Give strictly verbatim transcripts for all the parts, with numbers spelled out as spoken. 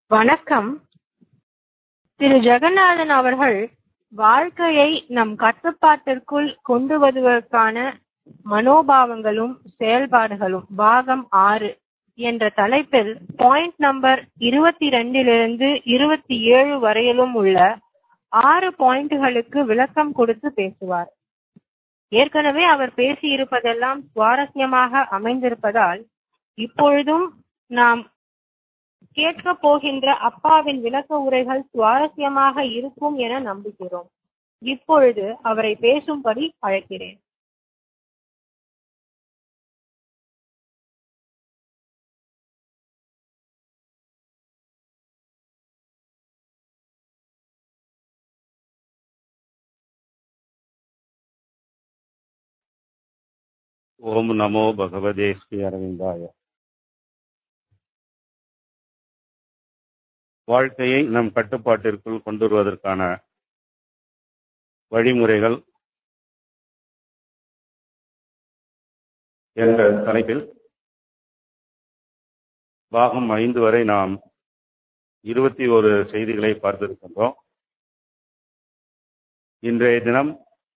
வணக்கம். திரு ஜெகநாதன் அவர்கள் வாழ்க்கையை நம் கட்டுப்பாட்டிற்குள் கொண்டு வருவதற்கான மனோபாவங்களும் செயல்பாடுகளும் பாகம் ஆறு என்ற தலைப்பில் பாயிண்ட் நம்பர் இருபத்தி இரண்டிலிருந்து இருபத்தி ஏழு வரையிலும் உள்ள ஆறு பாயிண்டுகளுக்கு விளக்கம் கொடுத்து பேசுவார். ஏற்கனவே அவர் பேசியிருப்பதெல்லாம் சுவாரஸ்யமாக அமைந்திருப்பதால் இப்பொழுதும் நாம் கேட்க போகின்ற அப்பாவின் விளக்க உரைகள் சுவாரஸ்யமாக இருக்கும் என நம்புகிறோம். இப்பொழுது அவரை பேசும்படி அழைக்கிறேன். ஓம் நமோ பகவதே ஸ்ரீ அரவிந்தாய. வாழ்க்கையை நம் கட்டுப்பாட்டிற்குள் கொண்டு வருவதற்கான வழிமுறைகள் என்ற தலைப்பில் பாகம் ஐந்து வரை நாம் இருபத்தி ஒரு செய்திகளை பார்த்திருக்கின்றோம். இன்றைய தினம்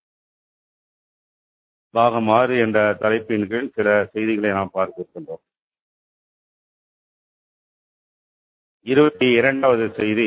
பாகம் ஆறு என்ற தலைப்பின் கீழ் சில செய்திகளை நாம் பார்த்திருக்கின்றோம். இருபத்தி இரண்டாவது செய்தி,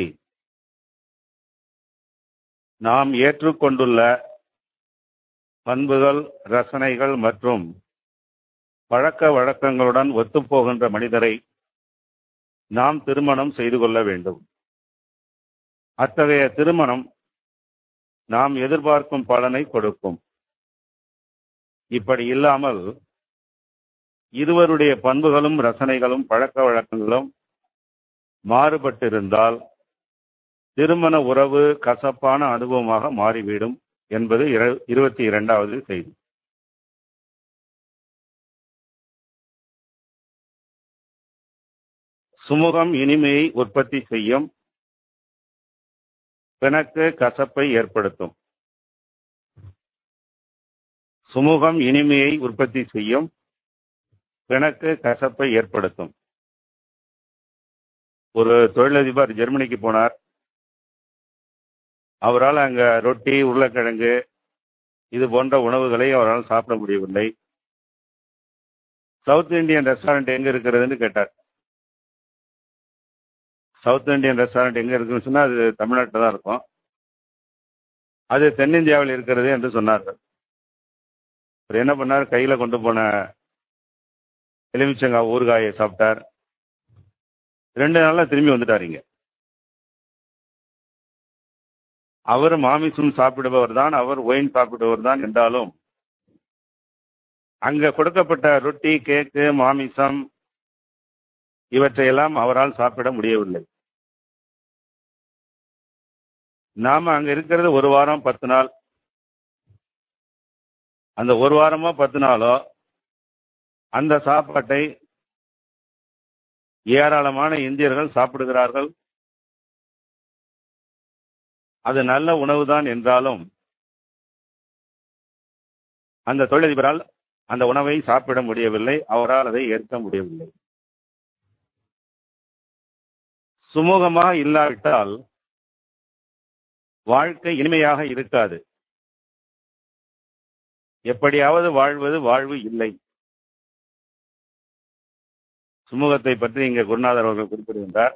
நாம் ஏற்றுக்கொண்டுள்ள பண்புகள், ரசனைகள் மற்றும் பழக்க வழக்கங்களுடன் ஒத்துப்போகின்ற மனிதரை நாம் திருமணம் செய்து கொள்ள வேண்டும். அத்தகைய திருமணம் நாம் எதிர்பார்க்கும் பலனை கொடுக்கும். இப்படி இல்லாமல் இருவருடைய பண்புகளும் ரசனைகளும் பழக்க வழக்கங்களும் மாறுபட்டிருந்தால் திருமண உறவு கசப்பான அனுபவமாக மாறிவிடும் என்பது இருபத்தி இரண்டாவது செய்தி. சுமூகம் இனிமையை உற்பத்தி செய்யும், பிணக்கு கசப்பை ஏற்படுத்தும். சுமூகம் இனிமையை உற்பத்தி செய்யும், பிணக்கு கசப்பை ஏற்படுத்தும். ஒரு தொழிலதிபர் ஜெர்மனிக்கு போனார். அவரால் அங்க ரொட்டி, உருளைக்கிழங்கு இது போன்ற உணவுகளை அவரால் சாப்பிட முடியவில்லை. சவுத் இந்தியன் ரெஸ்டாரண்ட் எங்க இருக்கிறதுன்னு கேட்டார். சவுத் இந்தியன் ரெஸ்டாரண்ட் எங்க இருக்குன்னு சொன்னா அது தமிழ்நாட்டில் தான் இருக்கும். அது தென்னிந்தியாவில் இருக்கிறது என்று சொன்னார்கள். அவர் என்ன பண்ணார், கையில கொண்டு போன எலுமிச்சங்காய் ஊறுகாயை சாப்பிட்டார். ரெண்டு நாள்ல திரும்பி வந்துட்டாருங்க. அவர் மாமிசம் சாப்பிடுபவர் தான், அவர் ஒயின் சாப்பிடுபவர் தான் என்றாலும் அங்க கொடுக்கப்பட்ட ரொட்டி, கேக்கு, மாமிசம் இவற்றையெல்லாம் அவரால் சாப்பிட முடியவில்லை. நாம அங்க இருக்கிறது ஒரு வாரம் பத்து நாள். அந்த ஒரு வாரமோ பத்து நாளோ அந்த சாப்பாட்டை ஏராளமான இந்தியர்கள் சாப்பிடுகிறார்கள். அது நல்ல உணவுதான் என்றாலும் அந்த தொழிலதிபரால் அந்த உணவை சாப்பிட முடியவில்லை. அவரால் அதை ஏற்க முடியவில்லை. சுமூகமாக இல்லாவிட்டால் வாழ்க்கை இனிமையாக இருக்காது. எப்படியாவது வாழ்வது வாழ்வு இல்லை. சுமூகத்தை பற்றி இங்கே குருநாதர் அவர்கள் குறிப்பிடுகின்றார்.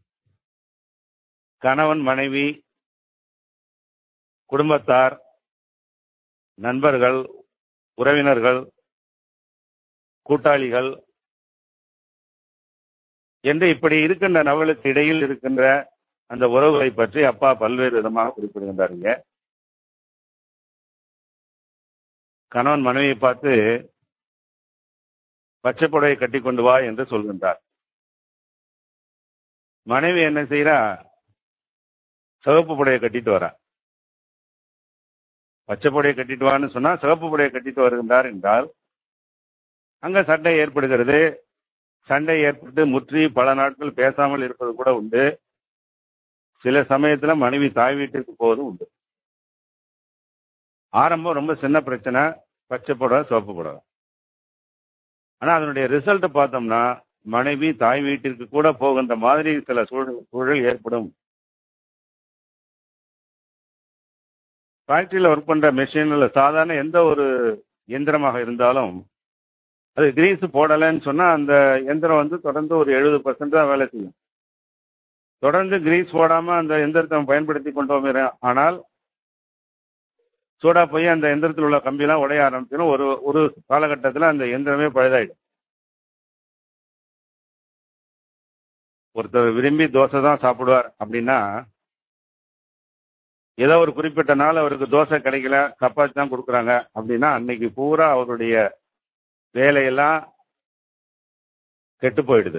கணவன், மனைவி, குடும்பத்தார், நண்பர்கள், உறவினர்கள், கூட்டாளிகள் என்று இப்படி இருக்கின்ற நபர்களுக்கு இடையில் இருக்கின்ற அந்த உறவுகளை பற்றி அப்பா பல்வேறு விதமாக குறிப்பிடுகின்றாருங்க. கணவன் மனைவியை பார்த்து பச்சை புடவை கட்டி கொண்டு வா என்று சொல்கின்றார். மனைவி என்ன செய்யறா, சிவப்பு புடவை கட்டிட்டு வரா. பச்சை புடவை கட்டிட்டு வான்னு சொன்னா சிவப்பு புடவை கட்டிட்டு வருகின்றார் என்றால் அங்க சண்டை ஏற்படுகிறது. சண்டை ஏற்பட்டு முற்றி பல நாட்கள் பேசாமல் இருப்பது கூட உண்டு. சில சமயத்துல மனைவி தாய் வீட்டிற்கு போவதும் உண்டு. ஆரம்பம் ரொம்ப சின்ன பிரச்சனை, பச்சை புடவை சிவப்பு புடவை. ஆனா அதனுடைய ரிசல்ட் பார்த்தோம்னா மனைவி தாய் வீட்டிற்கு கூட போகின்ற மாதிரி சில சூழல் சூழல் ஏற்படும். ஃபேக்டரியில் ஒர்க் பண்ற மெஷின்ல சாதாரண எந்த ஒரு எந்திரமாக இருந்தாலும் அது கிரீஸ் போடலைன்னு சொன்னா அந்த எந்திரம் வந்து தொடர்ந்து ஒரு எழுபது பர்சன்ட் தான் வேலை செய்யும். தொடர்ந்து கிரீஸ் போடாம அந்த எந்திரத்தை பயன்படுத்தி கொண்டோம் ஆனால் சூடா போய் அந்த எந்திரத்தில் உள்ள கம்பியெல்லாம் உடைய ஆரம்பிச்சிடும். ஒரு ஒரு காலகட்டத்தில் அந்த எந்திரமே பழுதாயிடும். ஒருத்தர் விரும்பி தோசை தான் சாப்பிடுவார் அப்படின்னா ஏதோ ஒரு குறிப்பிட்ட நாள் அவருக்கு தோசை கிடைக்கல, சப்பாத்தி தான் கொடுக்குறாங்க அப்படின்னா அன்னைக்கு பூரா அவருடைய வேலையெல்லாம் கெட்டு போயிடுது.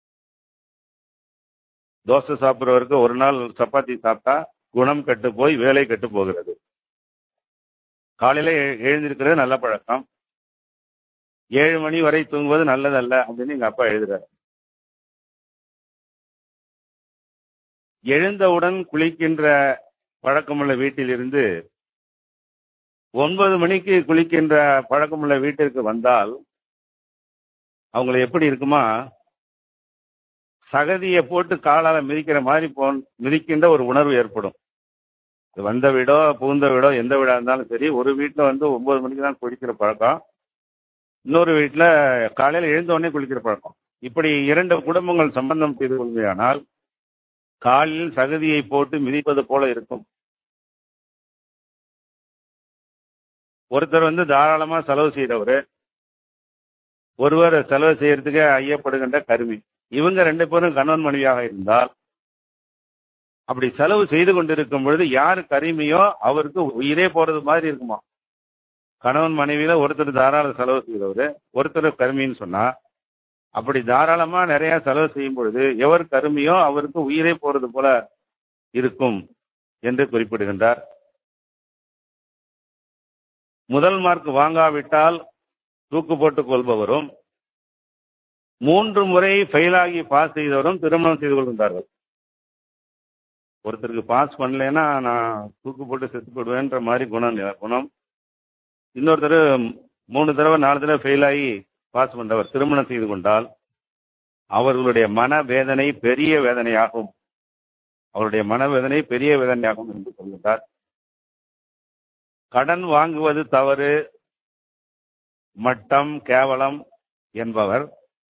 தோசை சாப்பிட்றவருக்கு ஒரு நாள் சப்பாத்தி சாப்பிட்டா குணம் கெட்டு போய் வேலை கெட்டு போகிறது. காலையில எழுந்திருக்கிறது நல்ல பழக்கம், ஏழு மணி வரை தூங்குவது நல்லதல்ல அப்படின்னு எங்க அப்பா எழுதுறாரு. எழுந்தவுடன் குளிக்கின்ற பழக்கமுள்ள வீட்டில் இருந்து ஒன்பது மணிக்கு குளிக்கின்ற பழக்கமுள்ள வீட்டிற்கு வந்தால் அவங்களை எப்படி இருக்குமா, சகதியை போட்டு காலால மிதிக்கிற மாதிரி போ மிதிக்கின்ற ஒரு உணர்வு ஏற்படும். வந்த வீடோ புகுந்த வீடோ எந்த வீடா இருந்தாலும் சரி, ஒரு வீட்டில் வந்து ஒன்பது மணிக்கு தான் குளிக்கிற பழக்கம், இன்னொரு வீட்டில் காலையில் எழுந்த உடனே குளிக்கிற பழக்கம். இப்படி இரண்டு குடும்பங்கள் சம்பந்தம் செய்து கொள்கையானால் காலில் சகதியை போட்டு மிதிப்பது போல இருக்கும். ஒருத்தர் வந்து தாராளமா செலவு செய்கிறவர், ஒருவர் செலவு செய்யறதுக்கு ஐயப்படுகின்ற கருவி. இவங்க ரெண்டு பேரும் கணவன் மனைவியாக இருந்தால் அப்படி செலவு செய்து கொண்டிருக்கும் பொழுது யாரு கருமியோ அவருக்கு உயிரே போறது மாதிரி இருக்குமா. கணவன் மனைவியில ஒருத்தர் தாராள செலவு செய்கிறவர், ஒருத்தர் கருமின்னு சொன்னா அப்படி தாராளமா நிறைய செலவு செய்யும் பொழுது எவர் கருமியோ அவருக்கு உயிரே போறது போல இருக்கும் என்று குறிப்பிடுகின்றார். முதல் மார்க் வாங்காவிட்டால் தூக்கு போட்டுக் கொள்பவரும் மூன்று முறை ஃபெயிலாகி பாஸ் செய்தவரும் திருமணம் செய்து கொள்கின்றார்கள். ஒருத்தருக்கு பாஸ் பண்ணலைன்னா நான் தூக்கு போட்டு செத்து போடுவேன்ற மாதிரி குணம் குணம் இன்னொருத்தர் மூணு தடவை நாலு தடவை ஃபெயில் ஆகி பாஸ் பண்றவர் திருமணம் செய்து கொண்டால் அவர்களுடைய மனவேதனை பெரிய வேதனையாகும். அவருடைய மனவேதனை பெரிய வேதனையாகும் என்று சொல்கின்றார். கடன் வாங்குவது தவறு, மட்டம், கேவலம் என்பவர்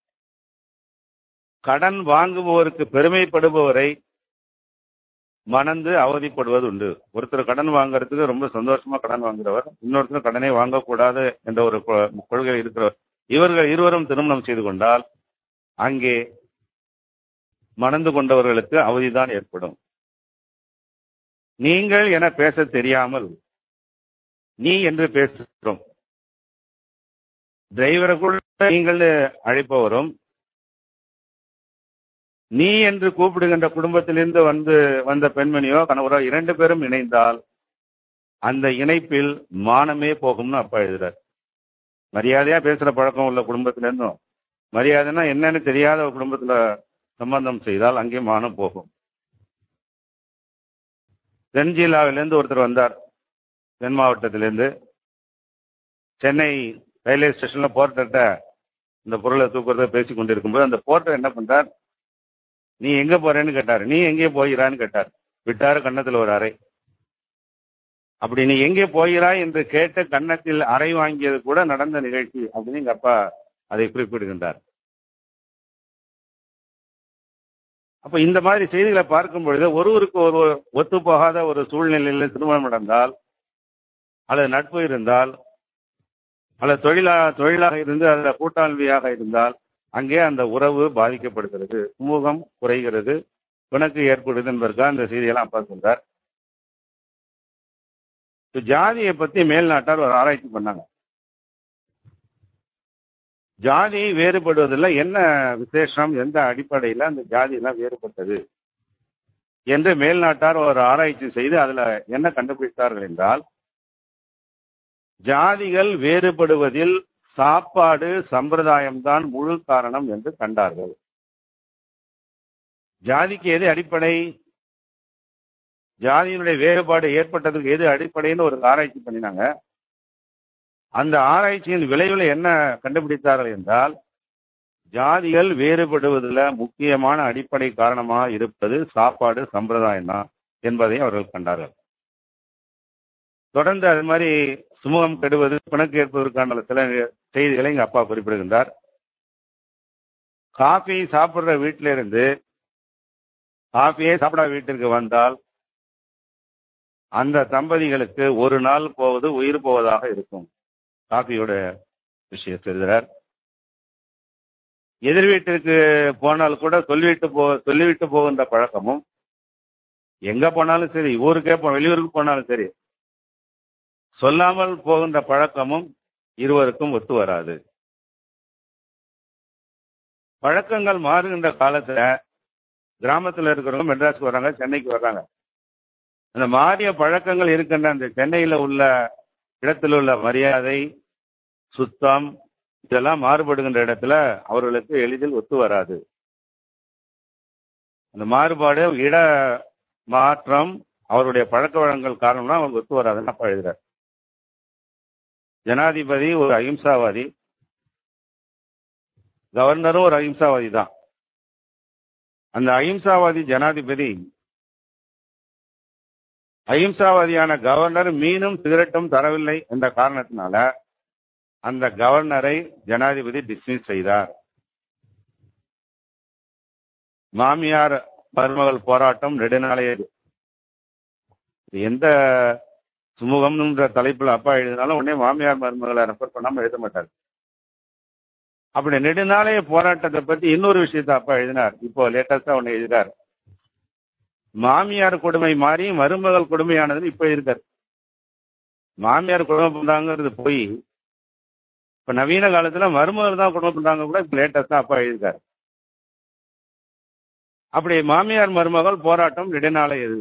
கடன் வாங்குபவருக்கு பெருமைப்படுபவரை மணந்து அவதிப்படுவது உண்டு. ஒருத்தர் கடன் வாங்குறதுக்கு ரொம்ப சந்தோஷமா கடன் வாங்குறவர், இன்னொருத்தர் கடனை வாங்கக்கூடாது என்ற ஒரு கொள்கை இருக்கிறவர். இவர்கள் இருவரும் திருமணம் செய்து கொண்டால் அங்கே மணந்து கொண்டவர்களுக்கு அவதிதான் ஏற்படும். நீங்கள் என பேச தெரியாமல் நீ என்று பேசுகிறோம். டிரைவரை கூட நீங்கள் அழைப்பவரும் நீ என்று கூப்பிடுகின்ற குடும்பத்திலிருந்து வந்து வந்த பெண்மணியோ கணவரோ இரண்டு பேரும் இணைந்தால் அந்த இணைப்பில் மானமே போகும்னு அப்பா எழுதுறார். மரியாதையா பேசுற பழக்கம் உள்ள குடும்பத்தில இருந்தும் மரியாதைன்னா என்னன்னு தெரியாத ஒரு குடும்பத்துல சம்பந்தம் செய்தால் அங்கே மானம் போகும். தென் ஜில்லாவிலிருந்து ஒருத்தர் வந்தார், தென் மாவட்டத்திலிருந்து. சென்னை ரயில்வே ஸ்டேஷன்ல போர்ட்டர்கிட்ட இந்த பொருளை தூக்குறத பேசி கொண்டிருக்கும்போது அந்த போர்ட்டர் என்ன பண்றார், நீ எங்க போறேன்னு கேட்டார். நீ எங்கே போகிறான்னு கேட்டார். விட்டாரு கன்னத்தில் ஒரு அறை. அப்படி நீ எங்கே போகிறாய் என்று கேட்ட கன்னத்தில் அறை வாங்கியது கூட நடந்த நிகழ்ச்சி அப்படின்னு எங்க அப்பா அதை குறிப்பிடுகின்றார். அப்ப இந்த மாதிரி செய்திகளை பார்க்கும் பொழுது ஒருவருக்கு ஒரு ஒத்து போகாத ஒரு சூழ்நிலையில் திருமணம் நடந்தால் அல்லது நட்பு இருந்தால் அல்லது தொழிலா தொழிலாக இருந்து அதில் கூட்டாண்மையாக இருந்தால் அங்கே அந்த உறவு பாதிக்கப்படுகிறது, சுமூகம் குறைகிறது, பிணக்கு ஏற்படுது என்பதற்காக அந்த செய்தியெல்லாம் அப்பா சொல்றார். ஜாதியை பத்தி மேல்நாட்டார் ஒரு ஆராய்ச்சி பண்ணாங்க. ஜாதி வேறுபடுவதில் என்ன விசேஷம், எந்த அடிப்படையில் அந்த ஜாதி எல்லாம் வேறுபட்டது என்று மேல்நாட்டார் ஒரு ஆராய்ச்சி செய்து அதுல என்ன கண்டுபிடித்தார்கள் என்றால், ஜாதிகள் வேறுபடுவதில் சாப்பாடு சம்பிரதாயம்தான் முழு காரணம் என்று கண்டார்கள். ஜாதிக்கு எது அடிப்படை, ஜாதியினுடைய வேறுபாடு ஏற்பட்டதுக்கு எது அடிப்படைன்னு ஒரு ஆராய்ச்சி பண்ணினாங்க. அந்த ஆராய்ச்சியின் விளைவில் என்ன கண்டுபிடித்தார்கள் என்றால், ஜாதிகள் வேறுபடுவதில் முக்கியமான அடிப்படை காரணமாக இருப்பது சாப்பாடு சம்பிரதாயம் தான் என்பதை அவர்கள் கண்டார்கள். தொடர்ந்து அது மாதிரி சுமூகம் கெடுவது பிணக்கு ஏற்பதற்கான சில செய்திகளை எங்க அப்பா குறிப்பிடுகின்றார். காஃபி சாப்பிடுற வீட்டில இருந்து காஃபியே சாப்பிட வீட்டிற்கு வந்தால் அந்த தம்பதிகளுக்கு ஒரு நாள் போவது உயிர் போவதாக இருக்கும். காஃபியோட விஷயத்தை எழுதுகிறார். எதிர் வீட்டிற்கு போனால் கூட சொல்லிவிட்டு போ சொல்லிவிட்டு போகின்ற பழக்கமும், எங்க போனாலும் சரி, ஊருக்கே போ வெளியூருக்கு போனாலும் சரி, சொல்லாமல் போகின்ற பழக்கமும் இருவருக்கும் ஒத்து வராது. பழக்கங்கள் மாறுகின்ற காலத்துல கிராமத்தில் இருக்கிறவங்க மெட்ராஸ்க்கு வர்றாங்க, சென்னைக்கு வர்றாங்க. அந்த மாறிய பழக்கங்கள் இருக்கின்ற அந்த சென்னையில் உள்ள இடத்தில் உள்ள மரியாதை, சுத்தம் இதெல்லாம் மாறுபடுகின்ற இடத்துல அவர்களுக்கு எளிதில் ஒத்து வராது. அந்த மாறுபாடு இட மாற்றம் அவருடைய பழக்க வழக்கங்கள் காரணம்னா அவங்களுக்கு ஒத்து வராதுன்னு அப்பா எழுதுறார். ஜனாதிபதி ஒரு அகிம்சாவாதி, கவர்னரும் ஒரு அகிம்சாவாதி தான். அந்த அகிம்சாவாதி ஜனாதிபதி அகிம்சாவாதியான கவர்னர் மீனும் சிகரெட்டும் தரவில்லை என்ற காரணத்தினால அந்த கவர்னரை ஜனாதிபதி டிஸ்மிஸ் செய்தார். மாமியார் மருமகள் போராட்டம் நெடுநாளையது. எந்த சுமூகம்ன்ற தலைப்பில் அப்பா எழுதினாலும் உடனே மாமியார் மருமகளை ரெஃபர் பண்ணாம எழுத மாட்டார். அப்படி நெடுநாளைய போராட்டத்தை பத்தி இன்னொரு விஷயத்தை அப்பா எழுதினார். இப்போ லேட்டஸ்டா ஒன்னு எழுதினார். மாமியார் கொடுமை மாறி மருமகள் கொடுமையானதுன்னு இப்ப இருக்கார். மாமியார் கொடுமை பண்றாங்கிறது போய் இப்ப நவீன காலத்துல மருமகள் தான் கொடுமை பண்றாங்க கூட இப்ப லேட்டஸ்டா அப்பா எழுதியிருக்காரு. அப்படி மாமியார் மருமகள் போராட்டம் நெடுநாளையது.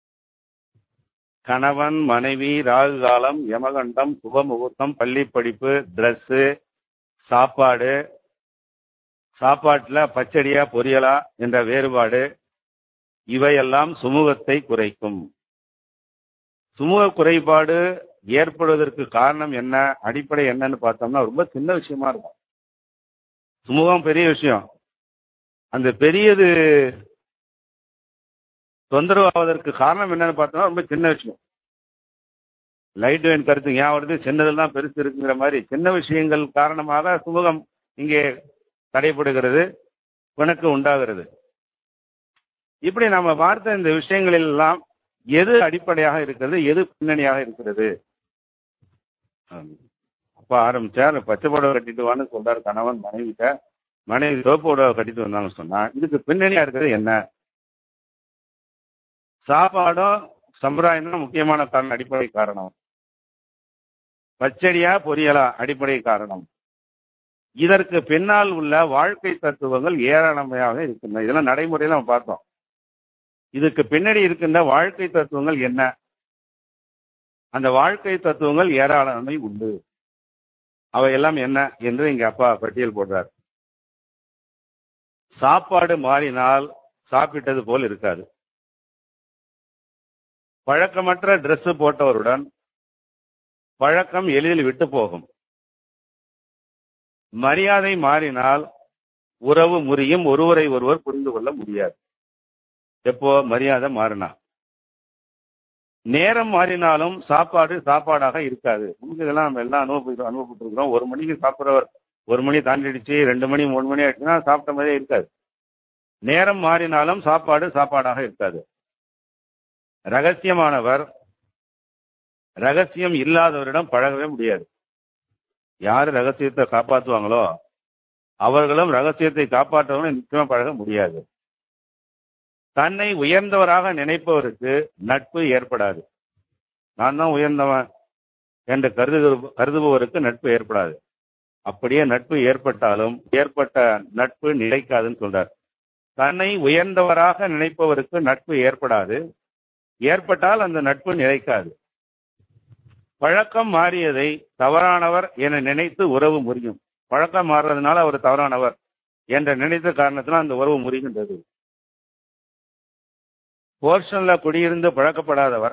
கணவன் மனைவி ராகு காலம், யமகண்டம், சுபமுகூர்த்தம், பள்ளி படிப்பு, டிரெஸ், சாப்பாடு, சாப்பாட்டுல பச்சடியா பொரியலா என்ற வேறுபாடு, இவையெல்லாம் சுமூகத்தை குறைக்கும். சுமூக குறைபாடு ஏற்படுவதற்கு காரணம் என்ன, அடிப்படை என்னன்னு பார்த்தோம்னா ரொம்ப சின்ன விஷயமா இருக்கும். சுமூகம் பெரிய விஷயம். அந்த பெரியது தொந்தரவு ஆவதற்கு காரணம் என்னன்னு பார்த்தோம்னா ரொம்ப சின்ன விஷயம். லைட் வேன் கருத்து ஏன் வருது, சின்னதெல்லாம் பெருசு இருக்குங்கிற மாதிரி சின்ன விஷயங்கள் காரணமாக சுமூகம் இங்கே தடைபடுகிறது, பிணக்கு உண்டாகிறது. இப்படி நம்ம பார்த்த இந்த விஷயங்களில் எல்லாம் எது அடிப்படையாக இருக்கிறது, எது பின்னணியாக இருக்கிறது? அப்ப ஆரம்பிச்சார், பச்சை புடவை கட்டிட்டு வான்னு சொல்றாரு கணவன் மனைவிட்ட. மனைவி சிவப்பு புடவை கட்டிட்டு வந்தாங்கன்னு சொன்னா இதுக்கு பின்னணியா இருக்கிறது என்ன? சாப்பாடும் சம்பிரதாயம் தான் முக்கியமான காரணம், அடிப்படை காரணம். பச்சடியா பொரியலா அடிப்படை காரணம். இதற்கு பின்னால் உள்ள வாழ்க்கை தத்துவங்கள் ஏராளமையாக இருக்கின்றன. இதெல்லாம் நடைமுறையில் நம்ம பார்த்தோம். இதுக்கு பின்னாடி இருக்கின்ற வாழ்க்கை தத்துவங்கள் என்ன? அந்த வாழ்க்கை தத்துவங்கள் ஏராளமை உண்டு. அவையெல்லாம் என்ன என்று இங்க அப்பா பட்டியல் போடுறார். சாப்பாடு மாறினால் சாப்பிட்டது போல் இருக்காது. பழக்கமற்ற டிரெஸ் போட்டவருடன் பழக்கம் எளிதில் விட்டு போகும். மரியாதை மாறினால் உறவு முறியும், ஒருவரை ஒருவர் புரிந்து கொள்ள முடியாது. எப்போ மரியாதை மாறினா. நேரம் மாறினாலும் சாப்பாடு சாப்பாடாக இருக்காது. நமக்கு இதெல்லாம் நம்ம எல்லாம் அனுபவ அனுபவப்பட்டிருக்கிறோம். ஒரு மணிக்கு சாப்பிட்றவர் ஒரு மணி தாண்டிடுச்சு, ரெண்டு மணி மூணு மணி ஆயிடுச்சுன்னா சாப்பிட்ட மாதிரியே இருக்காது. நேரம் மாறினாலும் சாப்பாடு சாப்பாடாக இருக்காது. ரகசியமானவர் ரகசியம் இல்லாதவரிடம் பழகவே முடியாது. யாரு ரகசியத்தை காப்பாற்றுவாங்களோ அவர்களும் ரகசியத்தை காப்பாற்றவங்களும் நிச்சயமா பழக முடியாது. தன்னை உயர்ந்தவராக நினைப்பவருக்கு நட்பு ஏற்படாது. நான் தான் உயர்ந்தவன் என்று கருது கருதுபவருக்கு நட்பு ஏற்படாது. அப்படியே நட்பு ஏற்பட்டாலும் ஏற்பட்ட நட்பு நிலைக்காதுன்னு சொல்றார். தன்னை உயர்ந்தவராக நினைப்பவருக்கு நட்பு ஏற்படாது. ஏற்பட்டால் அந்த நட்பு நிலைக்காது. பழக்கம் மாறியதை தவறானவர் என நினைத்து உறவு முறியும். பழக்கம் மாறுறதுனால அவர் தவறானவர் என்ற நினைத்த காரணத்தினால் அந்த உறவு முறிகின்றது. போர்ஷன்ல குடியிருந்து பழக்கப்படாதவர்,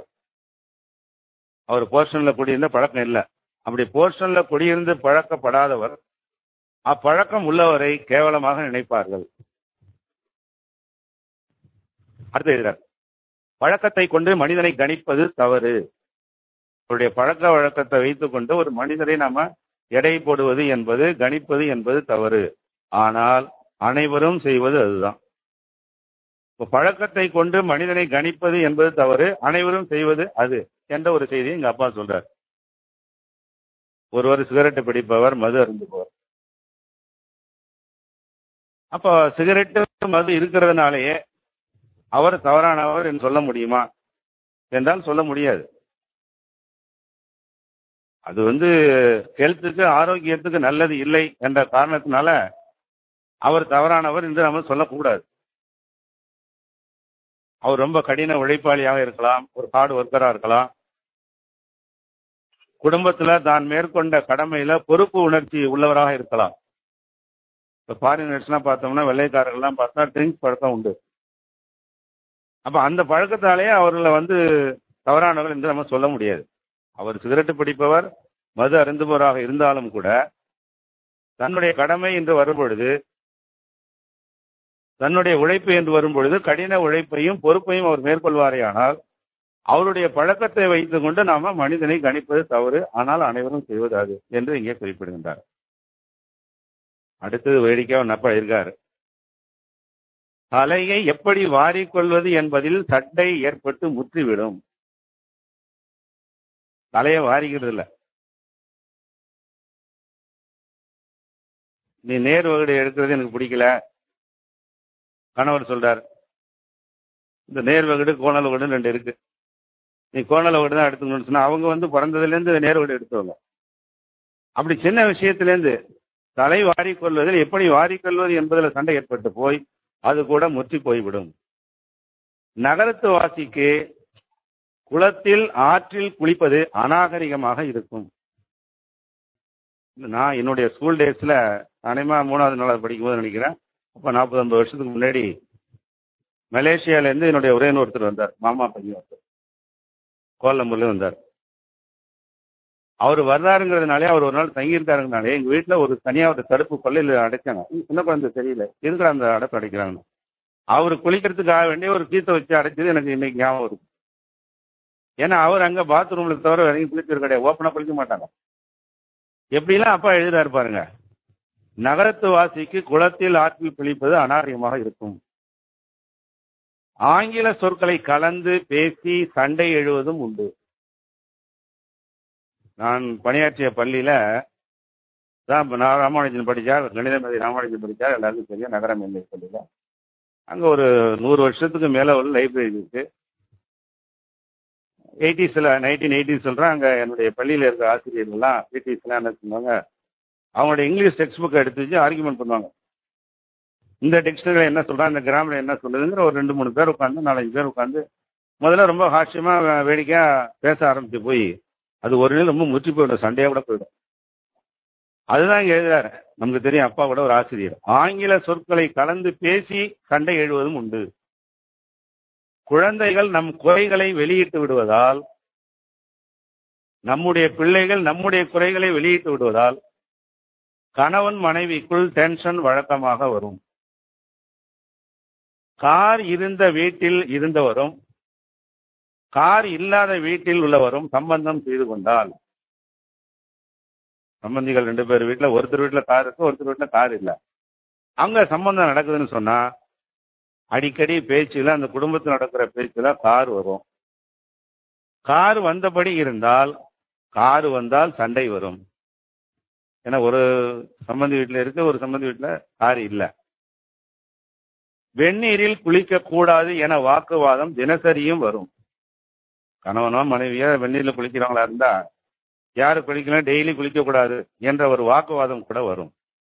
அவர் போர்ஷன்ல குடியிருந்த பழக்கம் இல்லை. அப்படி போர்ஷன்ல குடியிருந்து பழக்கப்படாதவர் அப்பழக்கம் உள்ளவரை கேவலமாக நினைப்பார்கள். அடுத்து எழுதுறார், பழக்கத்தை கொண்டு மனிதனை கணிப்பது தவறு. அவருடைய பழக்க வழக்கத்தை வைத்துக் கொண்டு ஒரு மனிதரை நாம எடை போடுவது என்பது, கணிப்பது என்பது தவறு. ஆனால் அனைவரும் செய்வது அதுதான். பழக்கத்தை கொண்டு மனிதனை கணிப்பது என்பது தவறு, அனைவரும் செய்வது அது என்ற ஒரு செய்தியை எங்க அப்பா சொல்றார். ஒருவர் சிகரெட்டு பிடிப்பவர், மது அருந்துபவர். அப்போ சிகரெட்டு மது இருக்கிறதுனாலேயே அவர் தவறானவர் என்று சொல்ல முடியுமா என்றால் சொல்ல முடியாது. அது வந்து ஹெல்த்துக்கு, ஆரோக்கியத்துக்கு நல்லது இல்லை என்ற காரணத்தினால அவர் தவறானவர் என்று நம்ம சொல்லக்கூடாது. அவர் ரொம்ப கடின உழைப்பாளியாக இருக்கலாம், ஒரு ஹார்ட் ஒர்க்கரா இருக்கலாம், குடும்பத்துல தான் மேற்கொண்ட கடமையில பொறுப்பு உணர்ச்சி உள்ளவராக இருக்கலாம். இப்ப ஃபாரினர்ஸ்லாம் பார்த்தோம்னா, வெள்ளைக்காரர்கள்லாம் பார்த்தா ட்ரிங்க்ஸ் பழக்கம் உண்டு. அப்ப அந்த பழக்கத்தாலேயே அவர்களை வந்து தவறானவர் என்று நம்ம சொல்ல முடியாது. அவர் சிகரெட்டு பிடிப்பவர், மது அருந்துபவராக இருந்தாலும் கூட தன்னுடைய கடமை என்று வரும்பொழுது, தன்னுடைய உழைப்பு என்று வரும்பொழுது கடின உழைப்பையும் பொறுப்பையும் அவர் மேற்கொள்வாரே. ஆனால் அவருடைய பழக்கத்தை வைத்துக் கொண்டு நாம மனிதனை கணிப்பது தவறு, ஆனால் அனைவரும் செய்வது அது என்று இங்கே குறிப்பிடுகின்றார். அடுத்தது வேடிக்கை நப்ப இருக்காரு. தலையை எப்படி வாரிக்கொள்வது என்பதில் சட்டை ஏற்பட்டு முற்றிவிடும். தலையை வாரிக்கிறது இல்லை. நீ நேர் வகுடு எடுக்கிறது எனக்கு பிடிக்கல, கணவர் சொல்றார். இந்த நேர் வகுடு கோணல் வகுடு ரெண்டு இருக்கு, நீ கோணல் வகுடு தான் எடுத்துக்கணும்னு சொன்னா அவங்க வந்து பிறந்ததுலேருந்து நேர் வகுடு எடுத்தவங்க. அப்படி சின்ன விஷயத்திலேருந்து தலை வாரிக்கொள்வதில் எப்படி வாரிக்கொள்வது என்பதில் சண்டை ஏற்பட்டு போய் அது கூட முற்றி போய்விடும். நகரத்து வாசிக்கு குளத்தில் ஆற்றில் குளிப்பது அநாகரிகமாக இருக்கும். நான் என்னுடைய ஸ்கூல் டேஸ்ல அனைமா மூணாவது நாளாவது படிக்கும்போது நினைக்கிறேன், அப்போ நாற்பது ஐம்பது வருஷத்துக்கு முன்னாடி மலேசியாவிலேருந்து என்னுடைய உறவினர் ஒருத்தர் வந்தார், மாமா பையன் ஒருத்தர் கோலம்பூர்ல வந்தார். அவர் வர்றாருங்கிறதுனாலே, அவர் ஒரு நாள் தங்கியிருக்காருங்கனாலே எங்கள் வீட்டில் ஒரு தனியாக ஒரு தடுப்பு கொள்ளையில் அடைச்சாங்க. சின்ன குழந்தை தெரியல எதுக்குற அந்த அடைப்பு அடைக்கிறாங்கன்னு. அவர் குளிக்கிறதுக்காக வேண்டிய ஒரு கீத்தை வச்சு அடைச்சது எனக்கு இன்னைக்கு ஞாபகம் இருக்கும். ஏன்னா அவர் அங்கே பாத்ரூமில் தவிர வரைக்கும் குளிக்கிறது கிடையாது, ஓப்பனாக குளிக்க மாட்டாங்க. எப்படிலாம் அப்பா எழுதுறாரு பாருங்க. நகரத்து வாசிக்கு குளத்தில் ஆற்றில் குளிப்பது அநாகரிகமாக இருக்கும். ஆங்கில சொற்களை கலந்து பேசி சண்டை எழுவதும் உண்டு. நான் பணியாற்றிய பள்ளியில தான் நான் ராமானுஜன் படித்தார், கணித மேதை ராமானுஜன் படித்தார், எல்லாருக்கும் தெரியும், நகரம் எல்லை பள்ளியில். அங்கே ஒரு நூறு வருஷத்துக்கு மேலே உள்ள லைப்ரரி இருக்கு. எயிட்டிஸில் நைன்டீன் எயிட்டிஸ் சொல்கிறேன், அங்கே என்னுடைய பள்ளியில் இருக்கிற ஆசிரியர்கள்லாம் எயிட்டிஸ்லாம் என்ன சொன்னாங்க, அவங்களுடைய இங்கிலீஷ் டெக்ஸ்ட் புக்கை எடுத்து வச்சு ஆர்குமெண்ட் பண்ணுவாங்க. இந்த டிக்ஷனரி என்ன சொல்கிறான், இந்த கிராமர் என்ன சொல்லுதுங்கிற ஒரு ரெண்டு மூணு பேர் உட்காந்து, நாலஞ்சு பேர் உட்காந்து முதல்ல ரொம்ப ஹாஸ்யமாக வேடிக்கையாக பேச ஆரம்பித்து போய் அது ஒரு நாள் ரொம்ப முற்றி போயிடும், சண்டையாக கூட போயிடும். அதுதான் இங்கே எழுதுறாரு. நமக்கு தெரியும், அப்பா கூட ஒரு ஆசிரியர். ஆங்கில சொற்களை கலந்து பேசி சண்டை எழுவதும் உண்டு. குழந்தைகள் நம் குறைகளை வெளியிட்டு விடுவதால், நம்முடைய பிள்ளைகள் நம்முடைய குறைகளை வெளியிட்டு விடுவதால் கணவன் மனைவிக்குள் டென்ஷன் வழக்கமாக வரும். கார் இருந்த வீட்டில் இருந்தவரும் கார் இல்லாத வீட்டில் உள்ளவரும் சம்பந்தம் செய்து கொண்டால், சம்பந்திகள் ரெண்டு பேர் வீட்டில் ஒருத்தர் வீட்டில் கார் இருக்கு, ஒருத்தர் வீட்டில் கார் இல்லை, அங்க சம்பந்தம் நடக்குதுன்னு சொன்னா அடிக்கடி பேச்சுல, அந்த குடும்பத்தில் நடக்கிற பேச்சுல கார் வரும். கார் வந்தபடி இருந்தால், கார் வந்தால் சண்டை வரும். ஏன்னா ஒரு சம்பந்தி வீட்டில் இருக்கு, ஒரு சம்பந்தி வீட்டில் கார் இல்லை. வெந்நீரில் குளிக்க கூடாது என வாக்குவாதம் தினசரியும் வரும். கணவனோ மனைவியோ வெந்நீரில் குளிக்கிறவங்களா இருந்தா யாரு குளிக்கலாம், டெய்லி குளிக்க கூடாது என்ற ஒரு வாக்குவாதம் கூட வரும்.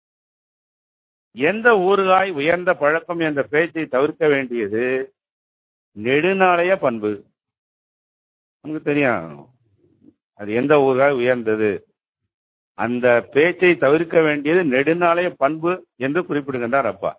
எந்த ஊறுகாய் உயர்ந்த பழக்கம் என்ற பேச்சை தவிர்க்க வேண்டியது நெடுநாளைய பண்பு. நமக்கு தெரியும் அது எந்த ஊறுகாய் உயர்ந்தது, அந்த பேச்சை தவிர்க்க வேண்டியது நெடுநாளைய பண்பு என்று குறிப்பிடுகின்றார் அப்பா.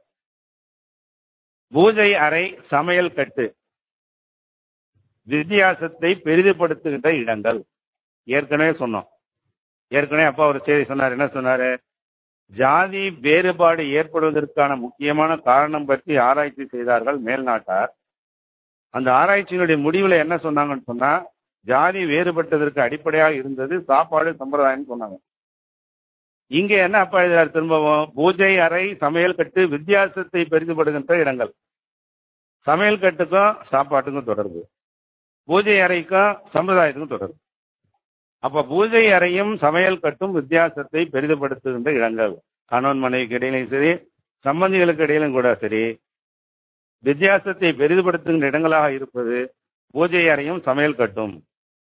பூஜை அறை, சமையல் கட்டு வித்தியாசத்தை பெரிதுபடுத்துகின்ற இடங்கள். ஏற்கனவே சொன்னோம், ஏற்கனவே அப்பா ஒரு செய்தி சொன்னார். என்ன சொன்னாரு? ஜாதி வேறுபாடு ஏற்படுவதற்கான முக்கியமான காரணம் பற்றி ஆராய்ச்சி செய்தார்கள் மேல்நாட்டார். அந்த ஆராய்ச்சியினுடைய முடிவுல என்ன சொன்னாங்கன்னு சொன்னா, ஜாதி வேறுபட்டதற்கு அடிப்படையாக இருந்தது சாப்பாடு சம்பிரதாயம் சொன்னாங்க. இங்க என்ன அப்பா எழுதுறார் திரும்பவும், பூஜை அறை சமையல் கட்டு வித்தியாசத்தை பெரிதுபடுகின்ற இடங்கள். சமையல் கட்டுக்கும் சாப்பாட்டுக்கும் தொடர்பு, பூஜை அறைக்கும் சம்பிரதாயத்துக்கும் தொடர்பு. அப்ப பூஜை அறையும் சமையல் கட்டும் வித்தியாசத்தை பெரிதுபடுத்துகின்ற இடங்கள். கணவன் மனைவிக்கு இடையிலும் சரி, சம்பந்திகளுக்கு இடையிலும் கூட சரி, வித்தியாசத்தை பெரிதுபடுத்துகின்ற இடங்களாக இருப்பது பூஜை அறையும் சமையல் கட்டும்.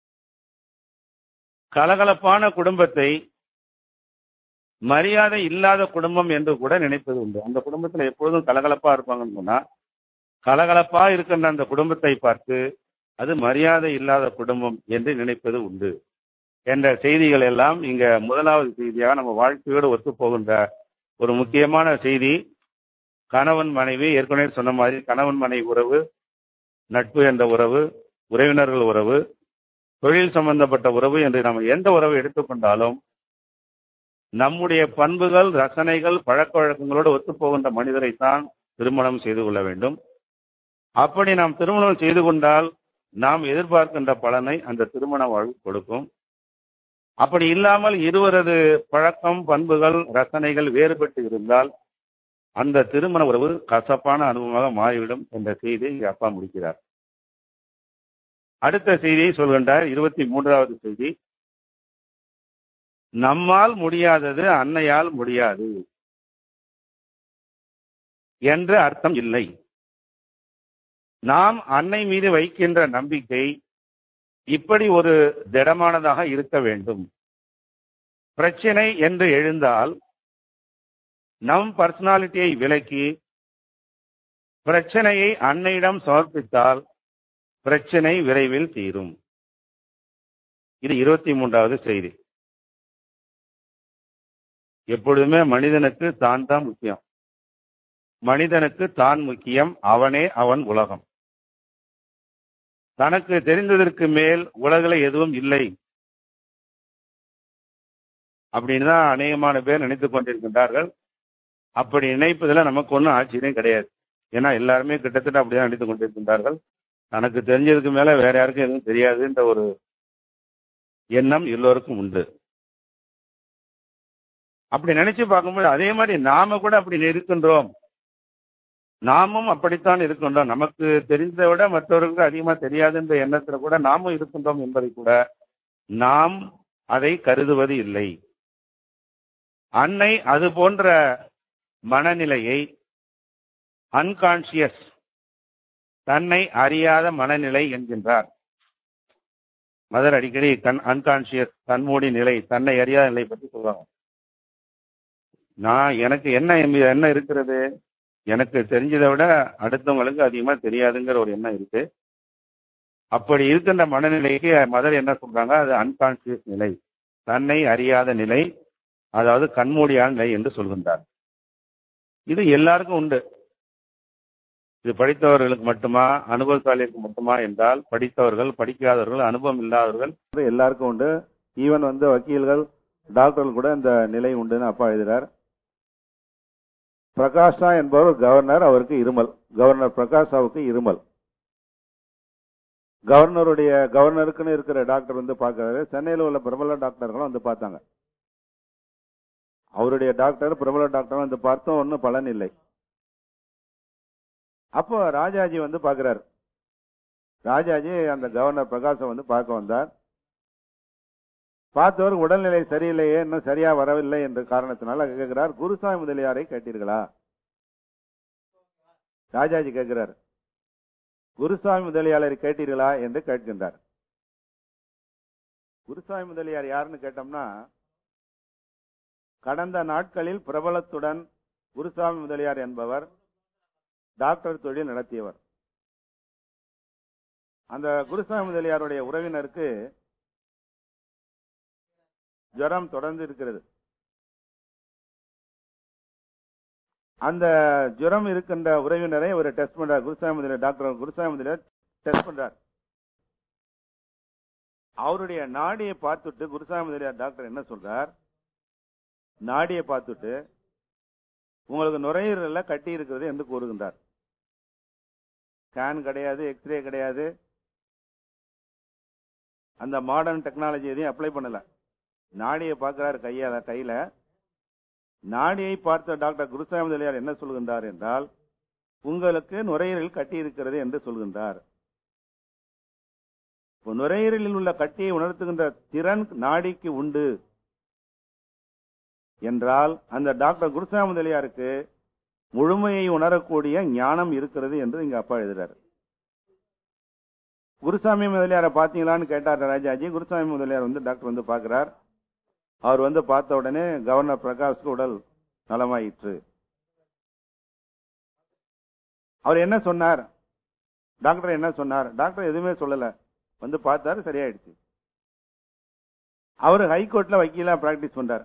கலகலப்பான குடும்பத்தை மரியாதை இல்லாத குடும்பம் என்று கூட நினைப்பது உண்டு. அந்த குடும்பத்தில் எப்பொழுதும் கலகலப்பா இருப்பாங்கன்னு சொன்னா, கலகலப்பா இருக்கின்ற அந்த குடும்பத்தை பார்த்து அது மரியாதை இல்லாத குடும்பம் என்று நினைப்பது உண்டு என்ற செய்திகள் எல்லாம் இங்க முதலாவது செய்தியாக நம்ம வாழ்க்கையோடு ஒத்து போகின்ற ஒரு முக்கியமான செய்தி. கணவன் மனைவி, ஏற்கனவே சொன்ன மாதிரி கணவன் மனைவி உறவு, நட்பு என்ற உறவு, உறவினர்கள் உறவு, தொழில் சம்பந்தப்பட்ட உறவு என்று நம்ம எந்த உறவை எடுத்துக்கொண்டாலும் நம்முடைய பண்புகள், ரசனைகள், பழக்க வழக்கங்களோடு ஒத்துப்போகின்ற மனிதரைத்தான் திருமணம் செய்து கொள்ள வேண்டும். அப்படி நாம் திருமணம் செய்து கொண்டால் நாம் எதிர்பார்க்கின்ற பலனை அந்த திருமண வாழ்வு கொடுக்கும். அப்படி இல்லாமல் இருவரது பழக்கம், பண்புகள், ரசனைகள் வேறுபட்டு இருந்தால் அந்த திருமண உறவு கசப்பான அனுபவமாக மாறிவிடும் என்ற செய்தியை அப்பா முடிக்கிறார். அடுத்த செய்தியை சொல்கின்றார். இருபத்தி மூன்றாவது செய்தி, நம்மால் முடியாதது அன்னையால் முடியாது என்று அர்த்தம் இல்லை. நாம் அன்னை மீது வைக்கின்ற நம்பிக்கை இப்படி ஒரு திடமானதாக இருக்க வேண்டும். பிரச்சனை என்று எழுந்தால் நம் பர்சனாலிட்டியை விலக்கி பிரச்சனையை அன்னையிடம் சமர்ப்பித்தால் பிரச்சனை விரைவில் தீரும். இது இருபத்தி மூன்றாவது செய்தி. எப்பொழுதுமே மனிதனுக்கு தான் தான் முக்கியம். மனிதனுக்கு தான் முக்கியம், அவனே அவன் உலகம். தனக்கு தெரிந்ததற்கு மேல் உலகில் எதுவும் இல்லை அப்படின்னு தான் அநேகமான பேர் நினைத்துக் கொண்டிருக்கின்றார்கள். அப்படி நினைப்பதில் நமக்கு ஒன்றும் ஆச்சரியம் கிடையாது. ஏன்னா எல்லாருமே கிட்டத்தட்ட அப்படிதான் நினைத்துக் கொண்டிருக்கின்றார்கள். தனக்கு தெரிஞ்சதுக்கு மேல வேற யாருக்கும் எதுவும் தெரியாதுன்ற ஒரு எண்ணம் எல்லோருக்கும் உண்டு. அப்படி நினைச்சு பார்க்கும்போது அதே மாதிரி நாம கூட அப்படி இருக்கின்றோம். நாமும் அப்படித்தான் இருக்கின்றோம். நமக்கு தெரிந்ததை விட மற்றவர்களுக்கு அதிகமா தெரியாதுன்ற எண்ணத்துல கூட நாமும் இருக்கின்றோம் என்பதை கூட நாம் அதை கருதுவது இல்லை. அன்னை அது போன்ற மனநிலையை அன்கான்சியஸ், தன்னை அறியாத மனநிலை என்கின்றார். மதர் அடிக்கடி தன் அன்கான்சியஸ், தன்மூடி நிலை, தன்னை அறியாத நிலை பற்றி சொல்லுவாங்க. நான் எனக்கு என்ன என்ன இருக்கிறது, எனக்கு தெரிஞ்சதை விட அடுத்தவங்களுக்கு அதிகமா தெரியாதுங்கிற ஒரு எண்ணம் இருக்கு. அப்படி இருக்கின்ற மனநிலைக்கு மதர் என்ன சொல்றாங்க, அது அன்கான்சியஸ் நிலை, தன்னை அறியாத நிலை, அதாவது கண்மூடியான நிலை என்று சொல்கின்றார். இது எல்லாருக்கும் உண்டு. இது படித்தவர்களுக்கு மட்டுமா, அனுபவசாலிகளுக்கு மட்டுமா என்றால் படித்தவர்கள், படிக்காதவர்கள், அனுபவம் இல்லாதவர்கள் எல்லாருக்கும் உண்டு. ஈவன் வந்து வக்கீல்கள், டாக்டர்கள் கூட இந்த நிலை உண்டுன்னு அப்பா எழுதுறார். பிரகாஷா என்பவர் கவர்னர், அவருக்கு இருமல். கவர்னர் பிரகாஷாவுக்கு இருமல். கவர்னருடைய கவர்னருக்குன்னு இருக்கிற டாக்டர் வந்து பார்க்கிறாரு. சென்னையில் உள்ள பிரபல டாக்டர்களும் வந்து பார்த்தாங்க. அவருடைய டாக்டர், பிரபல டாக்டர் வந்து பார்த்தோம், ஒன்னும் பலன் இல்லை. அப்போ ராஜாஜி வந்து பார்க்கிறார். ராஜாஜி அந்த கவர்னர் பிரகாஷை வந்து பார்க்க வந்தார். பார்த்தவர் உடல்நிலை சரியில்லையே, இன்னும் சரியா வரவில்லை என்ற காரணத்தினால கேட்கிறார், குருசாமி முதலியாரை கேட்டீர்களா? ராஜாஜி கேட்கிறார், குருசாமி முதலியாரை கேட்டீர்களா என்று கேட்கின்றார். குருசாமி முதலியார் யாருன்னு கேட்டோம்னா, கடந்த நாட்களில் பிரபலத்துடன் குருசாமி முதலியார் என்பவர் டாக்டர் தொழில் நடத்தியவர். அந்த குருசாமி முதலியாருடைய உறவினருக்கு ஜுரம் தொடர்ந்து இருக்கிறது. அந்த ஜுரம் இருக்கின்ற உறவினரை ஒரு டெஸ்ட் பண்றார். குருசாமி முதலியார் டாக்டர் குருசாமி முதலியார் டெஸ்ட் பண்றார். அவருடைய நாடியை பார்த்துட்டு குருசாமி முதலியார் டாக்டர் என்ன சொல்றார், நாடியை பார்த்துட்டு உங்களுக்கு நுரையீரல்ல கட்டி இருக்கிறது என்று கூறுகின்றார். ஸ்கேன் கிடையாது, எக்ஸ்ரே கிடையாது, அந்த மாடர்ன் டெக்னாலஜி எதையும் அப்ளை பண்ணல. நாடியை பார்க்கிறார் கையால கையில. நாடியை பார்த்த டாக்டர் குருசாமி முதலியார் என்ன சொல்கின்றார் என்றால், உங்களுக்கு நுரையீரல் கட்டி இருக்கிறது என்று சொல்கின்றார். நுரையீரலில் உள்ள கட்டியை உணர்த்துகின்ற திறன் நாடிக்கு உண்டு என்றால் அந்த டாக்டர் குருசாமி முதலியாருக்கு முழுமையை உணரக்கூடிய ஞானம் இருக்கிறது என்று இங்க அப்பா எழுதுறாரு. குருசாமி முதலியாரை பாத்தீங்களான்னு கேட்டார் ராஜாஜி. குருசாமி முதலியார் வந்து டாக்டர் வந்து பாக்குறார். அவர் வந்து பார்த்த உடனே கவர்னர் பிரகாஷ்க்கு உடல் நலமாயிற்று. அவர் என்ன சொன்னார்? டாக்டர் என்ன சொன்னார்? டாக்டர் எதுவுமே சொல்லல. வந்து பார்த்தாரு, சரியாயிடுச்சு. அவரு ஹைகோர்ட்ல வக்கீலா பிராக்டிஸ் பண்றார்.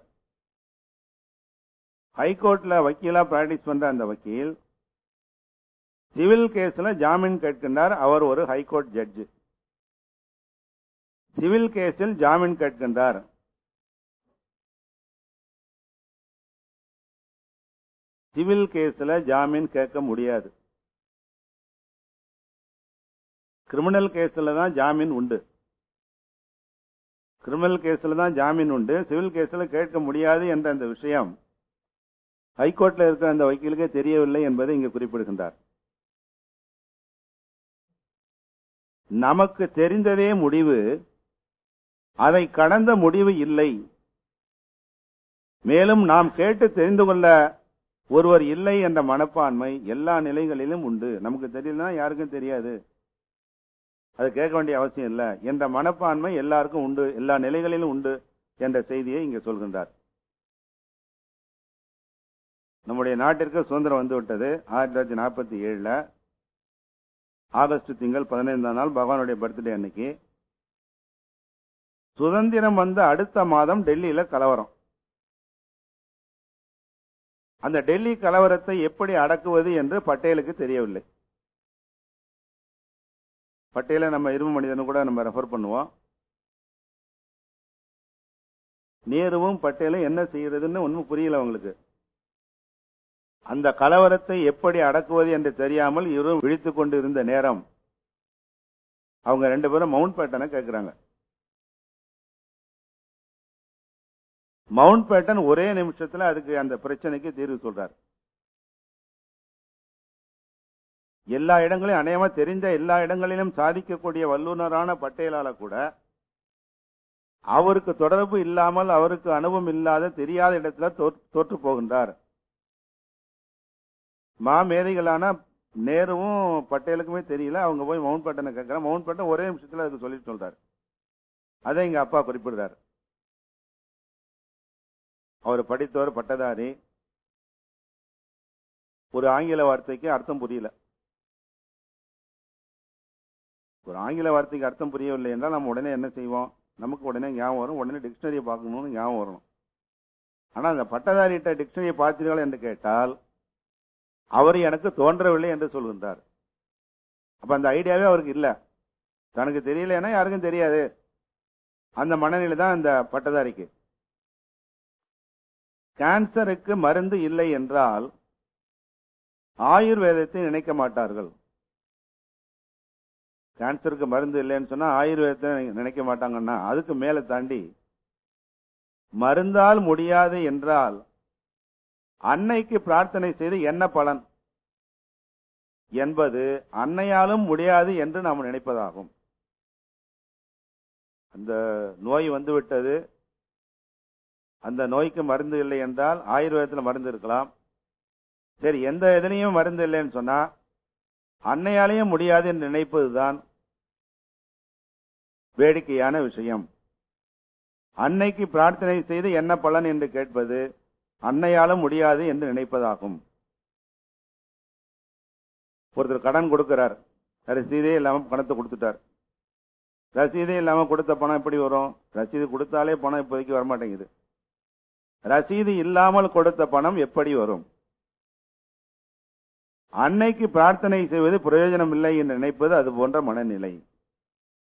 ஹைகோர்ட்ல வக்கீலா பிராக்டிஸ் பண்ற அந்த வக்கீல் சிவில் கேஸ்ல ஜாமீன் கேட்கின்றார். அவர் ஒரு ஹைகோர்ட் ஜட்ஜ். சிவில் கேஸில் ஜாமீன் கேட்கின்றார். சிவில் கேஸ்ல ஜாமீன் கேட்க முடியாது. கிரிமினல் கேஸ்ல தான் ஜாமீன் உண்டு. கிரிமினல் கேஸ்ல தான் ஜாமீன் உண்டு. சிவில் கேஸ்ல கேட்க முடியாது என்ற அந்த விஷயம் ஹைகோர்ட்ல இருக்கிற அந்த வக்கீலுக்கே தெரியவில்லை என்பதை இங்கு குறிப்பிடுகின்றார். நமக்கு தெரிந்ததே முடிவு, அதை கடந்த முடிவு இல்லை. மேலும் நாம் கேட்டு தெரிந்து கொள்ள ஒருவர் இல்லை என்ற மனப்பான்மை எல்லா நிலைகளிலும் உண்டு. நமக்கு தெரியலன்னா யாருக்கும் தெரியாது, அது கேட்க வேண்டிய அவசியம் இல்லை என்ற மனப்பான்மை எல்லாருக்கும் உண்டு, எல்லா நிலைகளிலும் உண்டு என்ற செய்தியை இங்கு சொல்கின்றார். நம்முடைய நாட்டிற்கு சுதந்திரம் வந்துவிட்டது. ஆயிரத்தி தொள்ளாயிரத்தி நாற்பத்தி ஏழுல ஆகஸ்ட் திங்கள் பதினைந்தாம் நாள் பகவானுடைய பர்த்டே அன்னைக்கு. சுதந்திரம் வந்த அடுத்த மாதம் டெல்லியில கலவரம். அந்த டெல்லி கலவரத்தை எப்படி அடக்குவது என்று பட்டேலுக்கு தெரியவில்லை. பட்டேலை நம்ம இரும்பு மனிதனு கூட நம்ம ரெஃபர் பண்ணுவோம். நேருவும் பட்டேலும் என்ன செய்யறதுன்னு ஒன்னும் புரியல அவங்களுக்கு. அந்த கலவரத்தை எப்படி அடக்குவது என்று தெரியாமல் இருவரும் விழித்துக் கொண்டு இருந்த நேரம் அவங்க ரெண்டு பேரும் மவுண்ட் பேட்டனை கேட்கிறாங்க. மவுண்ட் பேட்டன் ஒரே நிமிஷத்துல அதுக்கு அந்த பிரச்சனைக்கு தீர்வு சொல்றார். எல்லா இடங்களையும் அநேகமா தெரிந்த எல்லா இடங்களிலும் சாதிக்கக்கூடிய வல்லுநரான பட்டேலால கூட அவருக்கு தொடர்பு இல்லாமல், அவருக்கு அனுபவம் இல்லாத தெரியாத இடத்துல தோற்று போகின்றார். மா மேதைகளான நேருவும் பட்டேலுக்குமே தெரியல. அவங்க போய் மவுண்ட் பேட்டனை கேட்கிறாங்க. மவுண்ட் பேட்டன் ஒரே நிமிஷத்துல அதுக்கு சொல்லிட்டு சொல்றாரு. அதை எங்க அப்பா குறிப்பிடுறாரு. அவர் படித்தவர், பட்டதாரி. ஒரு ஆங்கில வார்த்தைக்கு அர்த்தம் புரியல. ஒரு ஆங்கில வார்த்தைக்கு அர்த்தம் புரியவில்லை என்றால் நம்ம உடனே என்ன செய்வோம்? நமக்கு உடனே ஞாபகம் வரும், உடனே டிக்ஷனரியை பார்க்கணும்னு ஞாபகம் வரணும். ஆனா அந்த பட்டதாரிட்ட டிக்ஷனரியை பார்த்தீர்கள் என்று கேட்டால் அவர் எனக்கு தோன்றவில்லை என்று சொல்கின்றார். அப்ப அந்த ஐடியாவே அவருக்கு இல்ல. தனக்கு தெரியலன்னா யாருக்கும் தெரியாது. அந்த மனநிலை தான் அந்த பட்டதாரிக்கு. கேன்சருக்கு மருந்து இல்லை என்றால் ஆயுர்வேதத்தை நினைக்க மாட்டார்கள். கேன்சருக்கு மருந்து இல்லைன்னு சொன்னா ஆயுர்வேதத்தை நினைக்க மாட்டாங்கன்னா அதுக்கு மேல தாண்டி மருந்தால் முடியாது என்றால் அன்னைக்கு பிரார்த்தனை செய்து என்ன பலன் என்பது அன்னையாலும் முடியாது என்று நாம் நினைப்பதாகும். அந்த நோய் வந்துவிட்டது, அந்த நோய்க்கு மருந்து இல்லை என்றால் ஆயுர்வேதத்தில் மருந்து இருக்கலாம். சரி, எந்த எதுலையும் மருந்து இல்லைன்னு சொன்னா அன்னையாலையும் முடியாது என்று நினைப்பதுதான் வேடிக்கையான விஷயம். அன்னைக்கு பிரார்த்தனை செய்து என்ன பலன் என்று கேட்பது அன்னையாலும் முடியாது என்று நினைப்பதாகும். ஒருத்தர் கடன் கொடுக்கிறார், ரசீதே இல்லாம பணத்தை கொடுத்துட்டார். ரசீதே இல்லாம கொடுத்த பணம் எப்படி வரும்? ரசீது கொடுத்தாலே பணம் இப்போதைக்கு வரமாட்டேங்குது. ரசீது இல்லாமல் கொடுத்த பணம் எப்படி வரும்? அன்னைக்கு பிரார்த்தனை செய்வது பிரயோஜனம் இல்லை என்று நினைப்பது அது போன்ற மனநிலை.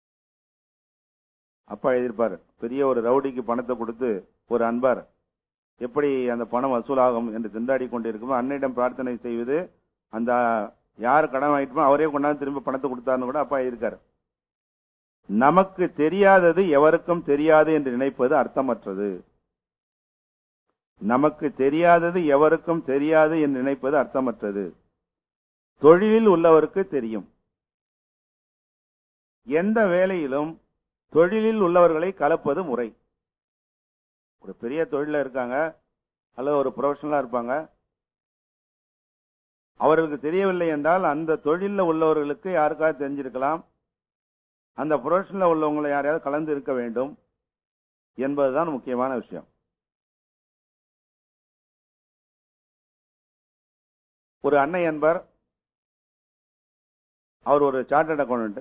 அப்பா எழுதியிருப்பார், பெரிய ஒரு ரவுடிக்கு பணத்தை கொடுத்து ஒரு அன்பார் எப்படி அந்த பணம் வசூலாகும் என்று திண்டாடி கொண்டிருக்கும் அன்னையிடம் பிரார்த்தனை செய்வது, அந்த யார் கடன் வாங்கிட்டுமோ அவரே கொண்டாந்து திரும்ப பணத்தை கொடுத்தாருன்னு கூட அப்பா இருக்காரு. நமக்கு தெரியாதது எவருக்கும் தெரியாது என்று நினைப்பது அர்த்தமற்றது. நமக்கு தெரியாதது எவருக்கும் தெரியாது என்று நினைப்பது அர்த்தமற்றது. தொழிலில் உள்ளவருக்கு தெரியும். எந்த வேலையிலும் தொழிலில் உள்ளவர்களை கலப்பது முறை. ஒரு பெரிய தொழில இருக்காங்க அல்லது ஒரு ப்ரொஃபஷனலா இருப்பாங்க, அவர்களுக்கு தெரியவில்லை என்றால் அந்த தொழில உள்ளவர்களுக்கு யாருக்காவது தெரிஞ்சிருக்கலாம், அந்த ப்ரொஃபஷனல்ல உள்ளவங்களை யாரையாவது கலந்து இருக்க வேண்டும் என்பதுதான் முக்கியமான விஷயம். ஒரு அன்னை என்பர், அவர் ஒரு சார்ட்டர்ட் அக்கௌண்டன்ட்.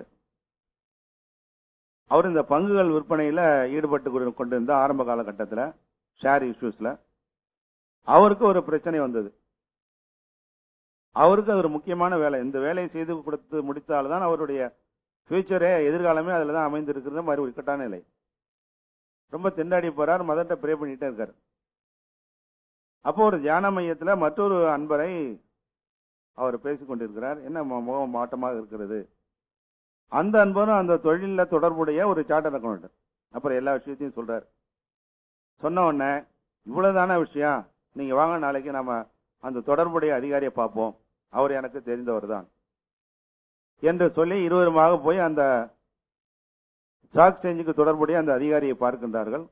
அவர் இந்த பங்குகள் விற்பனையில ஈடுபட்டு கொண்டிருந்த ஆரம்ப காலகட்டத்தில் ஷேர் இஷ்யூஸ்ல அவருக்கு ஒரு பிரச்சனை வந்தது. அவருக்கு அது ஒரு முக்கியமான வேலை. இந்த வேலையை செய்து கொடுத்து முடித்தால்தான் அவருடைய ஃபியூச்சரே, எதிர்காலமே அதுல தான் அமைந்திருக்கிறது மாதிரி ஒரு இக்கட்டான நிலை. ரொம்ப திண்டாடி போறார், மதர்ட்ட ப்ரே பண்ணிட்டே இருக்காரு. அப்போ ஒரு தியான மையத்தில் மற்றொரு அன்பரை அவர் பேசிக் கொண்டிருக்கிறார். என்ன முகம் மாட்டமாக இருக்கிறது. அந்த அன்பரும் அந்த தொழில தொடர்புடைய ஒரு சார்ட்டர்ட் அக்கௌண்டன்ட். அப்புறம் எல்லா விஷயத்தையும் சொல்றாரு. சொன்ன உடனே, இவ்வளவுதான விஷயம், நீங்க வாங்க நாளைக்கு நாம அந்த தொடர்புடைய அதிகாரியை பார்ப்போம், அவர் எனக்கு தெரிந்தவர் தான் என்று சொல்லி இருவருமாக போய் அந்த ஸ்டாக் எக்ஸ்சேஞ்சுக்கு தொடர்புடைய அந்த அதிகாரியை பார்க்கின்றார்கள்.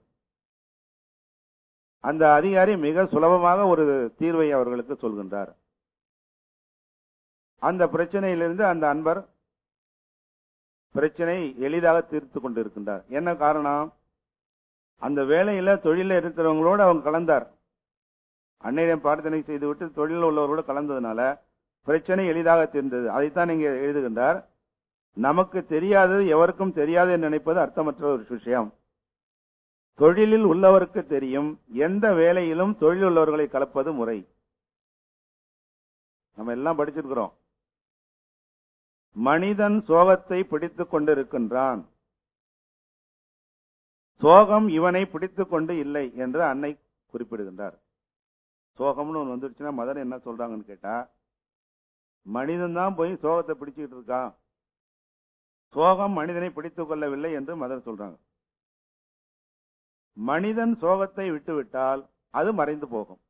அந்த அதிகாரி மிக சுலபமாக ஒரு தீர்வை அவர்களுக்கு சொல்கின்றார். அந்த பிரச்சனையிலிருந்து அந்த அன்பர் பிரச்சனை எளிதாக தீர்த்து கொண்டிருக்கின்றார். என்ன காரணம்? அந்த வேலையில தொழில இருக்கிறவங்களோடு அவங்க கலந்தார். அன்னையிடம் பிரார்த்தனை செய்துவிட்டு தொழிலில் உள்ளவர்களோடு கலந்ததுனால பிரச்சனை எளிதாக தீர்ந்தது. அதைத்தான் நீங்க எழுதுகின்றார். நமக்கு தெரியாதது எவருக்கும் தெரியாது என்று நினைப்பது அர்த்தமற்ற ஒரு விஷயம். தொழிலில் உள்ளவருக்கு தெரியும். எந்த வேலையிலும் தொழில் உள்ளவர்களை கலப்பது முறை. நம்ம எல்லாம் படிச்சிருக்கிறோம். மனிதன் சோகத்தை பிடித்துக் கொண்டிருக்கின்றான், சோகம் இவனை பிடித்துக் கொண்டு இல்லை என்று அன்னை குறிப்பிடுகின்றார். சோகம்னு ஒன்று வந்துருச்சுன்னா மதர் என்ன சொல்றாங்கன்னு கேட்டா, மனிதன் தான் போய் சோகத்தை பிடிச்சுக்கிட்டு இருக்கான், சோகம் மனிதனை பிடித்துக் கொள்ளவில்லை என்று மதர் சொல்றாங்க. மனிதன் சோகத்தை விட்டுவிட்டால் அது மறைந்து போகும்.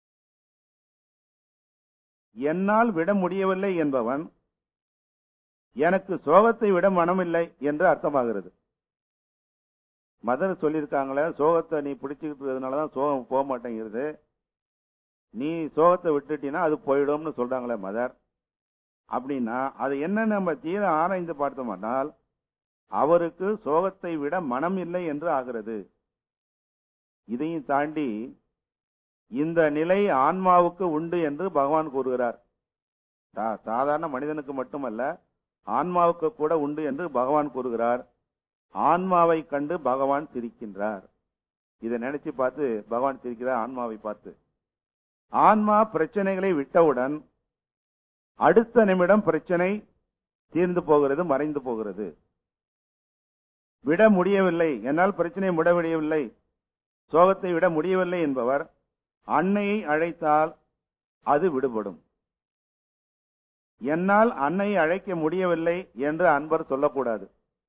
என்னால் விட முடியவில்லை என்பவன் எனக்கு சோகத்தை விட மனமில்லை என்று அர்த்தமாகிறது. மதர் சொல்லியிருக்காங்களே, சோகத்தை நீ பிடிச்சுக்கிட்டதுனாலதான் சோகம் போக மாட்டேங்கிறது, நீ சோகத்தை விட்டுட்டீங்கன்னா அது போயிடும்னு சொல்றாங்களே மதர். அப்படின்னா அது என்ன நம்ம தீர ஆராய்ந்து பார்த்தோம்னால் அவருக்கு சோகத்தை விட மனம் இல்லை என்று ஆகிறது. இதையும் தாண்டி இந்த நிலை ஆன்மாவுக்கு உண்டு என்று பகவான் கூறுகிறார். சாதாரண மனிதனுக்கு மட்டுமல்ல, ஆன்மாவுக்கு கூட உண்டு என்று பகவான் கூறுகிறார். ஆன்மாவை கண்டு பகவான் சிரிக்கின்றார். இதை நினைச்சு பார்த்து பகவான் சிரிக்கிறார் ஆன்மாவை பார்த்து. ஆன்மா பிரச்சனைகளை விட்டவுடன் அடுத்த நிமிடம் பிரச்சனை தீர்ந்து போகிறது, மறைந்து போகிறது. விட முடியவில்லை, என்னால் பிரச்சனையை விட முடியவில்லை, சோகத்தை விட முடியவில்லை என்பவர் அன்னையை அழைத்தால் அது விடுபடும். என்னால் அன்னையை அழைக்க முடியவில்லை என்று அன்பர் சொல்லக்கூடாது.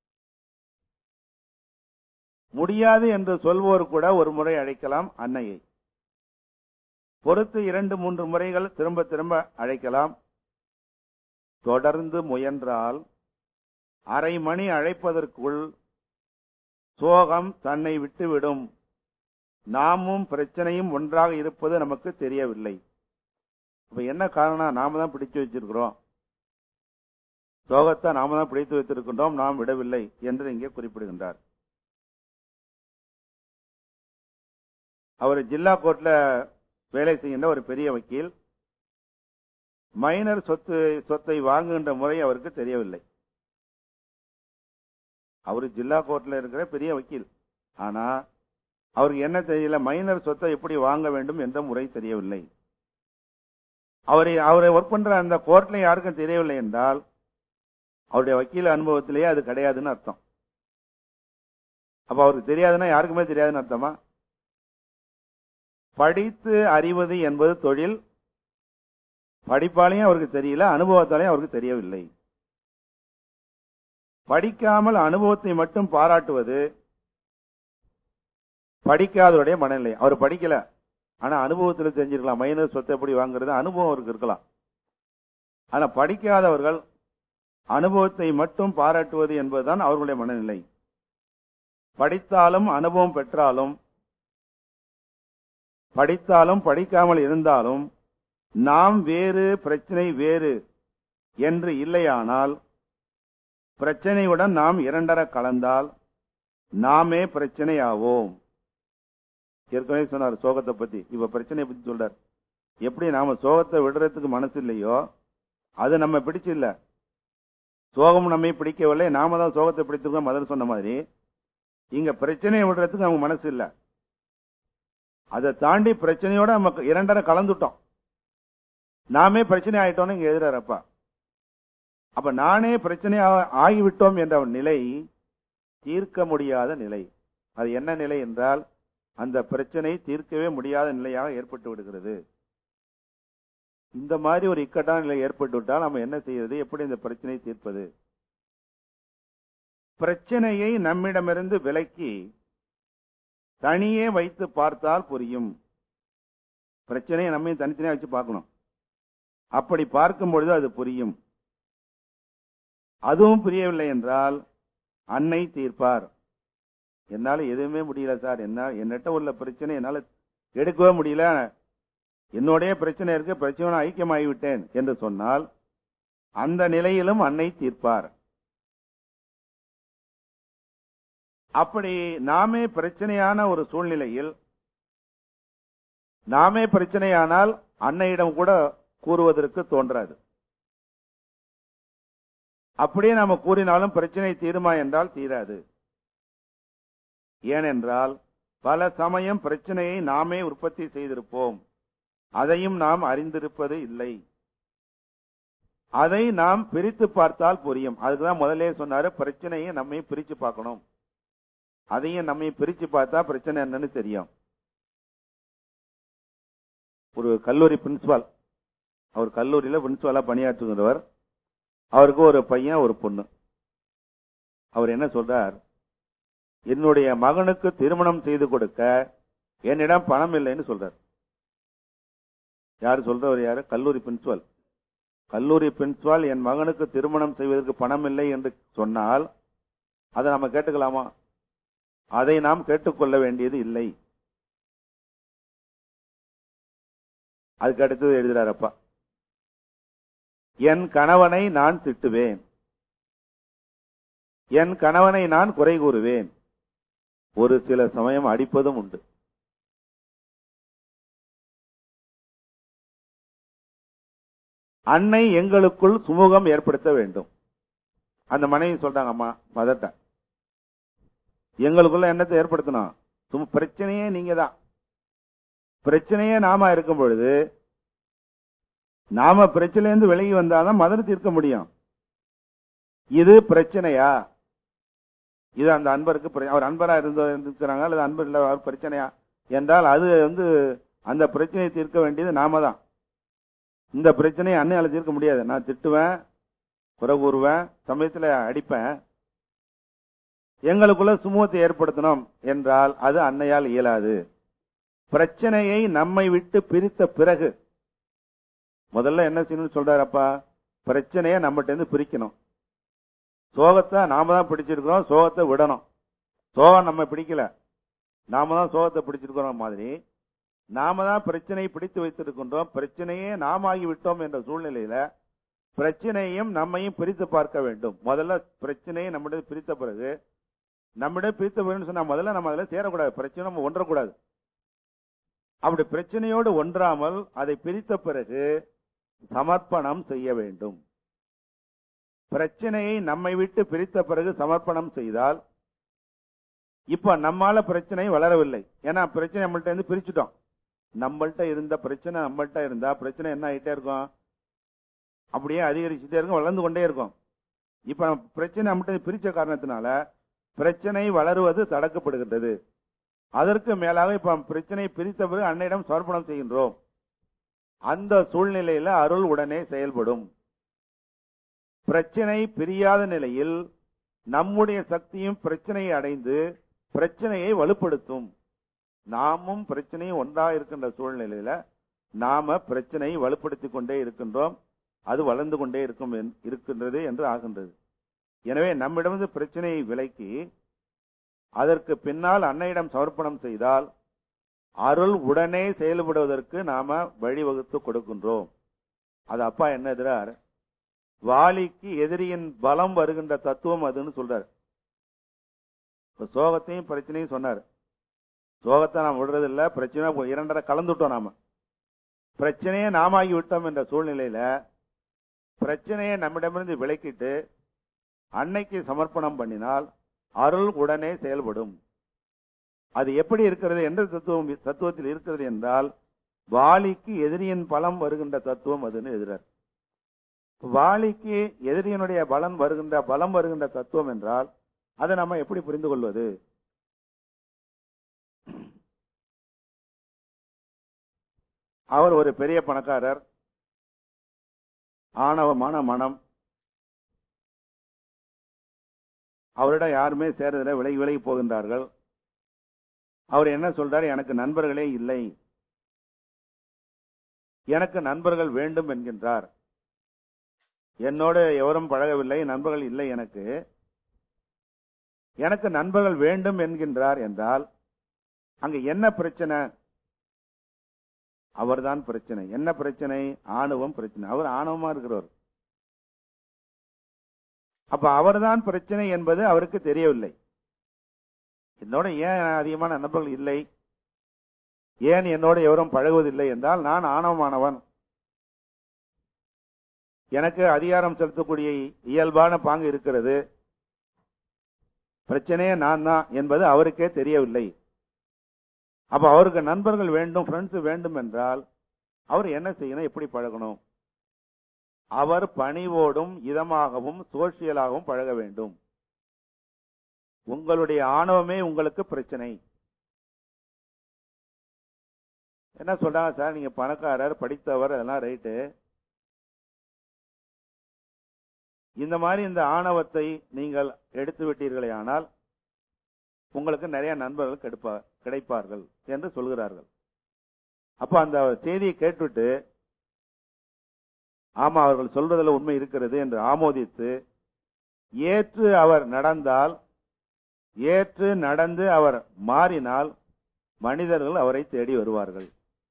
முடியாது என்று சொல்வோர் கூட ஒரு முறை அழைக்கலாம் அன்னையை. பொறுத்து இரண்டு மூன்று முறைகள் திரும்ப திரும்ப அழைக்கலாம். தொடர்ந்து முயன்றால் அரை மணி அழைப்பதற்குள் சோகம் தன்னை விட்டுவிடும். நாமும் பிரச்சனையும் ஒன்றாக இருப்பது நமக்கு தெரியவில்லை. இப்ப என்ன காரணம்? நாம தான் பிடிச்சு வச்சிருக்கிறோம், சோகத்தை நாம தான் பிடித்து வைத்திருக்கின்றோம், நாம் விடவில்லை என்று இங்கே குறிப்பிடுகின்றார். அவர் ஜில்லா கோர்ட்ல வேலை செய்கின்ற ஒரு பெரிய வக்கீல். மைனர் சொத்து சொத்தை வாங்குகின்ற முறை அவருக்கு தெரியவில்லை. அவரு ஜில்லா கோர்ட்ல இருக்கிற பெரிய வக்கீல். ஆனா அவருக்கு என்ன தெரியல, மைனர் சொத்தை எப்படி வாங்க வேண்டும் என்ற முறை தெரியவில்லை. அவரை அவரை ஒர்க் பண்ற அந்த கோர்ட்ல யாருக்கும் தெரியவில்லை என்றால் அவருடைய வக்கீல் அனுபவத்திலேயே அது கிடையாதுன்னு அர்த்தம். அப்ப அவருக்கு தெரியாதுன்னா யாருக்குமே தெரியாதுன்னு அர்த்தமா? படித்து அறிவது என்பது தொழில். படிப்பாலையும் அவருக்கு தெரியல, அனுபவத்தாலையும் அவருக்கு தெரியவில்லை. படிக்காமல் அனுபவத்தை மட்டும் பாராட்டுவது படிக்காதவருடைய மனநிலை. அவர் படிக்கல, ஆனா அனுபவத்தில் தெரிஞ்சிருக்கலாம். மைனர் சொத்தை எப்படி வாங்குறது அனுபவம் அவருக்கு இருக்கலாம். ஆனா படிக்காதவர்கள் அனுபவத்தை மட்டும் பாராட்டுவது என்பதுதான் அவர்களுடைய மனநிலை. படித்தாலும் அனுபவம் பெற்றாலும், படித்தாலும் படிக்காமல் இருந்தாலும் நாம் வேறு பிரச்சனை வேறு என்று இல்லையானால், பிரச்சனையுடன் நாம் இரண்டர கலந்தால் நாமே பிரச்சனை ஆவோம். ஏற்கனவே சொன்னார் சோகத்தை பத்தி, இப்ப பிரச்சனையை பத்தி சொல்றார். எப்படி நாம சோகத்தை விடுறதுக்கு மனசு இல்லையோ அது நம்ம பிடிச்சு இல்ல, சோகம் நம்மை பிடிக்கவில்லை, நாம தான் சோகத்தை பிடித்திருக்கோம். மதர் சொன்ன மாதிரி இங்க பிரச்சனையை விடுறதுக்கு நமக்கு மனசு இல்ல. அதை தாண்டி பிரச்சனையோட நமக்கு இரண்டரை கலந்துட்டோம், நாமே பிரச்சனை ஆயிட்டோம்னு இங்க எழுதுறாரப்பா. அப்ப நானே பிரச்சனை ஆகிவிட்டோம் என்ற நிலை தீர்க்க முடியாத நிலை. அது என்ன நிலை என்றால், அந்த பிரச்சனை தீர்க்கவே முடியாத நிலையாக ஏற்பட்டு விடுகிறது. இந்த மாதிரி ஒரு இக்கட்டான நிலை ஏற்பட்டு விட்டால் நம்ம என்ன செய்யறது, எப்படி இந்த பிரச்சனையை தீர்ப்பது? பிரச்சனையை நம்மிடமிருந்து விலக்கி தனியே வைத்து பார்த்தால் புரியும். பிரச்சனையை நம்ம தனித்தனியா வச்சு பார்க்கணும். அப்படி பார்க்கும் பொழுது அது புரியும். அதுவும் புரியவில்லை என்றால் அன்னை தீர்ப்பார். என்னால எதுவுமே முடியல சார், என்ன என்னட்ட உள்ள பிரச்சனை என்னால எடுக்கவே முடியல, என்னுடைய பிரச்சனை இருக்கு, பிரச்சனை ஐக்கியமாகிவிட்டேன் என்று சொன்னால் அந்த நிலையிலும் அன்னை தீர்ப்பார். அப்படி நாமே பிரச்சனையான ஒரு சூழ்நிலையில், நாமே பிரச்சனையானால் அன்னையிடம் கூட கூறுவதற்கு தோன்றாது. அப்படியே நாம கூறினாலும் பிரச்சனை தீருமா என்றால் தீராது. ஏனென்றால் பல சமயம் பிரச்சனையை நாமே உற்பத்தி செய்திருப்போம், அதையும் நாம் அறிந்திருப்பது இல்லை. அதை நாம் பிரித்து பார்த்தால் புரியும். அதுக்குதான் முதலே சொன்னாரு, பிரச்சனையை நம்மை பிரிச்சு பார்க்கணும். அதையும் நம்மை பிரிச்சு பார்த்தா பிரச்சனை என்னன்னு தெரியும். ஒரு கல்லூரி பிரின்சிபால், அவர் கல்லூரியில பிரின்சிபாலா பணியாற்றுகிறவர். அவருக்கு ஒரு பையன் ஒரு பொண்ணு. அவர் என்ன சொல்றார், என்னுடைய மகனுக்கு திருமணம் செய்து கொடுக்க என்னிடம் பணம் இல்லைன்னு சொல்றார். யாரு சொல்றவர்? யாரு? கல்லூரி பிரின்சிபால். கல்லூரி பிரின்சிபால் என் மகனுக்கு திருமணம் செய்வதற்கு பணம் இல்லை என்று சொன்னால் அதை நம்ம கேட்டுக்கலாமா? அதை நாம் கேட்டுக்கொள்ள வேண்டியது இல்லை. அதுக்கு அடுத்தது எழுதுறாரப்பா, என் கணவனை நான் திட்டுவேன், என் கணவனை நான் குறை கூறுவேன், ஒரு சில சமயம் அடிப்பதும் உண்டு. அன்னை எங்களுக்குள் சுமூகம் ஏற்படுத்த வேண்டும். அந்த மனைவி சொல்றாங்க, அம்மா மதர்ட்ட எங்களுக்குள்ள என்னத்தை ஏற்படுத்தணும்? பிரச்சனையே நீங்க தான். பிரச்சனையே நாம இருக்கும் பொழுது நாம பிரச்சனையிலிருந்து விலகி வந்தாதான் மதர் தீர்க்க முடியும். இது பிரச்சனையா? இது அந்த அன்பருக்கு, அவர் அன்பரா இருக்கிறாங்க அல்லது அன்பர் இல்ல அவர் பிரச்சனையா என்றால் அது வந்து அந்த பிரச்சனையை தீர்க்க வேண்டியது நாம தான். இந்த பிரச்சனையை அன்னையால தீர்க்க முடியாது. நான் திட்டுவேன், குறை கூறுவேன், சமயத்தில் அடிப்பேன். எங்களுக்குள்ள சுமூகத்தை ஏற்படுத்தணும் என்றால் அது அன்னையால் இயலாது. பிரச்சனையை நம்மை விட்டு பிரித்த பிறகு முதல்ல என்ன செய்யணும்னு சொல்றாரப்பா, பிரச்சனையை நம்மகிட்ட இருந்து பிரிக்கணும். சோகத்தை நாம தான் பிடிச்சிருக்கிறோம், சோகத்தை விடணும். சோகம் நம்ம பிடிக்கல, நாம தான் சோகத்தை பிடிச்சிருக்கிறோம் மாதிரி நாம தான் பிரச்சனையை பிடித்து வைத்திருக்கின்றோம். பிரச்சனையே நாம் ஆகிவிட்டோம் என்ற சூழ்நிலையில பிரச்சனையும் நம்மையும் பிரித்து பார்க்க வேண்டும். முதல்ல பிரச்சனையை நம்மிடம் பிரித்த பிறகு, நம்மிடம் பிரித்த பிறகு சொன்னா முதல்ல நம்ம அதில் சேரக்கூடாது, பிரச்சனை நம்ம ஒன்றக்கூடாது. அப்படி பிரச்சனையோடு ஒன்றாமல் அதை பிரித்த பிறகு சமர்ப்பணம் செய்ய வேண்டும். பிரச்சனையை நம்மை விட்டு பிரித்த பிறகு சமர்ப்பணம் செய்தால், இப்ப நம்மால பிரச்சனை வளரவில்லை. ஏன்னா பிரச்சனை நம்மள்ட்ட இருந்து பிரிச்சுட்டோம். நம்மள்ட்ட இருந்த பிரச்சனை நம்மள்ட்ட இருந்தா பிரச்சனை என்ன ஆகிட்டே இருக்கும், அப்படியே அதிகரிச்சுட்டே இருக்கும், வளர்ந்து கொண்டே இருக்கும். இப்ப நம்ம பிரச்சனை நம்மள்ட்ட பிரிச்ச காரணத்தினால பிரச்சனை வளருவது தடுக்கப்படுகின்றது. அதற்கு மேலாக இப்ப பிரச்சனை பிரித்த பிறகு அன்னையிடம் சமர்ப்பணம் செய்கின்றோம். அந்த சூழ்நிலையில அருள் உடனே செயல்படும். பிரச்சனை பிரியாத நிலையில் நம்முடைய சக்தியும் பிரச்சனையை அடைந்து பிரச்சனையை வலுப்படுத்தும். நாமும் பிரச்சனையும் ஒன்றாக இருக்கின்ற சூழ்நிலையில நாம பிரச்சனையை வலுப்படுத்திக் கொண்டே இருக்கின்றோம். அது வளர்ந்து கொண்டே இருக்கும் இருக்கின்றது என்று ஆகின்றது. எனவே நம்மிடமிருந்து பிரச்சனையை விலக்கி அதற்கு பின்னால் அன்னையிடம் சமர்ப்பணம் செய்தால் அருள் உடனே செயல்படுவதற்கு நாம வழிவகுத்து கொடுக்கின்றோம். அது அப்பா என்ன எதிரார், வாலிக்கு எதிரியின் பலம் வருகின்ற தத்துவம் அதுன்னு சொல்றார். சோகத்தையும் பிரச்சனையும் சொன்னார். சோகத்தை நாம் விடுறது இல்ல, பிரச்சனை இரண்டரை கலந்துட்டோம். நாம பிரச்சனையை நாம ஆகி விட்டோம் என்ற சூழ்நிலையில பிரச்சனையை நம்மிடமிருந்து விலக்கிட்டு அன்னைக்கு சமர்ப்பணம் பண்ணினால் அருள் உடனே செயல்படும். அது எப்படி இருக்கிறது என்ற தத்துவம் தத்துவத்தில் இருக்கிறது என்றால் வாலிக்கு எதிரியின் பலம் வருகின்ற தத்துவம் அதுன்னு எதிரார். வாலிக்கு எதிரியனுடைய பலம் வருகின்ற பலம் வருகின்ற தத்துவம் என்றால் அதை நம்ம எப்படி புரிந்து கொள்வது? அவர் ஒரு பெரிய பணக்காரர், ஆணவமான மனம், அவரிடம் யாருமே சேரதில்லை, விலகி விலகி போகின்றார்கள். அவர் என்ன சொல்றாரு, எனக்கு நண்பர்களே இல்லை, எனக்கு நண்பர்கள் வேண்டும் என்கின்றார். என்னோடு எவரும் பழகவில்லை, நண்பர்கள் இல்லை, எனக்கு எனக்கு நண்பர்கள் வேண்டும் என்கின்றார் என்றால் அங்க என்ன பிரச்சனை? அவர்தான் பிரச்சனை. என்ன பிரச்சனை? ஆணவம் பிரச்சனை. அவர் ஆணவமா இருக்கிறவர். அப்ப அவர்தான் பிரச்சனை என்பது அவருக்கு தெரியவில்லை. என்னோட ஏன் அதிகமான நண்பர்கள் இல்லை, ஏன் என்னோட எவரும் பழகுவதில்லை என்றால் நான் ஆணவமானவன், எனக்கு அதிகாரம் செலுத்தக்கூடிய இயல்பான பாங்கு இருக்கிறது, பிரச்சனையே நான் தான் என்பது அவருக்கே தெரியவில்லை. அப்ப அவருக்கு நண்பர்கள் வேண்டும், ஃப்ரெண்ட்ஸ் வேண்டும் என்றால் அவர் என்ன செய்யணும், எப்படி பழகணும்? அவர் பணிவோடும் இதமாகவும் சோசியலாகவும் பழக வேண்டும். உங்களுடைய ஆணவமே உங்களுக்கு பிரச்சனை. என்ன சொல்றாங்க சார், நீங்க பணக்காரர், படித்தவர், அதெல்லாம் ரைட்டு. இந்த மாதிரி இந்த ஆணவத்தை நீங்கள் எடுத்து விட்டீர்களே ஆனால் உங்களுக்கு நிறைய நண்பர்கள் கிடைப்பா கிடைப்பார்கள் என்று சொல்கிறார்கள். அப்ப அந்த செய்தியை கேட்டுவிட்டு ஆமா அவர்கள் சொல்வதில் உண்மை இருக்கிறது என்று ஆமோதித்து ஏற்று அவர் நடந்தால், ஏற்று நடந்து அவர் மாறினால் மனிதர்கள் அவரை தேடி வருவார்கள்.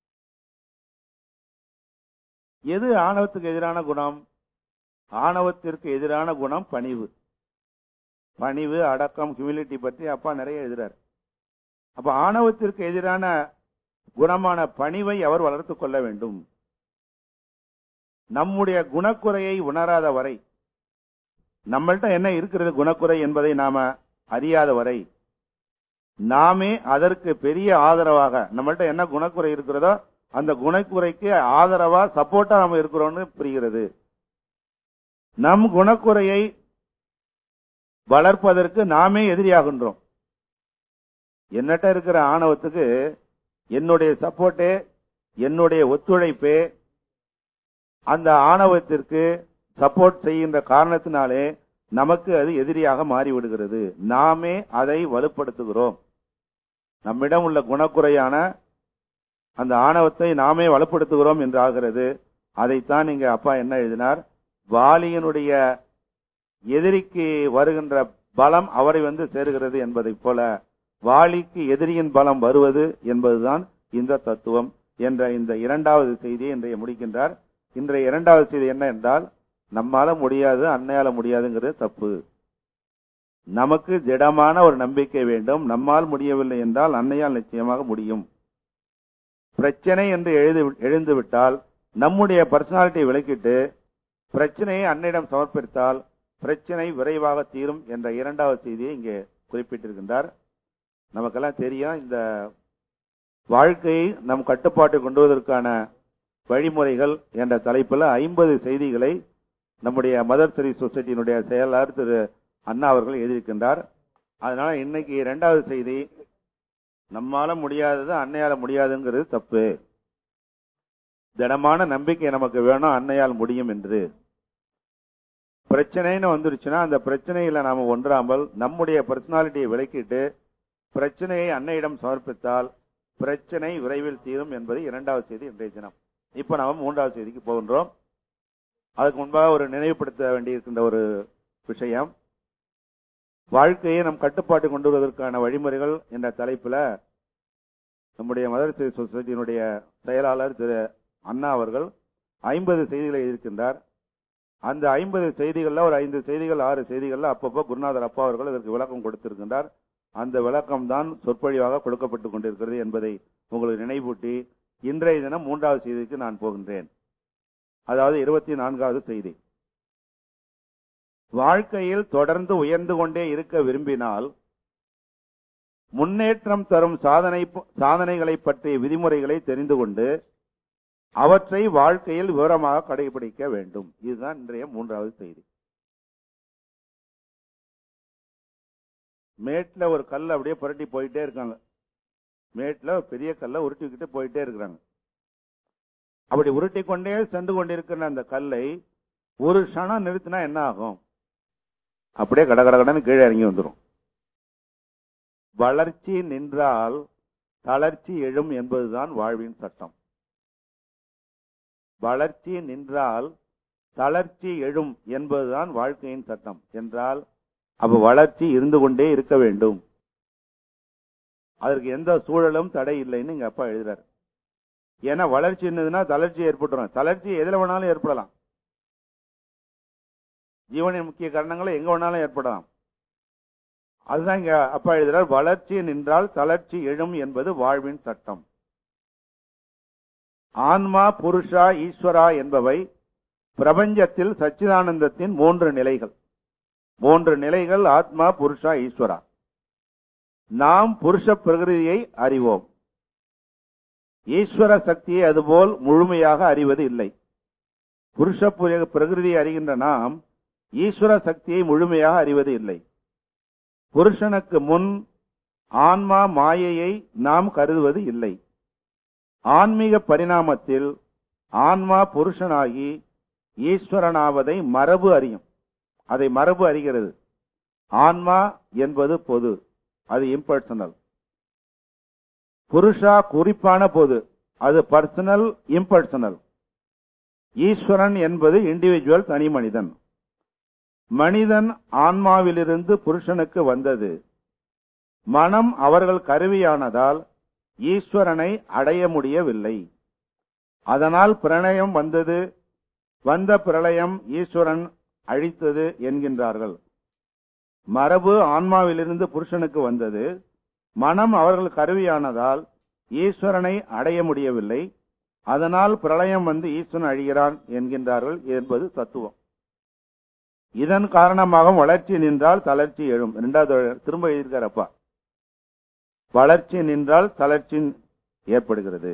எது ஆணவத்துக்கு எதிரான குணம்? ஆணவத்திற்கு எதிரான குணம் பணிவு. பணிவு, அடக்கம், ஹியூமிலிட்டி பற்றி அப்பா நிறைய எழுதுறார். அப்ப ஆணவத்திற்கு எதிரான குணமான பணிவை அவர் வளர்த்துக் கொள்ள வேண்டும். நம்முடைய குணக்குறையை உணராத வரை, நம்மள்ட்ட என்ன இருக்கிறது குணக்குறை என்பதை நாம அறியாத வரை, நாமே அதற்கு பெரிய ஆதரவாக, நம்மள்ட்ட என்ன குணக்குறை இருக்கிறதோ அந்த குணக்குறைக்கு ஆதரவா சப்போர்ட்டா நாம இருக்கிறோம்னு புரிகிறது. நம் குணக்குறையை வளர்ப்பதற்கு நாமே எதிரியாகின்றோம். என்னட்ட இருக்கிற ஆணவத்துக்கு என்னுடைய சப்போர்ட்டே, என்னுடைய ஒத்துழைப்பே அந்த ஆணவத்திற்கு சப்போர்ட் செய்கின்ற காரணத்தினாலே நமக்கு அது எதிரியாக மாறிவிடுகிறது. நாமே அதை வலுப்படுத்துகிறோம். நம்மிடம் உள்ள குணக்குறையான அந்த ஆணவத்தை நாமே வலுப்படுத்துகிறோம் என்று ஆகிறது. அதைத்தான் இங்க அப்பா என்ன எழுதினார், வாலியினுடைய எதிரிக்கு வருகின்ற பலம் அவரை வந்து சேருகிறது என்பதை போல வாலிக்கு எதிரியின் பலம் வருவது என்பதுதான் இந்த தத்துவம் என்ற இந்த இரண்டாவது செய்தியை இன்றைய முடிக்கின்றார். இன்றைய இரண்டாவது செய்தி என்ன என்றால், நம்மால முடியாது, அன்னையால முடியாதுங்கிறது தப்பு. நமக்கு திடமான ஒரு நம்பிக்கை வேண்டும். நம்மால் முடியவில்லை என்றால் அன்னையால் நிச்சயமாக முடியும். பிரச்சனை என்று எழுது எழுந்துவிட்டால் நம்முடைய பர்சனாலிட்டியை விலக்கிட்டு பிரச்சனையை அன்னையிடம் சமர்ப்பித்தால் பிரச்சனை விரைவாக தீரும் என்ற இரண்டாவது செய்தியை இங்கே குறிப்பிட்டிருக்கின்றார். நமக்கெல்லாம் தெரியும், இந்த வாழ்க்கையை நம் கட்டுப்பாட்டை கொண்டு வருவதற்கான வழிமுறைகள் என்ற தலைப்பில் ஐம்பது செய்திகளை நம்முடைய மதர் சர்வீஸ் சொசைட்டியினுடைய செயலாளர் திரு அண்ணா அவர்கள் எழுதியிருக்கின்றார். அதனால இன்னைக்கு இரண்டாவது செய்தி நம்மால முடியாதது அன்னையால முடியாதுங்கிறது தப்பு. திடமான நம்பிக்கை நமக்கு வேணும், அன்னையால் முடியும் என்று. பிரச்சனைன்னு வந்துருச்சுன்னா அந்த பிரச்சனையில நாம ஒன்றாமல் நம்முடைய பர்சனாலிட்டியை விலக்கிட்டு பிரச்சனையை அன்னையிடம் சமர்ப்பித்தால் பிரச்சனை விரைவில் தீரும் என்பது இரண்டாவது செய்தி இன்றைய தினம். இப்ப நாம மூன்றாவது செய்திக்கு போகின்றோம். அதுக்கு முன்பாக ஒரு நினைவுபடுத்த வேண்டியிருக்கின்ற ஒரு விஷயம், வாழ்க்கையை நம் கட்டுப்பாட்டு கொண்டு வருவதற்கான வழிமுறைகள் என்ற தலைப்புல நம்முடைய மதரசை சொசைட்டியினுடைய செயலாளர் திரு அண்ணா அவர்கள் ஐம்பது செய்திகளை எழுதியிருக்கின்றார். அந்த ஐம்பது செய்திகள்ல ஒரு ஐந்து செய்திகள் ஆறு செய்திகள்ல அப்பப்போ குருநாதர் அப்பா அவர்கள் அதற்கு விளக்கம் கொடுத்திருக்கின்றார். அந்த விளக்கம் தான் சொற்பொழிவாக கொடுக்கப்பட்டுக் கொண்டிருக்கிறது என்பதை உங்களுக்கு நினைவூட்டி இன்றைய தினம் மூன்றாவது செய்திக்கு நான் போகின்றேன். அதாவது இருபத்தி நான்காவது செய்தி. வாழ்க்கையில் தொடர்ந்து உயர்ந்து கொண்டே இருக்க விரும்பினால் முன்னேற்றம் தரும் சாதனை சாதனைகளை பற்றிய விதிமுறைகளை தெரிந்து கொண்டு அவற்றை வாழ்க்கையில் விவரமாக கடைபிடிக்க வேண்டும். இதுதான் இன்றைய மூன்றாவது செய்தி. மேட்ல ஒரு கல் அப்படியே புரட்டி போயிட்டே இருக்காங்க. மேட்ல பெரிய கல்லை உருட்டிக்கிட்டு போயிட்டே இருக்கிறாங்க. அப்படி உருட்டி கொண்டே சென்று கொண்டிருக்கிற அந்த கல்லை ஒரு க்ஷணம் நிறுத்தினா என்ன ஆகும்? அப்படியே கடகடகடன்னு கீழே இறங்கி வந்துடும். வளர்ச்சி நின்றால் தளர்ச்சி எழும் என்பதுதான் வாழ்வின் சட்டம். வளர்ச்சி நின்றால் தளர்ச்சி எழும் என்பதுதான் வாழ்க்கையின் சட்டம் என்றால் அப்ப வளர்ச்சி இருந்து கொண்டே இருக்க வேண்டும். அதற்கு எந்த சூழலும் தடை இல்லைன்னு எங்க அப்பா எழுதுறாரு. ஏன்னா வளர்ச்சி இருந்ததுன்னா தளர்ச்சி ஏற்பட்டுரும். தளர்ச்சி எதுல வேணாலும் ஏற்படலாம். ஜீவனின் முக்கிய காரணங்களை எங்க வேணாலும் ஏற்படலாம். அதுதான் இங்க அப்பா எழுதுறார், வளர்ச்சி நின்றால் தளர்ச்சி எழும் என்பது வாழ்வின் சட்டம். ஆன்மா, புருஷா, ஈஸ்வரா என்பவை பிரபஞ்சத்தில் சச்சிதானந்தத்தின் மூன்று நிலைகள். மூன்று நிலைகள் ஆத்மா, புருஷா, ஈஸ்வரா. நாம் புருஷ பிரகிருதியை அறிவோம். ஈஸ்வர சக்தியை அதுபோல் முழுமையாக அறிவது இல்லை. புருஷ பிரகிருதியை அறிகின்ற நாம் ஈஸ்வர சக்தியை முழுமையாக அறிவது இல்லை. புருஷனுக்கு முன் ஆன்மா மாயையை நாம் கருதுவது இல்லை. ஆன்மீக பரிணாமத்தில் ஆன்மா புருஷனாகி ஈஸ்வரனாவதை மரபு அறியும். அதை மரபு அறிகிறது. ஆன்மா என்பது பொது, அது இம்பர்சனல். புருஷா குறிப்பான பொது, அது பர்சனல் இம்பர்சனல். ஈஸ்வரன் என்பது இண்டிவிஜுவல், தனி மனிதன். மனிதன் ஆன்மாவிலிருந்து புருஷனுக்கு வந்தது. மனம் அவர்கள் கருவியானதால் ஈஸ்வரனை அடைய முடியவில்லை. அதனால் பிரளயம் வந்தது. வந்த பிரளயம் ஈஸ்வரன் அழித்தது என்கின்றார்கள். மரபு ஆன்மாவிலிருந்து புருஷனுக்கு வந்தது. மனம் அவர்கள் கருவியானதால் ஈஸ்வரனை அடைய முடியவில்லை. அதனால் பிரளயம் வந்து ஈஸ்வரன் அழிகிறான் என்கின்றார்கள் என்பது தத்துவம். இதன் காரணமாக வளர்ச்சி நின்றால் தளர்ச்சி எழும். இரண்டாவது திரும்ப எழுதியிருக்காரப்பா. வளர்ச்சி நின்றால் தளர்ச்சி ஏற்படுகிறது.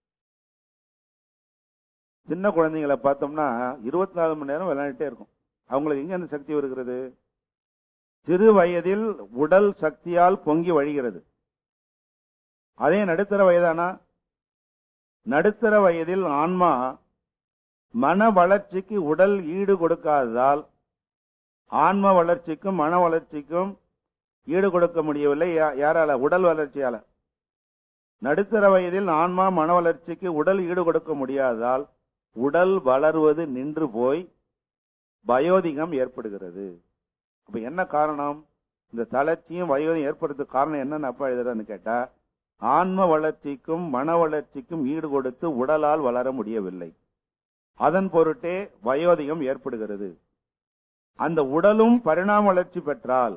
சின்ன குழந்தைங்களை பார்த்தோம்னா இருபத்தி நாலு மணி நேரம் விளையாடிட்டே இருக்கும். அவங்களுக்கு எங்க அந்த சக்தி வருகிறது? சிறு வயதில் உடல் சக்தியால் பொங்கி வழிகிறது. அதே நடுத்தர வயதானா? நடுத்தர வயதில் ஆன்மா மன வளர்ச்சிக்கு உடல் ஈடு கொடுக்காததால் ஆன்ம வளர்ச்சிக்கும் மன வளர்ச்சிக்கும் ஈடு கொடுக்க முடியவில்லை. யாரால? உடல் வளர்ச்சியால. நடுத்தர வயதில் ஆன்மா மன வளர்ச்சிக்கு உடல் ஈடு கொடுக்க முடியாததால் உடல் வளர்வது நின்று போய் வயோதிகம் ஏற்படுகிறது. அப்ப என்ன காரணம்? இந்த தளர்ச்சியும் வயோதிகம் ஏற்படுறதுக்கு காரணம் என்னன்னு அப்பா எழுதுறான்னு கேட்டா, ஆன்ம வளர்ச்சிக்கும் மன வளர்ச்சிக்கும் ஈடு கொடுத்து உடலால் வளர முடியவில்லை. அதன் பொருட்டே வயோதிகம் ஏற்படுகிறது. அந்த உடலும் பரிணாம வளர்ச்சி பெற்றால்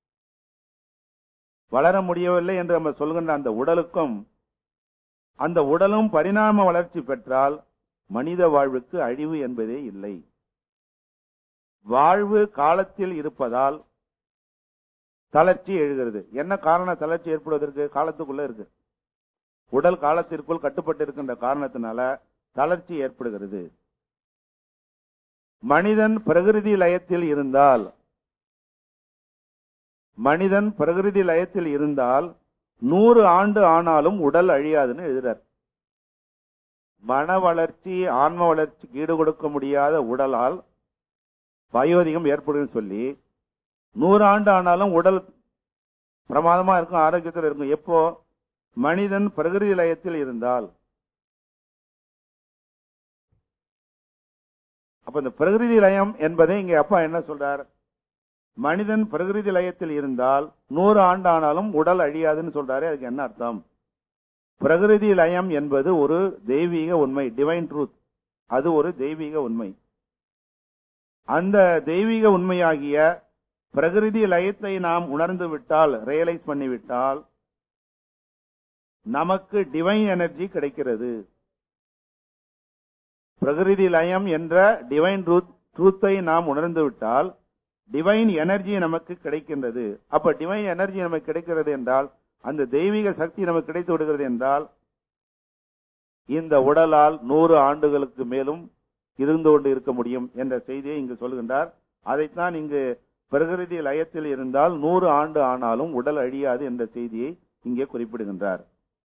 வளர முடியவில்லை என்று நம்ம சொல்கின்ற அந்த உடலுக்கும் அந்த உடலும் பரிணாம வளர்ச்சி பெற்றால் மனித வாழ்வுக்கு அழிவு என்பதே இல்லை. வாழ்வு காலத்தில் இருப்பதால் தளர்ச்சி எழுகிறது. என்ன காரணம் தளர்ச்சி ஏற்படுவதற்கு? காலத்துக்குள்ள இருக்கு. உடல் காலத்திற்குள் கட்டுப்பட்டு இருக்கின்ற காரணத்தினால தளர்ச்சி ஏற்படுகிறது. மனிதன் பிரகிருதி லயத்தில் இருந்தால் மனிதன் பிரகிருதி லயத்தில் இருந்தால் நூறு ஆண்டு ஆனாலும் உடல் அழியாதுன்னு எழுதுறார். மன வளர்ச்சி ஆன்ம வளர்ச்சிக்கு ஈடு கொடுக்க முடியாத உடலால் வயோதிகம் ஏற்படும் சொல்லி நூறு ஆண்டு ஆனாலும் உடல் பிரமாதமா இருக்கும், ஆரோக்கியத்தில் இருக்கும். எப்போ மனிதன் பிரகிருதி லயத்தில் இருந்தால். அப்ப இந்த பிரகிருதி லயம் என்பதை இங்க அப்பா என்ன சொல்றார்? மனிதன் பிரகிருதி லயத்தில் இருந்தால் நூறு ஆண்டு ஆனாலும் உடல் அழியாதுன்னு சொல்றாரு. அதுக்கு என்ன அர்த்தம்? பிரகிருதி லயம் என்பது ஒரு தெய்வீக உண்மை, டிவைன் ட்ரூத். அது ஒரு தெய்வீக உண்மை. அந்த தெய்வீக உண்மையாகிய பிரகிருதி லயத்தை நாம் உணர்ந்து விட்டால், ரியலைஸ் பண்ணிவிட்டால், நமக்கு டிவைன் எனர்ஜி கிடைக்கிறது. பிரகிருதி லயம் என்ற டிவைன் ட்ரூத்தை நாம் உணர்ந்து விட்டால் டிவைன் எனர்ஜி நமக்கு கிடைக்கின்றது. அப்ப டிவைன் எனர்ஜி நமக்கு கிடைக்கிறது என்றால், அந்த தெய்வீக சக்தி நமக்கு கிடைத்து விடுகிறது என்றால், இந்த உடலால் நூறு ஆண்டுகளுக்கு மேலும் இருந்து கொண்டு இருக்க முடியும் என்ற செய்தியை இங்கு சொல்கின்றார். அதைத்தான் இங்கு பிரகிருதி லயத்தில் இருந்தால் நூறு ஆண்டு ஆனாலும் உடல் அழியாது என்ற செய்தியை இங்கே குறிப்பிடுகின்றார்.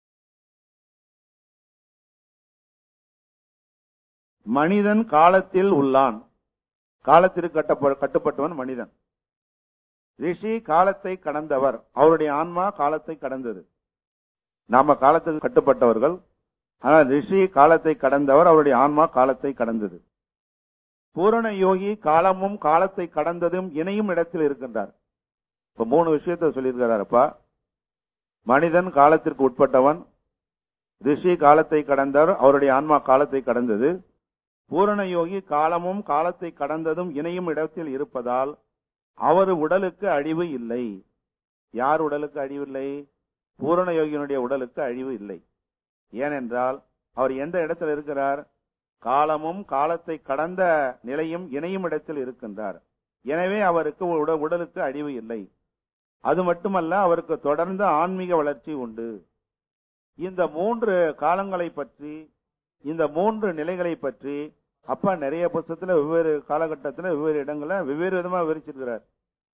மனிதன் காலத்தில் உள்ளான். காலத்திற்கு கட்டுப்பட்டவன் மனிதன். ரிஷி காலத்தை கடந்தவர், அவருடைய ஆன்மா காலத்தை கடந்தது. நாம காலத்துக்கு கட்டுப்பட்டவர்கள், ஆனால் ரிஷி காலத்தை கடந்தவர், அவருடைய ஆன்மா காலத்தை கடந்தது. பூரண யோகி காலமும் காலத்தை கடந்ததும் இணையும் இடத்தில் இருக்கின்றார். இப்ப மூணு விஷயத்தை சொல்லியிருக்கிறாரப்பா. மனிதன் காலத்திற்கு உட்பட்டவன், ரிஷி காலத்தை கடந்தவர், அவருடைய ஆன்மா காலத்தை கடந்தது. பூரண யோகி காலமும் காலத்தை கடந்ததும் இணையும் இடத்தில் இருப்பதால் அவர் உடலுக்கு அழிவு இல்லை. யார் உடலுக்கு அழிவு இல்லை? பூரண யோகியினுடைய உடலுக்கு அழிவு இல்லை. ஏனென்றால் அவர் எந்த இடத்தில் இருக்கிறார்? காலமும் காலத்தை கடந்த நிலையும் இணையும் இடத்தில் இருக்கின்றார். எனவே அவருக்கு உடலுக்கு அழிவு இல்லை. அது மட்டுமல்ல, அவருக்கு தொடர்ந்து ஆன்மீக வளர்ச்சி உண்டு. இந்த மூன்று காலங்களை பற்றி, இந்த மூன்று நிலைகளை பற்றி அப்பா நிறைய புத்தகத்துல வெவ்வேறு காலகட்டத்தில் வெவ்வேறு இடங்கள்ல வெவ்வேறு விதமா விவரிச்சிருக்கிறார்.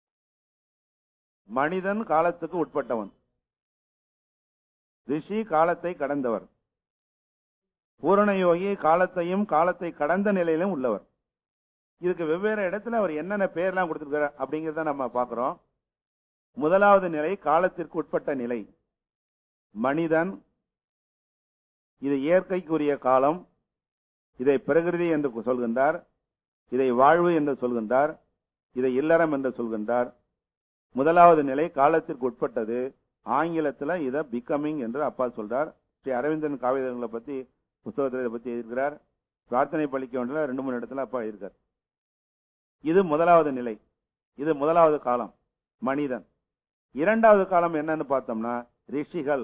மனிதன் காலத்துக்கு உட்பட்டவன், ரிஷி காலத்தை கடந்தவர், பூரண யோகி காலத்தையும் காலத்தை கடந்த நிலையிலும் உள்ளவர். இதுக்கு வெவ்வேறு இடத்துல அவர் என்னென்ன பேர்லாம் கொடுத்திருக்கிறார் அப்படிங்கறத நம்ம பார்க்கிறோம். முதலாவது நிலை காலத்திற்கு உட்பட்ட நிலை. மனிதன், இது இயற்கைக்குரிய காலம், இதை பிரகிருதி என்று சொல்கின்றார், இதை வாழ்வு என்று சொல்கின்றார், இதை இல்லறம் என்று சொல்கின்றார். முதலாவது நிலை காலத்திற்கு உட்பட்டது. ஆங்கிலத்தில் இதை பிகமிங் என்று அப்பா சொல்றார். ஸ்ரீ அரவிந்தன் காவியங்களை பத்தி புத்தகத்தில் இதை பத்தி எழுதியிருக்கிறார். பிரார்த்தனை பள்ளிக்க வேண்டிய ரெண்டு மூணு இடத்துல அப்பா எழுதியிருக்கார். இது முதலாவது நிலை, இது முதலாவது காலம் மனிதன். இரண்டாவது காலம் என்னன்னு பார்த்தோம்னா ரிஷிகள்,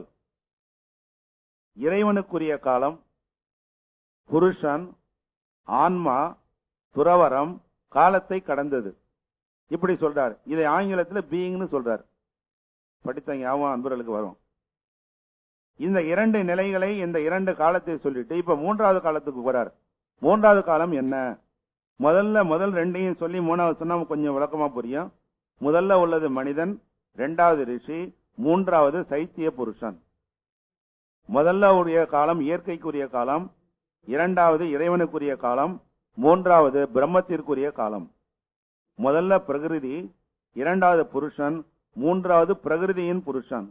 இறைவனுக்குரிய காலம், புருஷன், ஆன்மா, துறவரம், காலத்தை கடந்தது, இப்படி சொல்றார். இதை ஆங்கிலத்தில் பீயிங்னு சொல்றார். படித்த ஞாபகம் அன்பர்களுக்கு வரும். இந்த இரண்டு நிலைகளை, இந்த இரண்டு காலத்தை சொல்லிட்டு இப்ப மூன்றாவது காலத்துக்கு போறார். மூன்றாவது காலம் என்ன? முதல்ல முதல் ரெண்டையும் சொல்லி மூணாவது சொன்னா கொஞ்சம் விளக்கமா புரியும். முதல்ல உள்ளது மனிதன், இரண்டாவது ரிஷி, மூன்றாவது சைத்திய புருஷன். முதல்ல உரிய காலம் இயற்கைக்குரிய காலம், இரண்டாவது இறைவனுக்குரிய காலம், மூன்றாவது பிரம்மத்திற்குரிய காலம். முதல்ல பிரகிருதி, இரண்டாவது புருஷன், மூன்றாவது பிரகிருதியின் புருஷன்.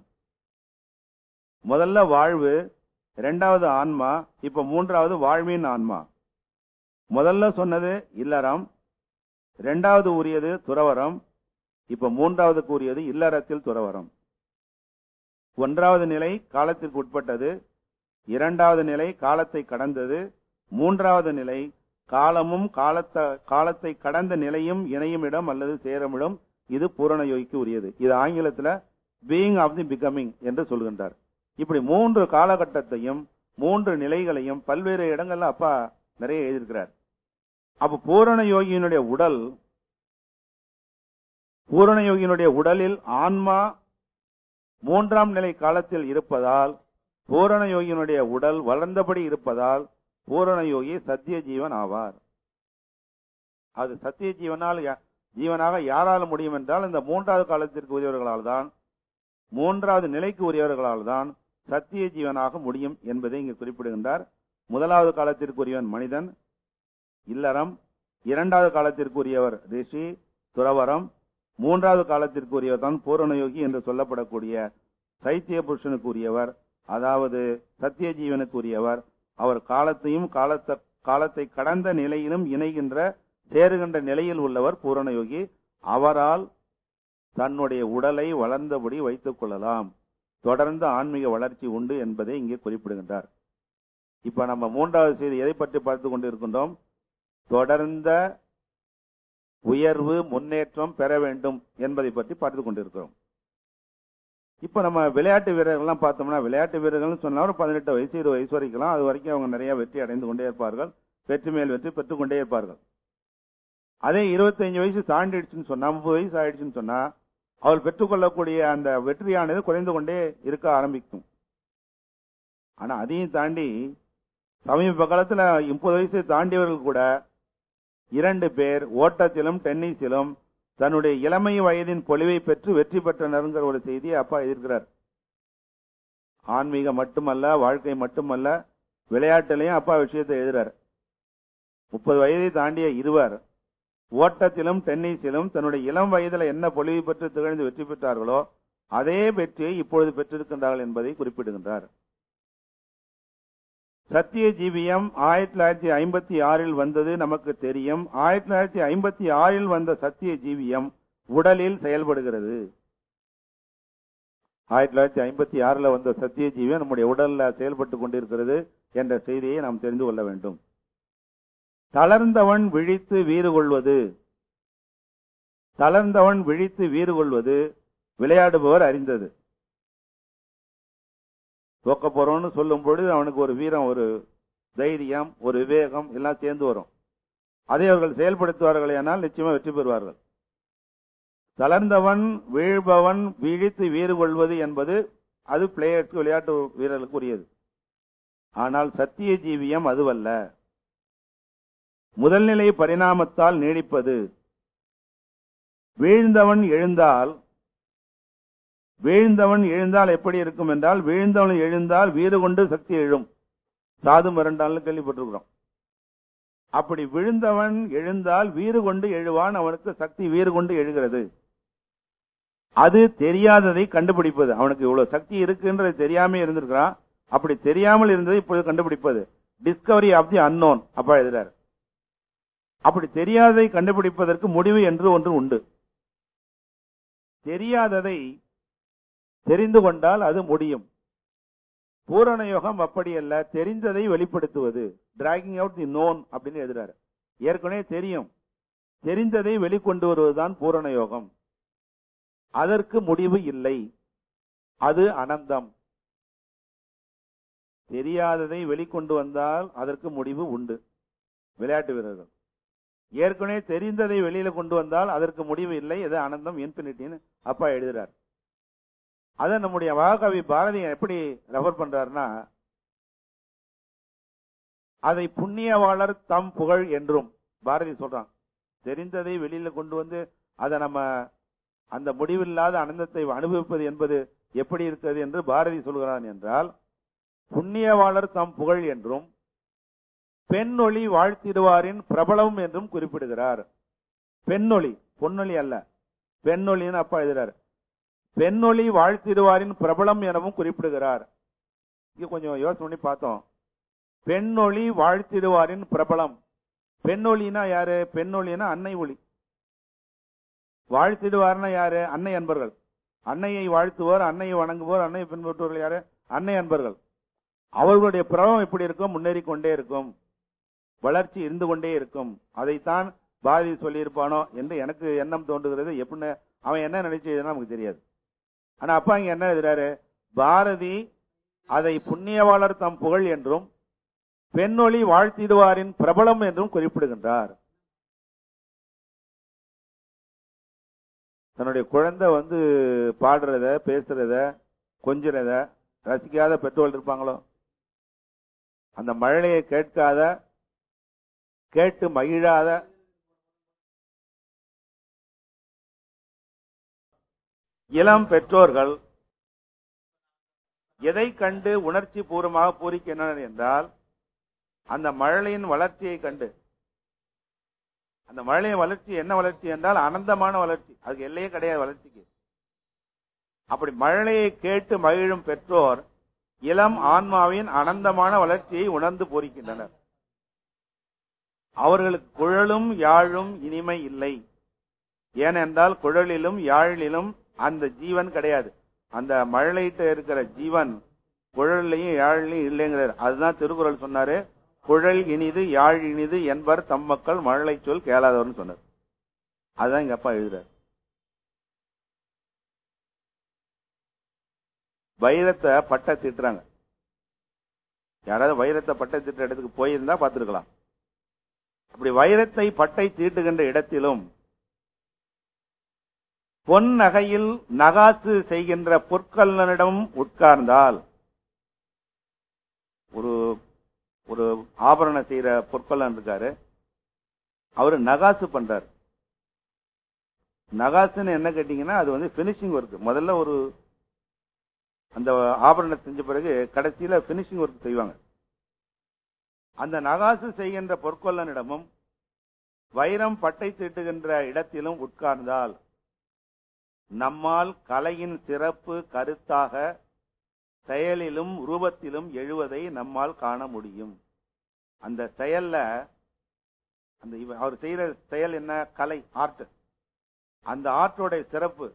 முதல்ல வாழ்வு, இரண்டாவது ஆன்மா, இப்ப மூன்றாவது வாழ்வின் ஆன்மா. முதல்ல சொன்னது இல்லறம், இரண்டாவது உரியது துறவரம், இப்ப மூன்றாவது கூறியது இல்லறத்தில் துறவரம். ஒன்றாவது நிலை காலத்திற்கு உட்பட்டது, இரண்டாவது நிலை காலத்தை கடந்தது, மூன்றாவது நிலை காலமும் காலத்தை காலத்தை கடந்த நிலையும் இணையும் இடம் அல்லது சேருமிடம். இது பூரண யோகிக்கு உரியது. இது ஆங்கிலத்தில் பீயிங் ஆஃப் தி பிகமிங் என்று சொல்கின்றார். இப்படி மூன்று காலகட்டத்தையும் மூன்று நிலைகளையும் பல்வேறு இடங்கள்ல அப்பா நிறைய எழுதியிருக்கிறார். அப்ப பூரண யோகியினுடைய உடல், பூரண யோகியினுடைய உடலில் ஆன்மா மூன்றாம் நிலை காலத்தில் இருப்பதால், பூரண யோகியினுடைய உடல் வளர்ந்தபடி இருப்பதால் பூரண யோகி சத்திய ஜீவன் ஆவார். அது சத்திய ஜீவனால் ஜீவனாக யாரால முடியும் என்றால் இந்த மூன்றாவது காலத்திற்கு உரியவர்களால் தான். மூன்றாவது நிலைக்கு உரியவர்களால் தான் சத்திய ஜீவனாக முடியும் என்பதை இங்கு குறிப்பிடுகின்றார். முதலாவது காலத்திற்குரியவன் மனிதன், இல்லறம். இரண்டாவது காலத்திற்குரியவர் ரிஷி, துறவரம். மூன்றாவது காலத்திற்குரியவர் தான் பூரணயோகி என்று சொல்லப்படக்கூடிய சைத்திய புருஷனுக்குரியவர், அதாவது சத்திய ஜீவனுக்குரியவர். அவர் காலத்தையும் காலத்தை காலத்தை கடந்த நிலையிலும் இணைகின்ற சேருகின்ற நிலையில் உள்ளவர் பூரணயோகி. அவரால் தன்னுடைய உடலை வளர்ந்தபடி வைத்துக் கொள்ளலாம். தொடர்ந்து ஆன்மீக வளர்ச்சி உண்டு என்பதை இங்கே குறிப்பிடுகின்றார். இப்ப நம்ம மூன்றாவது செய்தி எதை பற்றி பார்த்துக் கொண்டிருக்கின்றோம்? தொடர்ந்த உயர்வு முன்னேற்றம் பெற வேண்டும் என்பதை பற்றி பார்த்துக் கொண்டிருக்கிறோம். இப்ப நம்ம விளையாட்டு வீரர்கள்லாம் பார்த்தோம்னா, விளையாட்டு வீரர்கள் சொன்னா ஒரு பதினெட்டு வயசு இருபது வயசு வரைக்கும் அது வரைக்கும் அவங்க நிறைய வெற்றி அடைந்து கொண்டே இருப்பார்கள், வெற்றி மேல் வெற்றி பெற்றுக் கொண்டே இருப்பார்கள். அதே இருபத்தஞ்சு வயசு தாண்டிடுச்சுன்னு சொன்னா, முப்பது வயசு ஆயிடுச்சுன்னு சொன்னா, அவள் பெற்றுக்கொள்ளக்கூடிய அந்த வெற்றியானது குறைந்து கொண்டே இருக்க ஆரம்பிக்கும். ஆனா அதையும் தாண்டி சமீப காலத்துல முப்பது வயசை தாண்டியவர்கள் கூட இரண்டு பேர் ஓட்டத்திலும் டென்னிஸிலும் தன்னுடைய இளமை வயதின் பொலிவை பெற்று வெற்றி பெற்றனருங்கிற ஒரு செய்தியை அப்பா எதிர்க்கிறார். ஆன்மீகம் மட்டுமல்ல, வாழ்க்கை மட்டுமல்ல, விளையாட்டிலையும் அப்பா விஷயத்தை எழுதுறார். முப்பது வயதை தாண்டிய இருவர் ஓட்டத்திலும் டென்னிஸிலும் தன்னுடைய இளம் வயதில் என்ன பொலிவு பெற்று திகழ்ந்து வெற்றி பெற்றார்களோ அதே வெற்றியை இப்பொழுது பெற்றிருக்கின்றார்கள் என்பதை குறிப்பிடுகின்றார். சத்திய ஜீவியம் ஆயிரத்தி தொள்ளாயிரத்தி ஐம்பத்தி ஆறில் வந்தது நமக்கு தெரியும். ஆயிரத்தி தொள்ளாயிரத்தி ஐம்பத்தி ஆறில் வந்த சத்திய ஜீவியம் உடலில் செயல்படுகிறது. ஆயிரத்தி தொள்ளாயிரத்தி ஐம்பத்தி ஆறுல வந்த சத்திய ஜீவியம் நம்முடைய உடல்ல செயல்பட்டுக் கொண்டிருக்கிறது என்ற செய்தியை நாம் தெரிந்து கொள்ள வேண்டும். தளர்ந்தவன் விழித்து வீறு கொள்வது, தளர்ந்தவன் விழித்து வீறு கொள்வது விளையாடுபவர் அறிந்தது. தோக்க போறோம்னு சொல்லும் பொழுது அவனுக்கு ஒரு வீரம், ஒரு தைரியம், ஒரு விவேகம் எல்லாம் சேர்ந்து வரும். அதை அவர்கள் செயல்படுத்துவார்கள் ஆனால் நிச்சயமா வெற்றி பெறுவார்கள். தளர்ந்தவன் வீழ்பவன் விழித்து வீறு கொள்வது என்பது அது பிளேயர்ஸ்க்கு, விளையாட்டு வீரர்களுக்கு உரியது. ஆனால் சத்திய ஜீவியம் அதுவல்ல. முதல்நிலை பரிணாமத்தால் நீடிப்பது. வீழ்ந்தவன் எழுந்தால் வீழ்ந்தவன் எழுந்தால் எப்படி இருக்கும் என்றால், வீழ்ந்தவன் எழுந்தால் வீறு கொண்டு சக்தி எழும். சாது மிரண்டால் கேள்விப்பட்டிருக்கிறோம். அப்படி விழுந்தவன் எழுந்தால் வீறு கொண்டு எழுவான், அவனுக்கு சக்தி வீறு கொண்டு எழுகிறது. அது தெரியாததை கண்டுபிடிப்பது. அவனுக்கு இவ்வளவு சக்தி இருக்குன்றது தெரியாம இருந்திருக்கிறான். அப்படி தெரியாமல் இருந்ததை இப்பொழுது கண்டுபிடிப்பது. டிஸ்கவரி ஆஃப் தி அன்னோன் அப்பா எழுதுறார். அப்படி தெரியாததை கண்டுபிடிப்பதற்கு முடிவு என்று ஒன்று உண்டு. தெரியாததை தெரிந்து கொண்டால் அது முடியும். பூரண யோகம் அப்படி அல்ல, தெரிந்ததை வெளிப்படுத்துவது. டிராகிங் அவுட் தி நோன் அப்படின்னு எழுதுறாரு. ஏற்கனவே தெரியும், தெரிந்ததை வெளிக்கொண்டு வருவதுதான் பூரண யோகம். அதற்கு முடிவு இல்லை, அது அனந்தம். தெரியாததை வெளிக்கொண்டு வந்தால் அதற்கு முடிவு உண்டு. விளையாட்டு வீரர்கள் ஏற்கனவே தெரிந்ததை வெளியில கொண்டு வந்தால் அதற்கு முடிவு இல்லை, இது அனந்தம், இன்பினிட்டின்னு அப்பா எழுதுறார். அத நம்முடைய மகாகவி பாரதியார் எப்படி ரெஃபர் பண்றாருன்னா, அதை புண்ணியவாளர் தம் புகழ் என்றும் பாரதி சொல்றான். தெரிந்ததை வெளியில கொண்டு வந்து அதை நம்ம அந்த முடிவில்லாத அனந்தத்தை அனுபவிப்பது என்பது எப்படி இருக்கிறது என்று பாரதி சொல்கிறான் என்றால், புண்ணியவாளர் தம் புகழ் என்றும் பெண்ணொளி வாழ்த்திடுவாரின் பிரபலம் என்றும் குறிப்பிடுகிறார். பெண்ணொளி, பொன்னொளி அல்ல, பெண்ணொளின்னு அப்பா எழுதுறாரு. பெண்ணொளி வாழ்த்திடுவாரின் பிரபலம் எனவும் குறிப்பிடுகிறார். இங்க கொஞ்சம் யோசனை பண்ணி பார்த்தோம். பெண்ணொளி வாழ்த்திடுவாரின் பிரபலம். பெண்ணொளினா யாரு? பெண்ணொளினா அன்னை ஒளி. வாழ்த்திடுவார்னா யாரு? அன்னை அன்பர்கள். அன்னையை வாழ்த்துவோர், அன்னையை வணங்குவோர், அன்னையை பின்பற்றுவோர்கள் யாரு? அன்னை அன்பர்கள். அவர்களுடைய பிரபலம் எப்படி இருக்கும்? முன்னேறி கொண்டே இருக்கும், வளர்ச்சி இருந்து கொண்டே இருக்கும். அதைத்தான் பாரதி சொல்லியிருப்பானோ என்று எனக்கு எண்ணம் தோன்றுகிறது. எப்படின்னு அவன் என்ன நினைச்சதுன்னா நமக்கு தெரியாது. ஆனா அப்பா இங்க என்ன எழுதுறாரு? பாரதி அதை புண்ணியவாளர் தம் புகழ் என்றும் பெண்ணொளி வாழ்த்திடுவாரின் பிரபலம் என்றும் குறிப்பிடுகின்றார். தன்னுடைய குழந்தை வந்து பாடுறத, பேசுறத, கொஞ்சிறத ரசிக்காத பெற்றோர்கள் இருப்பாங்களோ? அந்த மழலையை கேட்காத, கேட்டு மகிழாத, இளம் பெற்றோர்கள் எதை கண்டு உணர்ச்சி பூர்வமாக பூரிக்கின்றனர் என்றால் அந்த மழலையின் வளர்ச்சியை கண்டு. அந்த மழலையின் வளர்ச்சி என்ன வளர்ச்சி என்றால் அனந்தமான வளர்ச்சி, அதுக்கு எல்லையே கிடையாது வளர்ச்சிக்கு. அப்படி மழலையை கேட்டு மகிழும் பெற்றோர் இளம் ஆன்மாவின் அனந்தமான வளர்ச்சியை உணர்ந்து பூரிக்கின்றனர். அவர்களுக்கு குழலும் யாழும் இனிமை இல்லை. ஏனென்றால் குழலிலும் யாழிலும் அந்த ஜீவன் கிடையாது. அந்த மழலையிட்ட இருக்கிற ஜீவன் குழலையும் யாழிலையும் இல்லைங்கிறார். அதுதான் திருக்குறள் சொன்னாரு, குழல் இனிது யாழ் இனிது என்பர் தம் மக்கள் மழலை சொல் கேளாதவர்னு சொன்னார். அதுதான் எங்க அப்பா எழுதுறாரு. வைரத்தை பட்டை திட்டுறாங்க. யாராவது வைரத்தை பட்டை திட்டுற இடத்துக்கு போயிருந்தா பார்த்திருக்கலாம். அப்படி வைரத்தை பட்டை தீட்டுகின்ற இடத்திலும் பொன் நகையில் நகாசு செய்கின்ற பொற்கல்லனிடம் உட்கார்ந்தால், ஒரு ஒரு ஆபரணம் செய்யற பொற்கல்லன் இருக்காரு, அவரு நகாசு பண்றாரு. நகாசுன்னு என்ன கேட்டீங்கன்னா அது வந்து பினிஷிங் ஒர்க். முதல்ல ஒரு அந்த ஆபரணம் செஞ்ச பிறகு கடைசியில பினிஷிங் ஒர்க் செய்வாங்க. அந்த நகாசு செய்கின்ற பொற்கொல்லனிடமும் வைரம் பட்டை தீட்டுகின்ற இடத்திலும் உட்கார்ந்தால் நம்மால் கலையின் சிறப்பு கருத்தாக செயலிலும் ரூபத்திலும் எழுவதை நம்மால் காண முடியும். அந்த செயல்ல அந்த அவர் செய்யற செயல் என்ன, கலை, ஆர்ட். அந்த ஆர்ட்டோட சிறப்பு,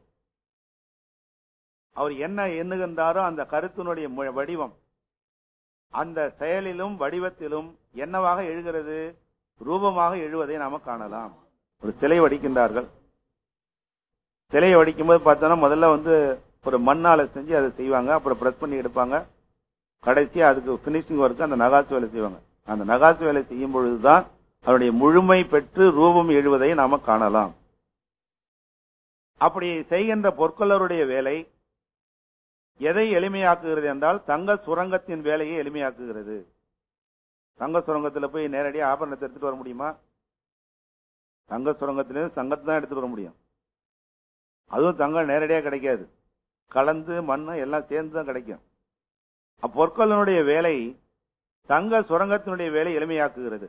அவர் என்ன எண்ணுகின்றாரோ அந்த கருத்தினுடைய வடிவம் அந்த செயலிலும் வடிவத்திலும் என்னவாக எழுகிறது, ரூபமாக எழுவதை நாம காணலாம். ஒரு சிலை வடிக்கின்றார்கள். சிலையை வடிக்கும் போது பார்த்தோம்னா முதல்ல வந்து ஒரு மண்ணால செஞ்சு அதை செய்வாங்க, அப்புறம் பிரஸ் பண்ணி எடுப்பாங்க, கடைசியா அதுக்கு பினிஷிங் ஒர்க் அந்த நகாசு வேலை செய்வாங்க. அந்த நகாசு வேலை செய்யும் பொழுதுதான் அவருடைய முழுமை பெற்று ரூபம் எழுவதை நாம காணலாம். அப்படி செய்கின்ற பொற்கொள்ளருடைய வேலை எதை எளிமையாக்குகிறது என்றால் தங்க சுரங்கத்தின் வேலையை எளிமையாக்குகிறது. தங்க சுரங்கத்தில் போய் நேரடியாக ஆபரணத்தை எடுத்துட்டு வர முடியுமா? தங்க சுரங்கத்திலிருந்து சங்கத்தை தான் எடுத்துட்டு வர முடியும். அதுவும் தங்கம் நேரடியாக கிடைக்காது, கலந்து மண்ணு எல்லாம் சேர்ந்து தான் கிடைக்கும். அப்பொற்கொள்ளனுடைய வேலை தங்க சுரங்கத்தினுடைய வேலை எளிமையாக்குகிறது.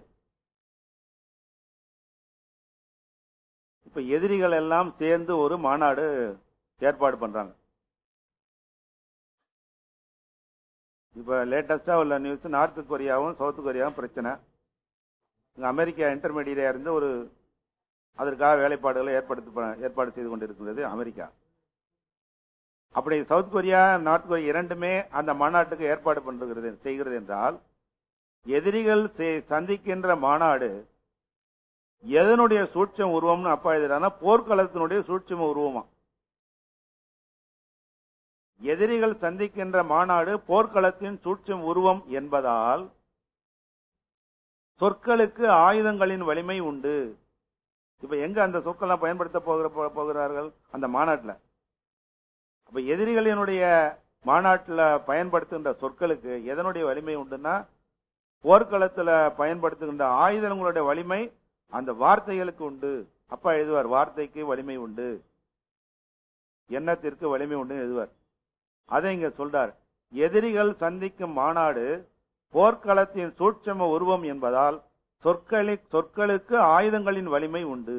இப்ப எதிரிகள் எல்லாம் சேர்ந்து ஒரு மாநாடு ஏற்பாடு பண்றாங்க. இப்ப லேட்டஸ்டா உள்ள நியூஸ், நார்த் கொரியாவும் சவுத் கொரியாவும் பிரச்சனை. அமெரிக்கா இன்டர்மீடியரா இருந்து ஒரு அதற்காக வேலைப்பாடுகளை ஏற்படுத்த ஏற்பாடு செய்து கொண்டிருக்கிறது அமெரிக்கா. அப்படி சவுத் கொரியா நார்த் கொரியா இரண்டுமே அந்த மாநாட்டுக்கு ஏற்பாடு பண்றது செய்கிறது என்றால் எதிரிகள் சந்திக்கின்ற மாநாடு எதனுடைய சூட்சம் உருவம்னு அப்பா எழுதுறாங்கன்னா போர்க்களத்தினுடைய சூட்சம உருவமா. எதிரிகள் சந்திக்கின்ற மாநாடு போர்க்களத்தின் சூட்சம் உருவம் என்பதால் சொற்களுக்கு ஆயுதங்களின் வலிமை உண்டு. இப்ப எங்க அந்த சொற்கள்லாம் பயன்படுத்த போகிற போகிறார்கள் அந்த மாநாட்டில். அப்ப எதிரிகளினுடைய மாநாட்டில் பயன்படுத்துகின்ற சொற்களுக்கு எதனுடைய வலிமை உண்டுன்னா போர்க்களத்தில் பயன்படுத்துகின்ற ஆயுதங்களுடைய வலிமை அந்த வார்த்தைகளுக்கு உண்டு. அப்பா எழுதுவார், வார்த்தைக்கு வலிமை உண்டு, எண்ணத்திற்கு வலிமை உண்டு எழுதுவார். அதை இங்க சொல்றார். எதிரிகள் சந்திக்கும் மாநாடு போர்க்களத்தின் சூட்சம உருவம் என்பதால் சொற்களி சொற்களுக்கு ஆயுதங்களின் வலிமை உண்டு.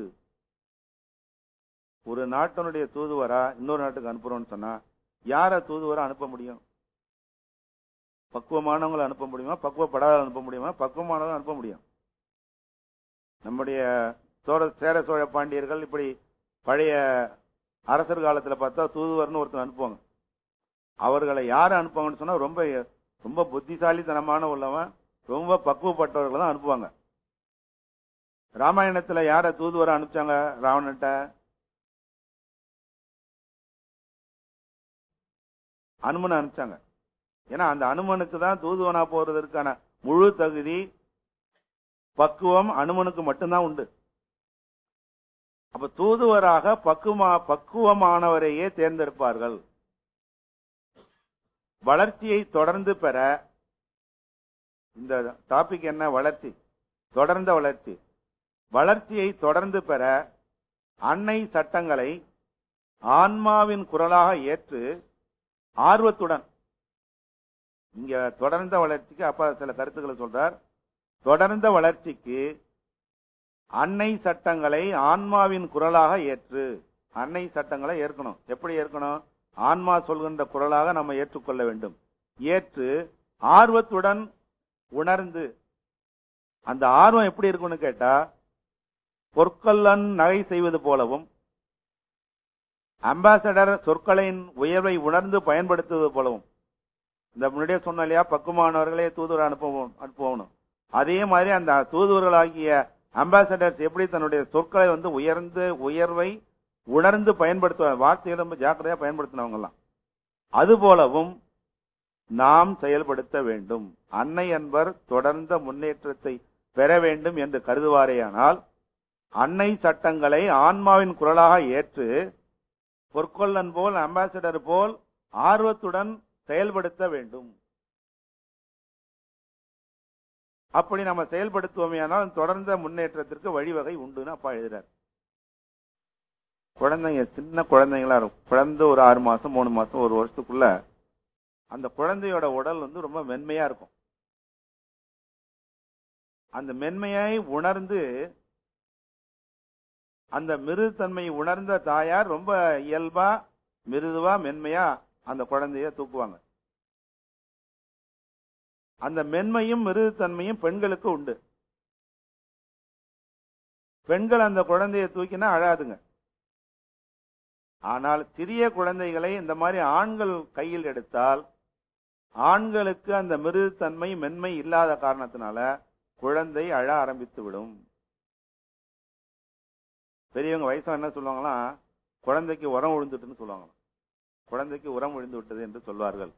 ஒரு நாட்டினுடைய தூதுவரா இன்னொரு நாட்டுக்கு அனுப்புறோம்னு சொன்னா யார தூதுவரா அனுப்ப முடியும்? பக்குவமானவங்களை அனுப்ப முடியுமா? பக்குவப்படாத அனுப்ப முடியுமா? பக்குவமானவங்க அனுப்ப முடியும். நம்முடைய சோழ சேர சோழ பாண்டியர்கள் இப்படி பழைய அரசர் காலத்துல பார்த்தா தூதுவர்னு ஒருத்தர் அனுப்புவாங்க. அவர்களை யாரை அனுப்புவாங்கன்னு சொன்னா ரொம்ப ரொம்ப புத்திசாலித்தனமான உள்ளவன், ரொம்ப பக்குவப்பட்டவர்களை தான் அனுப்புவாங்க. ராமாயணத்துல யார தூதுவரை அனுப்பிச்சாங்க? ராவணன்ட்ட அனுமனை அனுப்பிச்சாங்க. ஏன்னா அந்த அனுமனுக்கு தான் தூதுவனா போறதற்கான முழு தகுதி பக்குவம் அனுமனுக்கு மட்டும்தான் உண்டு. அப்ப தூதுவராக பக்குவமா பக்குவமானவரையே தேர்ந்தெடுப்பார்கள். வளர்ச்சியை தொடர்ந்து பெற, இந்த டாபிக் என்ன, வளர்ச்சி, தொடர்ந்த வளர்ச்சி. வளர்ச்சியை தொடர்ந்து பெற அன்னை சட்டங்களை ஆன்மாவின் குரலாக ஏற்று ஆர்வத்துடன் இங்க தொடர்ந்த வளர்ச்சிக்கு அப்பா சில கருத்துக்களை சொல்றார். தொடர்ந்த வளர்ச்சிக்கு அன்னை சட்டங்களை ஆன்மாவின் குரலாக ஏற்று. அன்னை சட்டங்களை ஏற்கணும். எப்படி ஏற்கணும்? ஆன்மா சொல்கின்ற குரலாக நம்ம ஏற்றுக்கொள்ள வேண்டும். ஏற்று ஆர்வத்துடன் உணர்ந்து, அந்த ஆர்வம் எப்படி இருக்குன்னு கேட்டா, பொற்கொல்லன் நகை செய்வது போலவும் அம்பாசடர் சொற்களின் உயர்வை உணர்ந்து பயன்படுத்துவது போலவும். இந்த முன்னாடியே சொன்ன இல்லையா, பக்குவமானவர்களே தூதுவர் அனுப்புவோம் அனுப்புவோம் அதே மாதிரி அந்த தூதுவர்களாகிய அம்பாசடர்ஸ் எப்படி தன்னுடைய சொற்களை வந்து உயர்ந்து உயர்வை உணர்ந்து பயன்படுத்துவாங்க, வார்த்தையை ரொம்ப ஜாக்கிரதையா பயன்படுத்தினவங்க எல்லாம். அது போலவும் நாம் செயல்படுத்த வேண்டும். அன்னை என்பர் தொடர்ந்த முன்னேற்றத்தை பெற வேண்டும் என்று கருதுவாரேயானால் அன்னை சட்டங்களை ஆன்மாவின் குரலாக ஏற்று பொற்கொல்லன் போல் அம்பாசடர் போல் ஆர்வத்துடன் செயல்படுத்த வேண்டும். அப்படி நம்ம செயல்படுத்துவோமேயானால் தொடர்ந்த முன்னேற்றத்திற்கு வழிவகை உண்டுன்னு அப்பா எழுதுறார். குழந்தைங்க சின்ன குழந்தைங்களா இருக்கும். குழந்தை ஒரு ஆறு மாசம் மூணு மாசம் ஒரு வருஷத்துக்குள்ள அந்த குழந்தையோட உடல் வந்து ரொம்ப மென்மையா இருக்கும். அந்த மென்மையை உணர்ந்து அந்த மிருதுத்தன்மையை உணர்ந்த தாயார் ரொம்ப இயல்பா மிருதுவா மென்மையா அந்த குழந்தைய தூக்குவாங்க. அந்த மென்மையும் மிருதுத்தன்மையும் பெண்களுக்கு உண்டு. பெண்கள் அந்த குழந்தைய தூக்கினா அழாதுங்க. ஆனால் சிறிய குழந்தைகளை இந்த மாதிரி ஆண்கள் கையில் எடுத்தால் ஆண்களுக்கு அந்த மிருதுத்தன்மை மென்மை இல்லாத காரணத்தினால குழந்தை அழ ஆரம்பித்து விடும். பெரியவங்க வயசா என்ன சொல்லுவாங்களா, குழந்தைக்கு உரம் விழுந்துட்டுன்னு சொல்லுவாங்க. குழந்தைக்கு உரம் விழுந்து விட்டது என்று சொல்வார்கள்.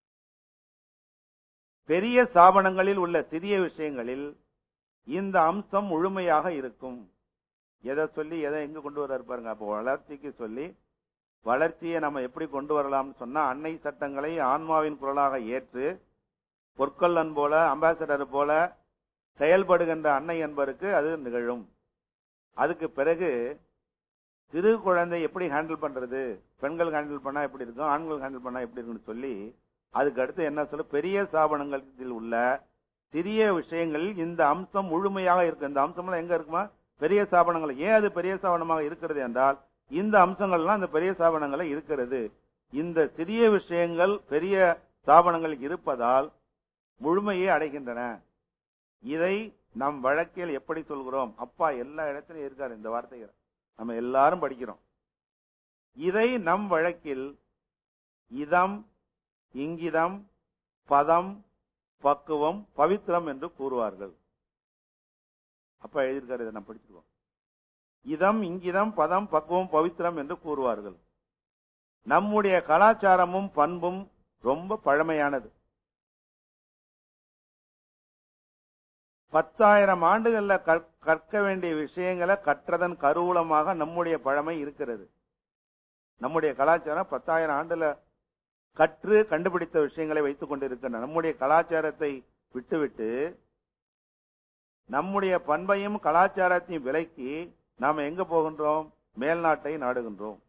பெரிய ஸ்தாபனங்களில் உள்ள சிறிய விஷயங்களில் இந்த அம்சம் முழுமையாக இருக்கும். எதை சொல்லி எதை எங்க கொண்டு வர பாருங்க. அப்போ வளர்ச்சிக்கு சொல்லி வளர்ச்சியை நம்ம எப்படி கொண்டு வரலாம்னு சொன்னா, அன்னை சட்டங்களை ஆன்மாவின் குரலாக ஏற்று பொற்கொல்லன் போல அம்பாசடர் போல செயல்படுகின்ற அன்னை என்பருக்கு அது நிகழும். அதுக்கு பிறகு சிறு குழந்தை எப்படி ஹேண்டில் பண்றது, பெண்கள் ஹேண்டில் பண்ணா எப்படி இருக்கும், ஆண்கள் ஹேண்டில் பண்ணா எப்படி இருக்குன்னு சொல்லி அதுக்கு அடுத்து என்ன சொல்ல, பெரிய ஸ்தாபனங்களில் உள்ள சிறிய விஷயங்களில் இந்த அம்சம் முழுமையாக இருக்கு. இந்த அம்சம் எங்க இருக்குமா, பெரிய ஸ்தாபனங்கள். ஏன் அது பெரிய ஸ்தாபனமாக இருக்கிறது என்றால் இந்த அம்சங்கள்லாம் இந்த பெரிய ஸ்தாபனங்களை இருக்கிறது. இந்த சிறிய விஷயங்கள் பெரிய ஸ்தாபனங்கள் இருப்பதால் முழுமையை அடைகின்றன. இதை நம் வழக்கில் எப்படி சொல்கிறோம்? அப்பா எல்லா இடத்திலும் இருக்காரு இந்த வார்த்தைகள், நம்ம எல்லாரும் படிக்கிறோம். இதை நம் வழக்கில் இதம், இங்கிதம், பதம், பக்குவம், பவித்திரம் என்று கூறுவார்கள். அப்பா எழுதியிருக்காரு, இதை நம்ம படிச்சிருக்கோம். இதம், இங்கிதம், பதம், பக்குவம், பவித்திரம் என்று கூறுவார்கள். நம்முடைய கலாச்சாரமும் பண்பும் ரொம்ப பழமையானது. பத்தாயிரம் ஆண்டுகள்ல கற்க வேண்டிய விஷயங்களை கற்றதன் கருவூலமாக நம்முடைய பழமை இருக்கிறது. நம்முடைய கலாச்சாரம் பத்தாயிரம் ஆண்டுல கற்று கண்டுபிடித்த விஷயங்களை வைத்துக் கொண்டிருக்கின்றன. நம்முடைய கலாச்சாரத்தை விட்டுவிட்டு நம்முடைய பண்பையும் கலாச்சாரத்தையும் விலக்கி நாம எங்க போகின்றோம்? மேல்நாட்டை நாடுகின்றோம்.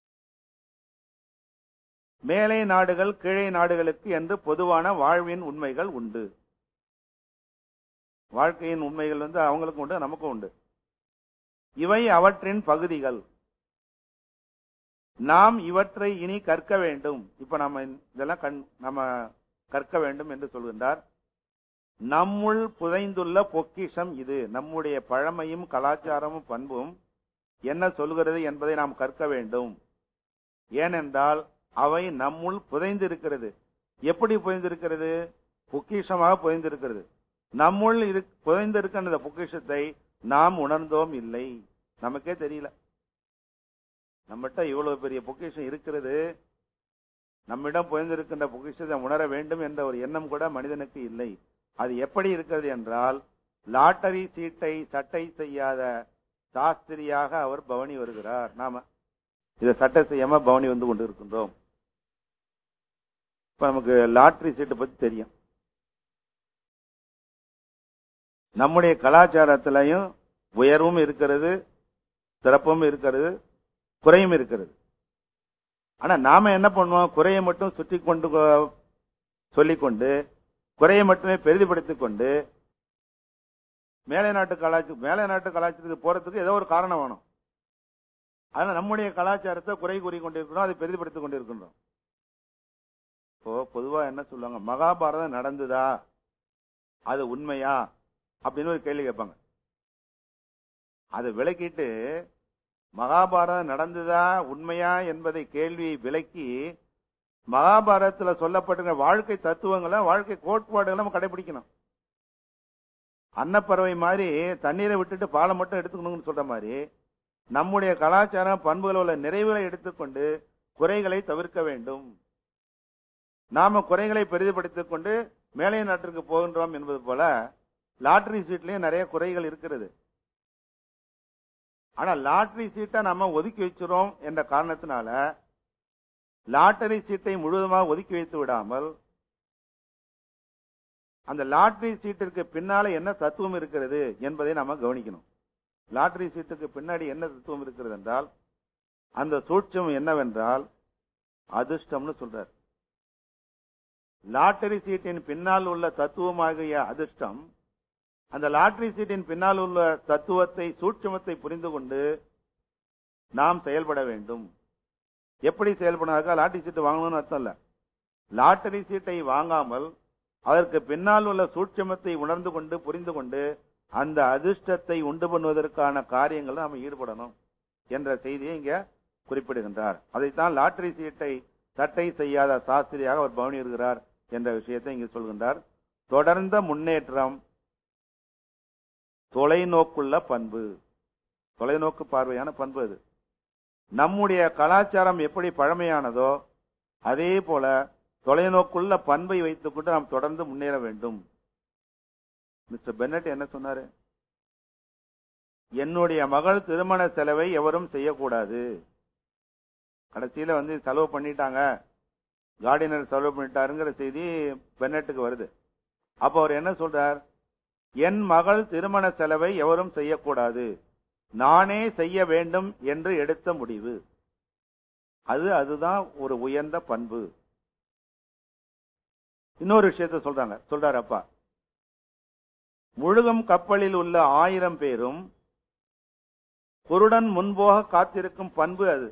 மேலை நாடுகள் கீழே நாடுகளுக்கு என்று பொதுவான வாழ்வின் உண்மைகள் உண்டு. வாழ்க்கையின் உண்மைகள் வந்து அவங்களுக்கும் உண்டு, நமக்கும் உண்டு. இவை அவற்றின் பகுதிகள். நாம் இவற்றை இனி கற்க வேண்டும். இப்ப நம்ம இதெல்லாம் நம்ம கற்க வேண்டும் என்று சொல்கின்றார். நம்முள் புதைந்துள்ள பொக்கிஷம் இது. நம்முடைய பழமையும் கலாச்சாரமும் பண்பும் என்ன சொல்கிறது என்பதை நாம் கற்க வேண்டும். ஏனென்றால் அவை நம்முள் புதைந்திருக்கிறது. எப்படி புதைந்திருக்கிறது? பொக்கிஷமாக புதைந்திருக்கிறது. நம்முள் புதைந்திருக்கின்ற பொக்கிஷத்தை நாம் உணர்ந்தோம் இல்லை, நமக்கே தெரியல. நம்மகிட்ட இவ்வளவு பெரிய பொக்கிஷம் இருக்கிறது, நம்மிடம் புதைந்திருக்கின்ற பொக்கிஷத்தை உணர வேண்டும் என்ற ஒரு எண்ணம் கூட மனிதனுக்கு இல்லை. அது எப்படி இருக்கிறது என்றால், லாட்டரி சீட்டை சட்டை செய்யாத சாஸ்திரியாக அவர் பவனி வருகிறார். நாம இதை சட்டை செய்யாம பவனி வந்து கொண்டு இருக்கின்றோம். இப்ப நமக்கு லாட்டரி சீட்டை பத்தி தெரியும். நம்முடைய கலாச்சாரத்திலையும் உயர்வும் இருக்கிறது, சிறப்பும் இருக்கிறது, குறையும் இருக்கிறது. ஆனா நாம என்ன பண்ணுவோம்? குறையை மட்டும் சுற்றி கொண்டு சொல்லிக்கொண்டு குறையை மட்டுமே பெரிதுபடுத்திக் கொண்டு மேலை நாட்டு கலாச்சாரம் மேலை நாட்டு கலாச்சாரத்துக்கு போறதுக்கு ஏதோ ஒரு காரணம் வேணும். அதனால நம்முடைய கலாச்சாரத்தை குறை கூறி கொண்டிருக்கிறோம், அதை பெரிதுபடுத்திக் கொண்டிருக்கின்றோம். இப்போ பொதுவா என்ன சொல்லுவாங்க, மகாபாரதம் நடந்ததா, அது உண்மையா அப்படின்னு ஒரு கேள்வி கேட்பாங்க. அதை விளக்கிட்டு மகாபாரதம் நடந்ததா உண்மையா என்பதை கேள்வியை விளக்கி மகாபாரதத்தில் சொல்லப்பட்டிருக்கிற வாழ்க்கை தத்துவங்களை, வாழ்க்கை கோட்பாடுகளை நம்ம கடைபிடிக்கணும். அன்னப்பறவை மாதிரி தண்ணீரை விட்டுட்டு பாலை மட்டும் எடுத்துக்கணும்னு சொல்ற மாதிரி நம்முடைய கலாச்சாரம் பண்புகள் உள்ள நிறைவுகளை எடுத்துக்கொண்டு குறைகளை தவிர்க்க வேண்டும். நாம குறைகளை பெரிதுபடுத்திக் கொண்டு மேலை நாட்டிற்கு போகின்றோம் என்பது போல லாட்டரி சீட்லயும் நிறைய குறைகள் இருக்கிறது. ஆனா லாட்டரி சீட்டை நாம ஒதுக்கி வச்சிரோம் என்ற காரணத்தினால லாட்டரி சீட்டை முழுவதுமாக ஒதுக்கி வைத்து விடாமல் அந்த லாட்டரி சீட்டிற்கு பின்னால என்ன தத்துவம் இருக்கிறது என்பதை நாம கவனிக்கணும். லாட்டரி சீட்டுக்கு பின்னாடி என்ன தத்துவம் இருக்கிறது என்றால் அந்த சூட்சம் என்னவென்றால் அதிர்ஷ்டம்னு சொல்றார். லாட்டரி சீட்டின் பின்னால் உள்ள தத்துவமாகிய அதிர்ஷ்டம், அந்த லாட்டரி சீட்டின் பின்னால் உள்ள தத்துவத்தை, சூட்சமத்தை புரிந்து கொண்டு நாம் செயல்பட வேண்டும். எப்படி செயல்படாத லாட்டரி சீட்டு வாங்கணும்னு அர்த்தம் இல்ல. லாட்டரி சீட்டை வாங்காமல் அதற்கு பின்னால் உள்ள சூட்சமத்தை உணர்ந்து கொண்டு புரிந்து கொண்டு அந்த அதிர்ஷ்டத்தை உண்டு பண்ணுவதற்கான காரியங்கள் நாம் ஈடுபடணும் என்ற செய்தியை இங்க குறிப்பிடுகின்றார். அதைத்தான் லாட்டரி சீட்டை சட்டை செய்யாத சாஸ்திரியாக அவர் பவனியிருக்கிறார் என்ற விஷயத்தை இங்கு சொல்கின்றார். தொடர்ந்த முன்னேற்றம் தொலைநோக்குள்ள பண்பு, தொலைநோக்கு பார்வையான பண்பு. அது நம்முடைய கலாச்சாரம் எப்படி பழமையானதோ அதே போல தொலைநோக்குள்ள பண்பை வைத்துக் கொண்டு நாம் தொடர்ந்து முன்னேற வேண்டும். மிஸ்டர் பென்னட் என்ன சொன்னாரு, என்னுடைய மகள் திருமண செலவை எவரும் செய்யக்கூடாது. கடைசியில வந்து செலவு பண்ணிட்டாங்க, கார்டினர் செலவு பண்ணிட்டாருங்கிற செய்தி பென்னட்டுக்கு வருது. அப்ப அவர் என்ன சொல்றார், என் மகள் திருமண செலவை எவரும் செய்யக்கூடாது, நானே செய்ய வேண்டும் என்று எடுத்த முடிவு. அது அதுதான் ஒரு உயர்ந்த பண்பு. இன்னொரு விஷயத்த சொல்றாங்க சொல்றாரு அப்பா, முழுகும் கப்பலில் உள்ள ஆயிரம் பேரும் குருடன் முன்போக காத்திருக்கும் பண்பு அது.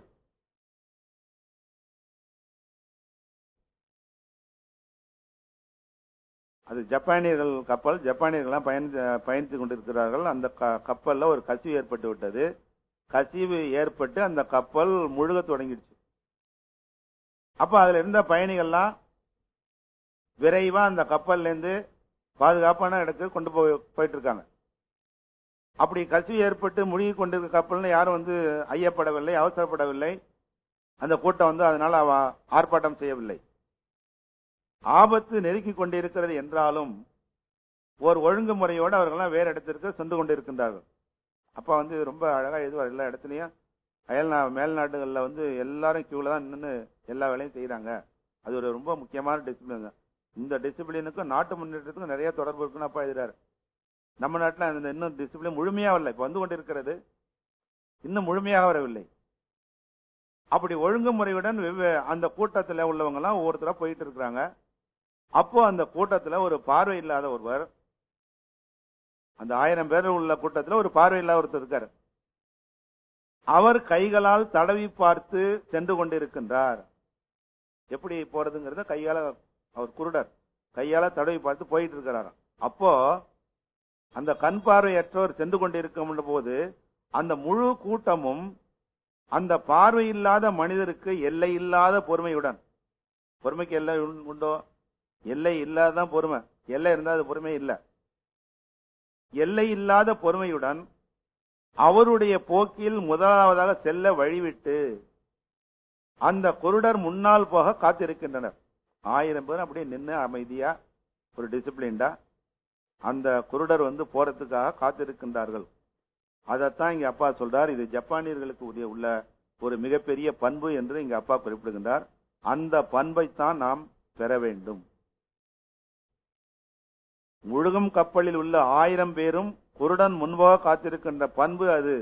அது ஜப்பானியர்கள் கப்பல், ஜப்பானியர்கள் பயணித்துக் கொண்டிருக்கிறார்கள். அந்த கப்பல்ல ஒரு கசிவு ஏற்பட்டு விட்டது. கசிவு ஏற்பட்டு அந்த கப்பல் முழுக தொடங்கிடுச்சு. அப்ப அதுல இருந்த பயணிகள்லாம் விரைவா அந்த கப்பல்ல இருந்து பாதுகாப்பான இடத்துக்கு கொண்டு போய் போயிட்டு இருக்காங்க. அப்படி கசிவு ஏற்பட்டு முழுகி கொண்டிருக்க கப்பல்னு யாரும் வந்து ஐயப்படவில்லை, அவசரப்படவில்லை. அந்த கூட்டம் வந்து அதனால அவ ஆர்ப்பாட்டம் செய்யவில்லை. ஆபத்து நெருக்கி கொண்டிருக்கிறது என்றாலும் ஒரு ஒழுங்குமுறையோடு அவர்கள்லாம் வேற இடத்திற்கு சென்று கொண்டிருக்கின்றார்கள். அப்ப வந்து ரொம்ப அழகா எதுவும் எல்லா இடத்துலயும் அயல் மேல் நாடுகள்ல வந்து எல்லாரும் கியூல தான் நின்று எல்லா வேலையும் செய்யறாங்க. அது ஒரு ரொம்ப முக்கியமான டிசிப்ளின். இந்த டிசிப்ளினுக்கும் நாட்டு முன்னேற்றத்துக்கும் நிறைய தொடர்பு இருக்குன்னு அப்பா எழுதுறாரு. நம்ம நாட்டில் அந்த இன்னும் டிசிப்ளின் முழுமையாக வரல, இப்ப வந்து கொண்டிருக்கிறது, இன்னும் முழுமையாக வரவில்லை. அப்படி ஒழுங்குமுறையுடன் அந்த கூட்டத்தில் உள்ளவங்க எல்லாம் ஒவ்வொருத்தரா போயிட்டு இருக்கிறாங்க. அப்போ அந்த கூட்டத்தில் ஒரு பார்வை இல்லாத ஒருவர், அந்த ஆயிரம் பேர் உள்ள கூட்டத்தில் ஒரு பார்வை இல்லாத ஒருத்தர் இருக்காரு. அவர் கைகளால் தடவி பார்த்து சென்று கொண்டிருக்கின்றார். எப்படி போறதுங்கிறத கையால, அவர் குருடர், கையால தடவி பார்த்து போயிட்டு இருக்கிறாராம். அப்போ அந்த கண் பார்வையற்றவர் சென்று கொண்டிருக்கும் போது அந்த முழு கூட்டமும் அந்த பார்வை இல்லாத மனிதருக்கு எல்லை இல்லாத பொறுமையுடன், பொறுமைக்கு எல்லை உண்டோ? எல்லை இல்லாதான் பொறுமை, எல்லை இருந்தா அது பொறுமை இல்லை. எல்லை இல்லாத பொறுமையுடன் அவருடைய போக்கில் முதலாவதாக செல்ல வழிவிட்டு அந்த குருடர் முன்னால் போக காத்திருக்கின்றனர். ஆயிரம் பேர் அப்படியே நின்று அமைதியா ஒரு டிசிப்ளின்டா அந்த குருடர் வந்து போறதுக்காக காத்திருக்கின்றார்கள். அதைத்தான் இங்க அப்பா சொல்றார், இது ஜப்பானியர்களுக்கு உரிய உள்ள ஒரு மிகப்பெரிய பண்பு என்று இங்க அப்பா குறிப்பிடுகின்றார். அந்த பண்பைத்தான் நாம் பெற வேண்டும். முழுகும் கப்பலில் உள்ள ஆயிரம் பேரும் குருடன் முன்பாக காத்திருக்கின்ற பண்பு அது.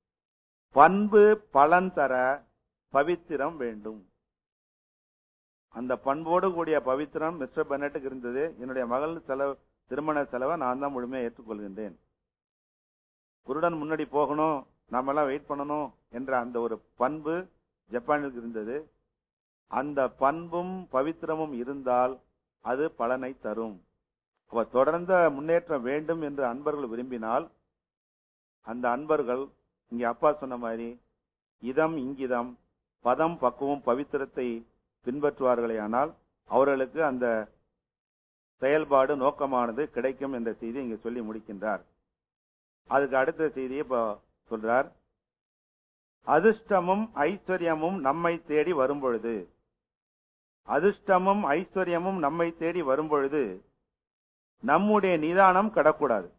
பண்பு பலன் தர பவித்திரம் வேண்டும். அந்த பண்போடு கூடிய பவித்திரம் மிஸ்டர் பென்னட்டுக்கு இருந்தது. என்னுடைய மகள் செலவு திருமண செலவை நான் தான் முழுமையாக ஏற்றுக்கொள்கின்றேன். குருடன் முன்னாடி போகணும், நாம எல்லாம் வெயிட் பண்ணணும் என்ற அந்த ஒரு பண்பு ஜப்பானுக்கு இருந்தது. அந்த பண்பும் பவித்திரமும் இருந்தால் அது பலனை தரும். அவ தொடர்ந்த முன்னேற்றம் வேண்டும் என்று அன்பர்கள் விரும்பினால் அந்த அன்பர்கள் இங்க அப்பா சொன்ன மாதிரி இதம் இங்கிதம் பதம் பக்குவம் பவித்திரத்தை பின்பற்றுவார்களே ஆனால் அவர்களுக்கு அந்த செயல்பாடு நோக்கமானது கிடைக்கும் என்ற செய்தி இங்க சொல்லி முடிக்கின்றார். அதுக்கு அடுத்த செய்தியை இப்ப சொல்றார். அதிர்ஷ்டமும் ஐஸ்வர்யமும் நம்மை தேடி வரும்பொழுது அதிர்ஷ்டமும் ஐஸ்வர்யமும் நம்மை தேடி வரும்பொழுது நம்முடைய நிதானம் கெடக்கூடாது.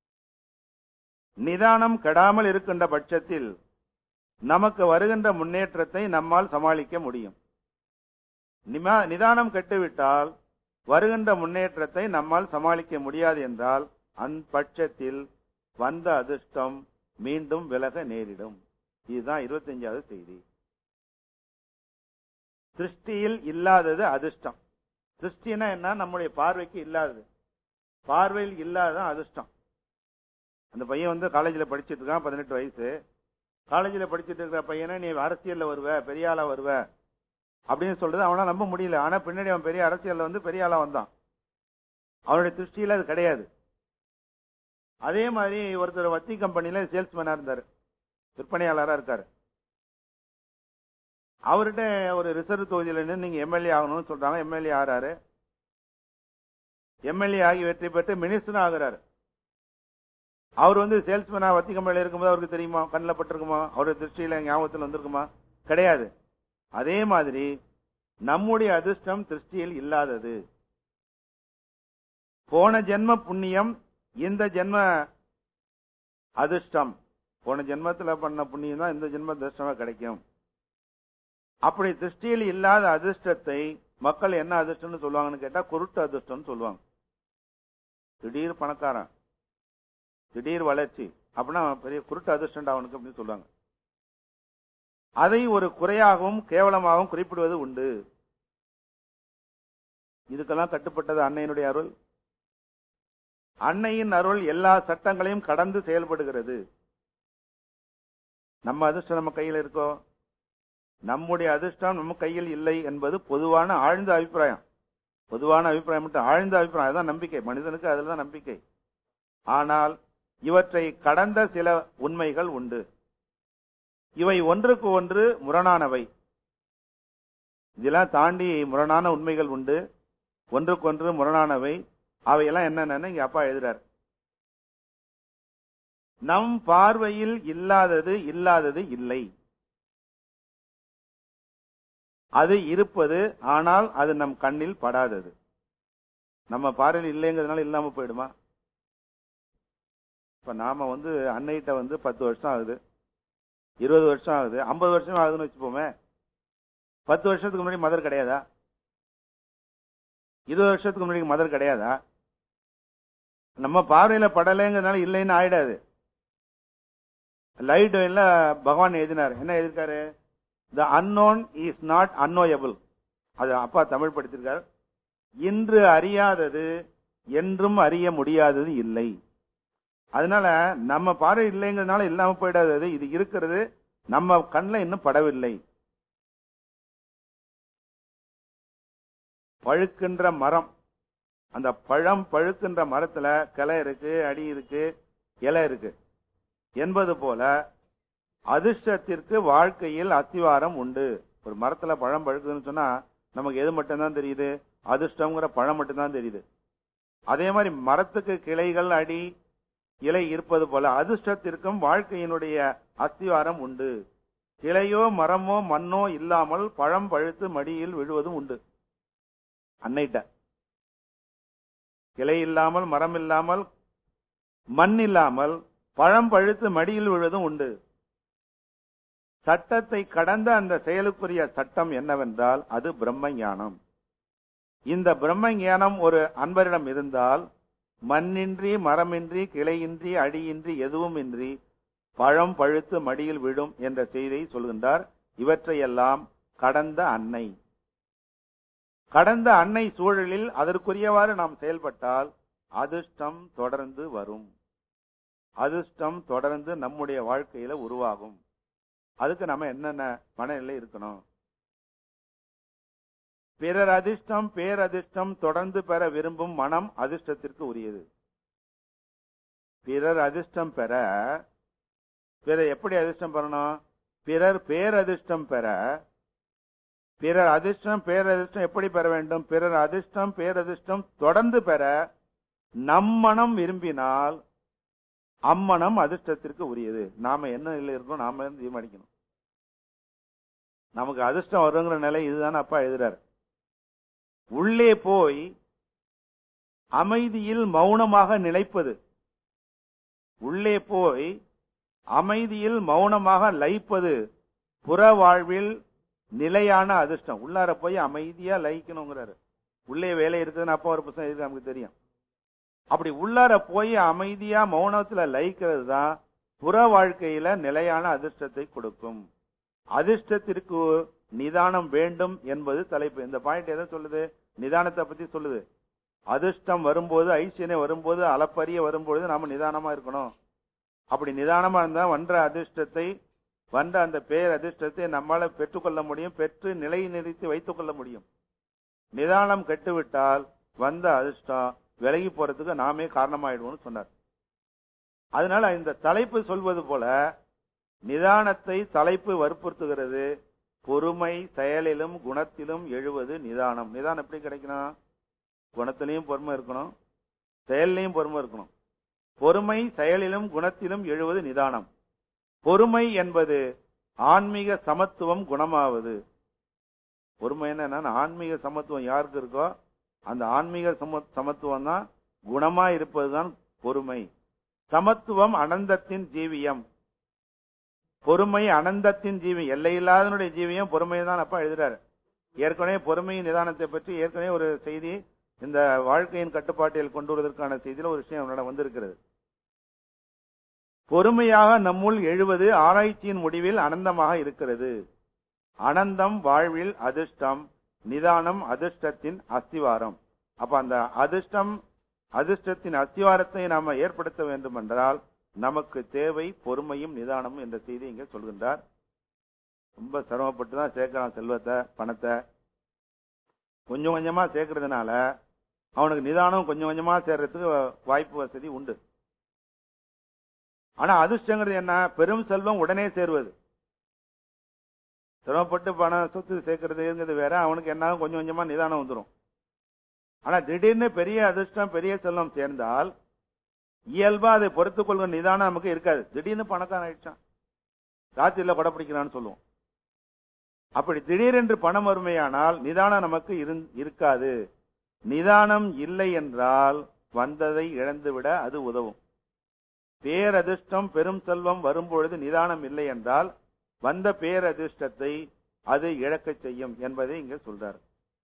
நிதானம் கெடாமல் இருக்கின்ற பட்சத்தில் நமக்கு வருகின்ற முன்னேற்றத்தை நம்மால் சமாளிக்க முடியும். நிதானம் கெட்டுவிட்டால் வருகின்ற முன்னேற்றத்தை நம்மால் சமாளிக்க முடியாது என்றால் அந்த பட்சத்தில் வந்த அதிர்ஷ்டம் மீண்டும் விலக நேரிடும். இதுதான் இருபத்தி அஞ்சாவது செய்தி. திருஷ்டியில் இல்லாதது அதிர்ஷ்டம். திருஷ்டினா என்ன? நம்முடைய பார்வைக்கு இல்லாதது. பார்வையில் இல்லாததான் அதிர்ஷ்டம். அந்த பையன் வந்து காலேஜில் படிச்சுட்டு இருக்கான், பதினெட்டு வயசு. காலேஜில் படிச்சுட்டு இருக்கிற பையனை நீ அரசியல்ல வருவ, பெரிய ஆளா வருவ அப்படின்னு சொல்றது அவனால நம்ப முடியல. ஆனா பின்னாடி அவன் பெரிய அரசியல்ல வந்து பெரிய ஆளா வந்தான். அவனுடைய திருஷ்டியில அது கிடையாது. அதே மாதிரி ஒருத்தர் வத்தி கம்பெனில சேல்ஸ்மேனா இருந்தாரு, விற்பனையாளரா இருக்காரு. அவர்கிட்ட ஒரு ரிசர்வ் தொகுதியில நீங்க எம்எல்ஏ ஆகணும்னு சொல்றாங்க. எம்எல்ஏ ஆகிறாரு. எம்எல்ஏ ஆகி வெற்றி பெற்று மினிஸ்டரும் ஆகிறாரு. அவர் வந்து சேல்ஸ்மேனா வத்தி கம்பெனில இருக்கும்போது அவருக்கு தெரியுமா? கண்ணில் பட்டிருக்குமா? அவருடைய திருஷ்டியில ஞாபகத்தில் வந்திருக்குமா? கிடையாது. அதே மாதிரி நம்முடைய அதிர்ஷ்டம் திருஷ்டியில் இல்லாதது. போன ஜென்ம புண்ணியம் இந்த ஜென்ம அதிர்ஷ்டம். போன ஜென்மத்தில் பண்ண புண்ணியம் தான் இந்த ஜென்ம அதிர்ஷ்டமா கிடைக்கும். அப்படி திருஷ்டியில் இல்லாத அதிர்ஷ்டத்தை மக்கள் என்ன அதிர்ஷ்டம்னு சொல்லுவாங்கன்னு கேட்டா குருட்டு அதிர்ஷ்டம் சொல்லுவாங்க. திடீர் பணக்காரன், திடீர் வளர்ச்சி அப்படின்னா பெரிய குருட்டு அதிர்ஷ்டம் அவனுக்கு அப்படின்னு சொல்லுவாங்க. அதை ஒரு குறையாகவும் கேவலமாகவும் குறிப்பிடுவது உண்டு. இதுக்கெல்லாம் கட்டுப்பட்டது அன்னையினுடைய அருள். அன்னையின் அருள் எல்லா சட்டங்களையும் கடந்து செயல்படுகிறது. நம்ம அதிர்ஷ்டம் நம்ம கையில் இருக்கோ? நம்முடைய அதிர்ஷ்டம் நம்ம கையில் இல்லை என்பது பொதுவான ஆழ்ந்த அபிப்பிராயம். பொதுவான அபிப்பிராயம் மட்டும் ஆழ்ந்த அபிப்பிராயம். அதுதான் நம்பிக்கை. மனிதனுக்கு அதுலதான் நம்பிக்கை. ஆனால் இவற்றை கடந்த சில உண்மைகள் உண்டு. இவை ஒன்றுக்கு ஒன்று முரணானவை. இதெல்லாம் தாண்டி முரணான உண்மைகள் உண்டு. ஒன்றுக்கொன்று முரணானவை. அவையெல்லாம் என்னென்ன இங்க அப்பா எழுதுறார். நம் பார்வையில் இல்லாதது இல்லாதது இல்லை. அது இருப்பது, ஆனால் அது நம் கண்ணில் படாதது. நம்ம பார்வையில் இல்லைங்கிறதுனால இல்லாம போயிடுமா? இப்ப நாம வந்து அன்னைகிட்ட வந்து பத்து வருஷம் ஆகுது, இருபது வருஷம் ஆகுது, ஐம்பது வருஷம் ஆகுதுன்னு வச்சுப்போமே. பத்து வருஷத்துக்கு முன்னாடி மதர் கிடையாதா? இருபது வருஷத்துக்கு முன்னாடி மதர் கிடையாதா? நம்ம பார்வையில படலைங்கிறதுனால இல்லைன்னு ஆயிடாது. லைட் பகவான் எழுதினார். என்ன எழுதிருக்காரு? The unknown is not unknowable. அது அப்பா தமிழ் படித்திருக்கார். இன்று அறியாதது என்றும் அறிய முடியாதது இல்லை. அதனால நம்ம பார்வை இல்லைங்கிறதுனால இல்லாம போயிடாதது. இது இருக்கிறது, நம்ம கண்ணில் இன்னும் படவில்லை. பழுக்கின்ற மரம், அந்த பழம் பழுக்கின்ற மரத்துல கிளை இருக்கு, அடி இருக்கு, இலை இருக்கு என்பது போல அதிர்ஷ்டத்திற்கு வாழ்க்கையில் அஸ்திவாரம் உண்டு. ஒரு மரத்துல பழம் பழுக்குதுன்னு சொன்னா நமக்கு எது மட்டும்தான் தெரியுது? அதிர்ஷ்டம்ங்கிற பழம் மட்டும்தான் தெரியுது. அதே மாதிரி மரத்துக்கு கிளைகள், அடி, இலை இருப்பது போல அதிர்ஷ்டத்திற்கும் வாழ்க்கையினுடைய அஸ்திவாரம் உண்டு. கிளையோ மரமோ மண்ணோ இல்லாமல் பழம் பழுத்து மடியில் விழுவதும் உண்டு. அன்னைட்ட கிளை இல்லாமல், மரம் இல்லாமல், மண் இல்லாமல் பழம் பழுத்து மடியில் விழுவதும் உண்டு. சட்டத்தை கடந்த அந்த செயலுக்குரிய சட்டம் என்னவென்றால் அது பிரம்ம ஞானம். இந்த பிரம்ம ஞானம் ஒரு அன்பரிடம் இருந்தால் மண்ணின்றி, மரமின்றி, கிளையின்றி, அடியின்றி, எதுவும் இன்றி பழம் பழுத்து மடியில் விழும் என்ற செய்தியை சொல்கின்றார். இவற்றையெல்லாம் கடந்த அன்னை. கடந்த அன்னை சூழலில் அதற்குரியவாறு நாம் செயல்பட்டால் அதிர்ஷ்டம் தொடர்ந்து வரும். அதிர்ஷ்டம் தொடர்ந்து நம்முடைய வாழ்க்கையில உருவாகும். அதுக்கு நம்ம என்னென்ன மனநிலை இருக்கணும்? பிறர் அதிர்ஷ்டம் பேரதிர்ஷ்டம் தொடர்ந்து பெற விரும்பும் மனம் அதிர்ஷ்டத்திற்கு உரியது. பிறர் அதிர்ஷ்டம் பெற, பிறர் எப்படி அதிர்ஷ்டம் பெறணும்? பிறர் பேரதிர்ஷ்டம் பெற, பிறர் அதிர்ஷ்டம் பேரதிர்ஷ்டம் எப்படி பெற வேண்டும்? பிறர் அதிர்ஷ்டம் பேரதிர்ஷ்டம் தொடர்ந்து பெற நம் மனம் விரும்பினால் அம்மனம் அதிர்ஷ்டத்திற்கு உரியது. நாம என்ன நிலை இருக்கோம் நாம தீர்மானிக்கணும். நமக்கு அதிர்ஷ்டம் வருங்கிற நிலை இதுதானே அப்பா எழுதுறாரு. உள்ளே போய் அமைதியில் மௌனமாக நிலைப்பது, உள்ளே போய் அமைதியில் மௌனமாக லயிப்பது புற வாழ்வில் நிலையான அதிர்ஷ்டம். உள்ளார போய் அமைதியா லயிக்கணுங்கிறாரு. உள்ளே வேலை இருக்குதுன்னு அப்பா ஒரு புத்தகம் இருக்கு, நமக்கு தெரியும். அப்படி உள்ளார போய் அமைதியா மௌனத்துல லயிக்கிறது தான் புற வாழ்க்கையில நிலையான அதிர்ஷ்டத்தை கொடுக்கும். அதிர்ஷ்டத்திற்கு நிதானம் வேண்டும் என்பது தலைப்பு. இந்த பாயிண்ட் எதை சொல்லுது? நிதானத்தை பத்தி சொல்லுது. அதிர்ஷ்டம் வரும்போது, ஐஸ்வர்யம் வரும்போது, அளப்பரிய வரும்போது நாம நிதானமா இருக்கணும். அப்படி நிதானமா இருந்தா வந்த அதிர்ஷ்டத்தை, வந்த அந்த பேர் அதிர்ஷ்டத்தை நம்மால பெற்றுக்கொள்ள முடியும், பெற்று நிலை நிறுத்தி வைத்துக் கொள்ள முடியும். நிதானம் கெட்டுவிட்டால் வந்த அதிர்ஷ்டம் விலகி போறதுக்கு நாமே காரணமாயிடுவோம்னு சொன்னார். அதனால இந்த தலைப்பு சொல்வது போல நிதானத்தை தலைப்பு வற்புறுத்துகிறது. பொறுமை செயலிலும் குணத்திலும் எழுவது நிதானம். நிதானம் எப்படி கிடைக்கணும்? குணத்திலையும் பொறுமை இருக்கணும், செயலிலையும் பொறுமை இருக்கணும். பொறுமை செயலிலும் குணத்திலும் எழுவது நிதானம். பொறுமை என்பது ஆன்மீக சமத்துவம் குணமாவது. பொறுமை என்ன? ஆன்மீக சமத்துவம் யாருக்கு இருக்கோ அந்த ஆன்மீக சமத்துவம் தான் குணமா இருப்பதுதான் பொறுமை. சமத்துவம் அனந்தத்தின் ஜீவியம். பொறுமை அனந்தத்தின் ஜீவி, எல்லையில்லாதனுடைய ஜீவியம் பொறுமையை தான் அப்பா எழுதுறாரு. ஏற்கனவே பொறுமையின் நிதானத்தை பற்றி ஏற்கனவே ஒரு செய்தி இந்த வாழ்க்கையின் கட்டுப்பாட்டில் கொண்டு வருவதற்கான செய்தியில ஒரு விஷயம் வந்திருக்கிறது. பொறுமையாக நம்முள் எழுவது ஆராய்ச்சியின் முடிவில் அனந்தமாக இருக்கிறது. அனந்தம் வாழ்வில் அதிர்ஷ்டம், நிதானம் அதிர்ஷ்டத்தின் அஸ்திவாரம். அப்ப அந்த அதிர்ஷ்டம் அதிர்ஷ்டத்தின் அஸ்திவாரத்தை நாம ஏற்படுத்த வேண்டும் என்றால் நமக்கு தேவை பொறுமையும் நிதானமும் என்ற செய்தி இங்க சொல்கின்றார். ரொம்ப சிரமப்பட்டு தான் சேர்க்கிறான் செல்வத்தை, பணத்தை. கொஞ்சம் கொஞ்சமா சேர்க்கறதுனால அவனுக்கு நிதானம் கொஞ்சம் கொஞ்சமா சேர்றதுக்கு வாய்ப்பு வசதி உண்டு. ஆனா அதிர்ஷ்டங்கிறது என்ன? பெரும் செல்வம் உடனே சேருவது. சிரமப்பட்டு பணம் சொத்து சேர்க்கறதுங்கிறது வேற, அவனுக்கு என்ன கொஞ்சம் கொஞ்சமா நிதானம் வந்துடும். ஆனா திடீர்னு பெரிய அதிர்ஷ்டம் பெரிய செல்வம் சேர்ந்தால் இயல்பா அதை பொறுத்துக் கொள்கிற நிதானம் நமக்கு இருக்காது. திடீர்னு பணக்காரன் ஆயிடுச்சான், ராத்திரில கொடை பிடிக்கிறான்னு சொல்லுவோம். அப்படி திடீரென்று பணம் வறுமையானால் நிதானம் நமக்கு இருக்காது. நிதானம் இல்லை என்றால் வந்ததை இழந்துவிட அது உதவும். பேரதிர்ஷ்டம் பெரும் செல்வம் வரும்பொழுது நிதானம் இல்லை என்றால் வந்த பேரதிர்ஷ்டத்தை அது இழக்க செய்யும் என்பதை இங்க சொல்றாரு.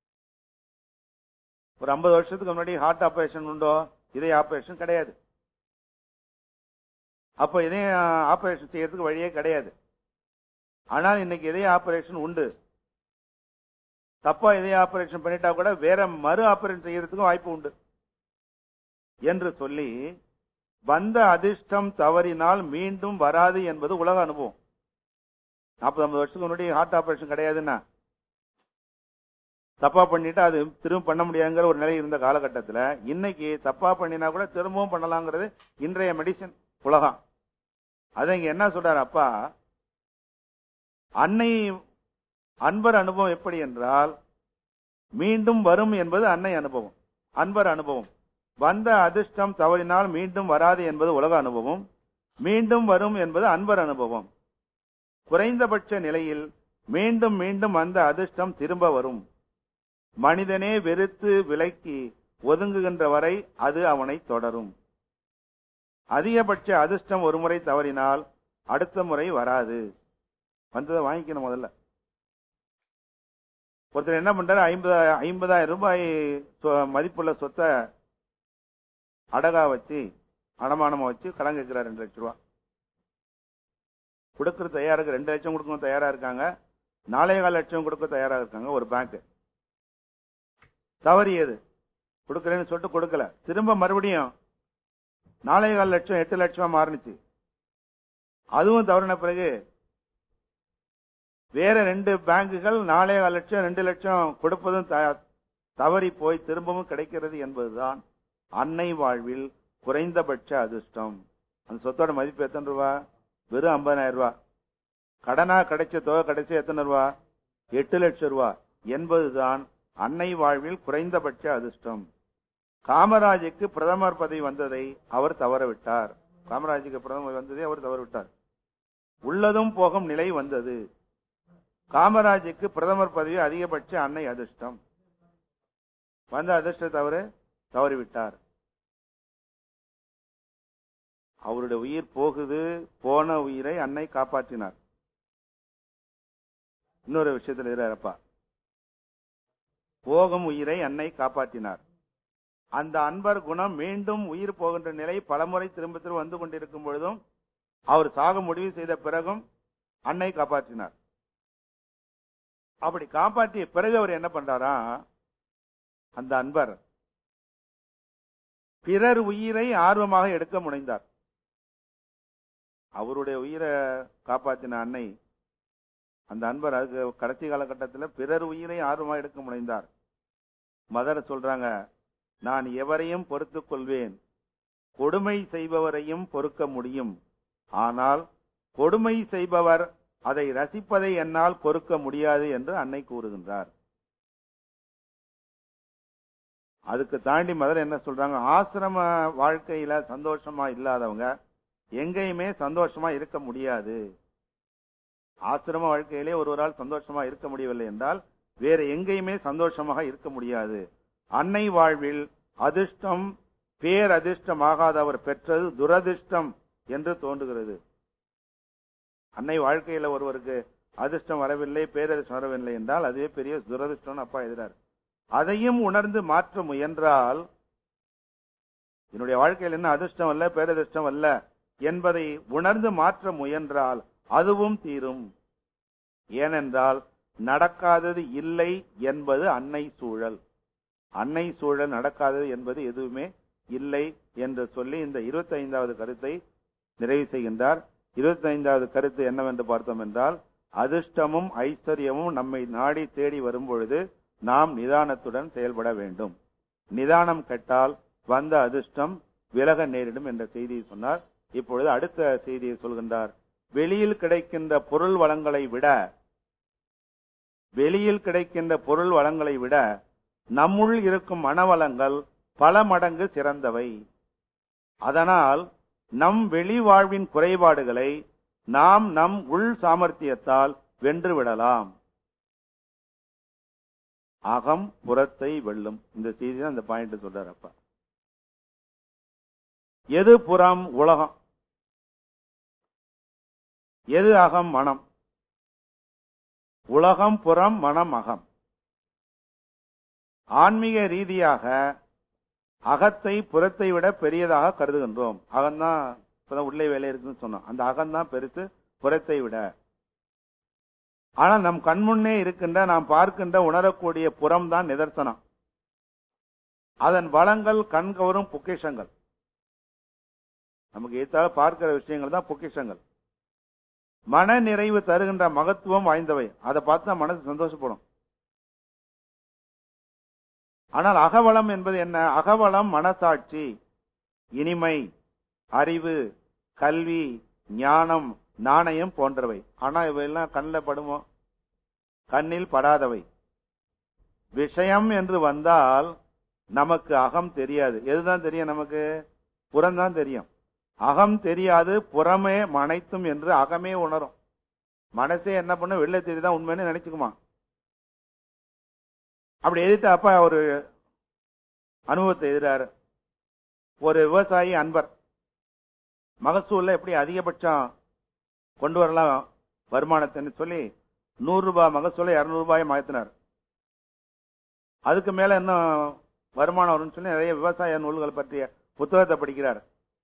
ஒரு ஐம்பது வருஷத்துக்கு முன்னாடி ஹார்ட் ஆபரேஷன் உண்டோ? இதய ஆபரேஷன் கிடையாது. அப்ப இதய ஆபரேஷன் செய்யறதுக்கு வழியே கிடையாது. ஆனால் இன்னைக்கு இதய ஆபரேஷன் உண்டு. தப்பா இதய ஆபரேஷன் பண்ணிட்டா கூட வேற மறு ஆபரேஷன் செய்யறதுக்கும் வாய்ப்பு உண்டு என்று சொல்லி வந்த அதிர்ஷ்டம் தவறினால் மீண்டும் வராது என்பது உலக அனுபவம். நாற்பது ஐம்பது வருஷத்துக்கு முன்னாடி ஹார்ட் ஆபரேஷன் கிடையாதுன்னா தப்பா பண்ணிட்டு அது திரும்ப பண்ண முடியாதுங்கிற ஒரு நிலை இருந்த காலகட்டத்தில் இன்னைக்கு தப்பா பண்ணினா கூட திரும்பவும் பண்ணலாங்கிறது இன்றைய மெடிசன் உலகம். அதை இங்க என்ன சொல்றாரு அப்பா? அன்னை அன்பர் அனுபவம் எப்படி என்றால் மீண்டும் வரும் என்பது அன்னை அனுபவம், அன்பர் அனுபவம். வந்த அதிர்ஷ்டம் தவறினால் மீண்டும் வராது என்பது உலக அனுபவம். மீண்டும் வரும் என்பது அன்பர் அனுபவம். குறைந்தபட்ச நிலையில் மீண்டும் மீண்டும் அந்த அதிர்ஷ்டம் திரும்ப வரும். மனிதனே வெறுத்து விலக்கி ஒதுங்குகின்ற வரை அது அவனை தொடரும். அதிகபட்ச அதிர்ஷ்டம் ஒரு முறை தவறினால் அடுத்த முறை வராது. வந்ததை வாங்கிக்கணும். முதல்ல ஒருத்தர் என்ன பண்றாரு? ஐம்பது ஐம்பதாயிரம் ரூபாய் மதிப்புள்ள சொத்தை அடகா வச்சு அடமானமா வச்சு கடன் கேட்கிறார். ரெண்டு லட்சம் ரூபாய் கொடுக்கறது தயாரா இருக்கு. ரெண்டு லட்சம் கொடுக்க தயாரா இருக்காங்க, நாலே கால் லட்சம் கொடுக்க தயாரா இருக்காங்க ஒரு பேங்க். தவறியது. கொடுக்கலன்னு சொல்லிட்டு கொடுக்கல. திரும்ப மறுபடியும் நாலே கால் லட்சம் எட்டு லட்சமா மாறுனுச்சு. அதுவும் தவறின பிறகு வேற ரெண்டு பேங்குகள் நாலே கால் லட்சம் ரெண்டு லட்சம் கொடுப்பதும் தவறி போய் திரும்பவும் கிடைக்கிறது என்பதுதான் அன்னை வாழ்வில் குறைந்தபட்ச அதிர்ஷ்டம். அந்த சொத்தோட மதிப்பு எத்தனை ரூபா? வெறும் ஐம்பதாயிரம் ரூபாய். கடனா கிடைச்ச தொகை கிடைச்ச எத்தனை ரூபா? எட்டு லட்சம் ரூபாய் என்பதுதான் அன்னை வாழ்வில் குறைந்தபட்ச அதிர்ஷ்டம். காமராஜுக்கு பிரதமர் பதவி வந்ததை அவர் தவறவிட்டார். காமராஜுக்கு பிரதமர் வந்ததை அவர் தவறவிட்டார். உள்ளதும் போகும் நிலை வந்தது. காமராஜுக்கு பிரதமர் பதவி அதிகபட்ச அன்னை அதிர்ஷ்டம். வந்த அதிர்ஷ்ட தவறு தவறிவிட்டார். அவருடைய உயிர் போகுது. போன உயிரை அன்னை காப்பாற்றினார். இன்னொரு விஷயத்தில் இருப்பா, போகும் உயிரை அன்னை காப்பாற்றினார். அந்த அன்பர் குணம் மீண்டும் உயிர் போகின்ற நிலை பலமுறை திரும்ப திரும்ப வந்து கொண்டிருக்கும் பொழுதும் அவர் சாக முடிவு செய்த பிறகும் அன்னை காப்பாற்றினார். அப்படி காப்பாற்றிய பிறகு அவர் என்ன பண்றாரா, அந்த அன்பர் பிறர் உயிரை ஆர்வமாக எடுக்க முனைந்தார். அவருடைய உயிரை காப்பாற்றின அன்னை, அந்த அன்பர் அதுக்கு கடைசி காலகட்டத்தில் பிறர் உயிரை ஆர்வமாக எடுக்க முனைந்தார். மதர் சொல்றாங்க, நான் எவரையும் பொறுத்துக் கொள்வேன், கொடுமை செய்பவரையும் பொறுக்க முடியும், ஆனால் கொடுமை செய்பவர் அதை ரசிப்பதை என்னால் பொறுக்க முடியாது என்று அன்னை கூறுகின்றார். அதுக்கு தாண்டி மதர் என்ன சொல்றாங்க, ஆசிரம வாழ்க்கையில சந்தோஷமா இல்லாதவங்க எங்கேயுமே சந்தோஷமா இருக்க முடியாது. ஆசிரம வாழ்க்கையிலே ஒருவரால் சந்தோஷமா இருக்க முடியவில்லை என்றால் வேற எங்கேயுமே சந்தோஷமாக இருக்க முடியாது. அன்னை வாழ்வில் அதிர்ஷ்டம் பேரதிர்ஷ்டமாகாதவர் பெற்றது துரதிர்ஷ்டம் என்று தோன்றுகிறது. அன்னை வாழ்க்கையில ஒருவருக்கு அதிர்ஷ்டம் வரவில்லை, பேரதிர்ஷ்டம் வரவில்லை என்றால் அதுவே பெரிய துரதிர்ஷ்டம் அப்பா எதிரார். அதையும் உணர்ந்து மாற்ற முயன்றால், என்னுடைய வாழ்க்கையில் என்ன அதிர்ஷ்டம் அல்ல பேரதிர்ஷ்டம் அல்ல என்பதை உணர்ந்து மாற்ற முயன்றால் அதுவும் தீரும். ஏனென்றால் நடக்காதது இல்லை என்பது அன்னை சூழல். அன்னை சூழல் நடக்காதது என்பது எதுவுமே இல்லை என்று சொல்லி இந்த இருபத்தி ஐந்தாவது கருத்தை நிறைவு செய்கின்றார். இருபத்தி ஐந்தாவது கருத்து என்னவென்று பார்த்தோம் என்றால், அதிர்ஷ்டமும் ஐஸ்வர்யமும் நம்மை நாடி தேடி வரும் பொழுது நாம் நிதானத்துடன் செயல்பட வேண்டும். நிதானம் கெட்டால் வந்த அதிர்ஷ்டம் விலக நேரிடும் என்ற செய்தியை சொன்னார். இப்பொழுது அடுத்த செய்தியை சொல்கின்றார். வெளியில் கிடைக்கின்ற பொருள் வளங்களை விட வெளியில் கிடைக்கின்ற பொருள் வளங்களை விட நம்முள் இருக்கும் மனவளங்கள் பல மடங்கு சிறந்தவை. அதனால் நம் வெளி வாழ்வின் குறைபாடுகளை நாம் நம் உள் சாமர்த்தியத்தால் வென்று விடலாம். அகம் புறத்தை வெல்லும். இந்த செய்தி அந்த பாயிண்ட் சொல்றார் அப்பா. எது புறம்? உலகம். எது அகம்? மனம். உலகம் புறம், மனம் அகம். ஆன்மீக ரீதியாக அகத்தை புறத்தை விட பெரியதாக கருதுகின்றோம். அகம்தான் இப்பதான் உள்ளே வேலை இருக்குன்னு சொன்னோம். அந்த அகம்தான் பெருசு புறத்தை விட. ஆனால் நம் கண்முன்னே இருக்கின்ற நாம் பார்க்கின்ற உணரக்கூடிய புறம் தான் நிதர்சனம். அதன் வளங்கள் கண்கவரும் பொக்கிஷங்கள். நமக்கு ஏற்றால பார்க்கிற விஷயங்கள் தான் பொக்கிஷங்கள். மன நிறைவு தருகின்ற மகத்துவம் வாய்ந்தவை. அதை பார்த்து தான் மனசு சந்தோஷப்படும். ஆனால் அகவளம் என்பது என்ன? அகவளம் மனசாட்சி, இனிமை, அறிவு, கல்வி, ஞானம், நாணயம் போன்றவை. ஆனா இவையெல்லாம் கண்ணில் படுமோ? கண்ணில் படாதவை. விஷயம் என்று வந்தால் நமக்கு அகம் தெரியாது. எதுதான் தெரியும்? நமக்கு புறம்தான் தெரியும். அகம் தெரியாது. புறமே அனைத்தும் என்று அகமே உணரும். மனசே என்ன பண்ண வெளில தெரியுதான் உண்மைன்னு நினைச்சுக்குமா? அப்படி எதிர்த்து அப்பா ஒரு அனுபவத்தை எதிராரு. ஒரு விவசாயி அன்பர் மகசூல்ல எப்படி அதிகபட்சம் கொண்டு வரலாம் வருமானத்தை சொல்லி நூறு ரூபாய் மகசூலை இருநூறு ரூபாய் மாத்தினார். அதுக்கு மேல இன்னும் வருமானம் வரும்னு சொல்லி நிறைய விவசாய நூல்கள் பற்றிய புத்தகத்தை படிக்கிறார்.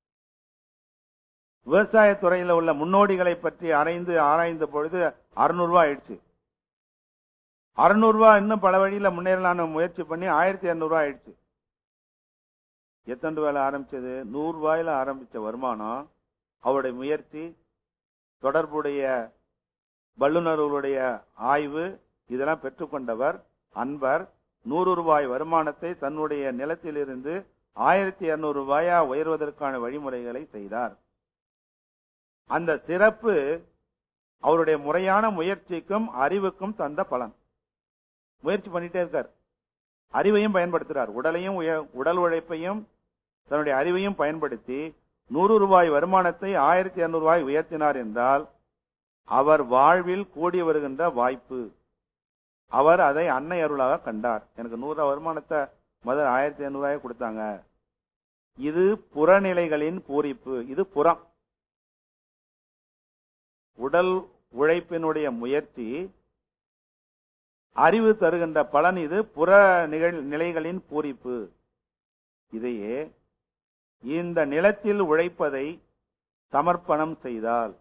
விவசாயத்துறையில் உள்ள முன்னோடிகளை பற்றி ஆராய்ந்து ஆராய்ந்த பொழுது அறுநூறு ரூபாய் ஆயிடுச்சு. அறுநூறு ரூபாய் இன்னும் பல வழியில முன்னேறலான்னு முயற்சி பண்ணி ஆயிரத்தி இருநூறு ரூபாய் ஆயிடுச்சு. எத்தனை ரூபாயில ஆரம்பிச்சது? நூறு ரூபாயில ஆரம்பிச்ச வருமானம், அவருடைய முயற்சி, தொடர்புடைய வல்லுநர்களுடைய ஆய்வு, இதெல்லாம் பெற்றுக்கொண்டவர் அன்பர் நூறு ரூபாய் வருமானத்தை தன்னுடைய நிலத்திலிருந்து ஆயிரத்தி இருநூறு ரூபாயா உயர்வதற்கான வழிமுறைகளை செய்தார். அந்த சிறப்பு அவருடைய முறையான முயற்சிக்கும் அறிவுக்கும் தந்த பலன். முயற்சி பண்ணிட்டே இருக்கார், அறிவையும் பயன்படுத்துறார், உடலையும் உடல் உழைப்பையும் தன்னுடைய அறிவையும் பயன்படுத்தி நூறு ரூபாய் வருமானத்தை ஆயிரத்தி இருநூறு ரூபாய் உயர்த்தினார் என்றால் அவர் வாழ்வில் கூடி வருகின்ற வாய்ப்பு. அவர் அதை அன்னை அருளாக கண்டார். எனக்கு நூறு ரூபாய் வருமானத்தை முதல் ஆயிரத்தி இருநூறு ரூபாய் கொடுத்தாங்க. இது புறநிலைகளின் பூரிப்பு. இது புறம். உடல் உழைப்பினுடைய முயற்சி அறிவு தருகின்ற பலன். இது புற நிலைகளின் பூரிப்பு. இதையே இந்த நிலத்தில் உழைப்பதை சமர்ப்பணம் செய்தால்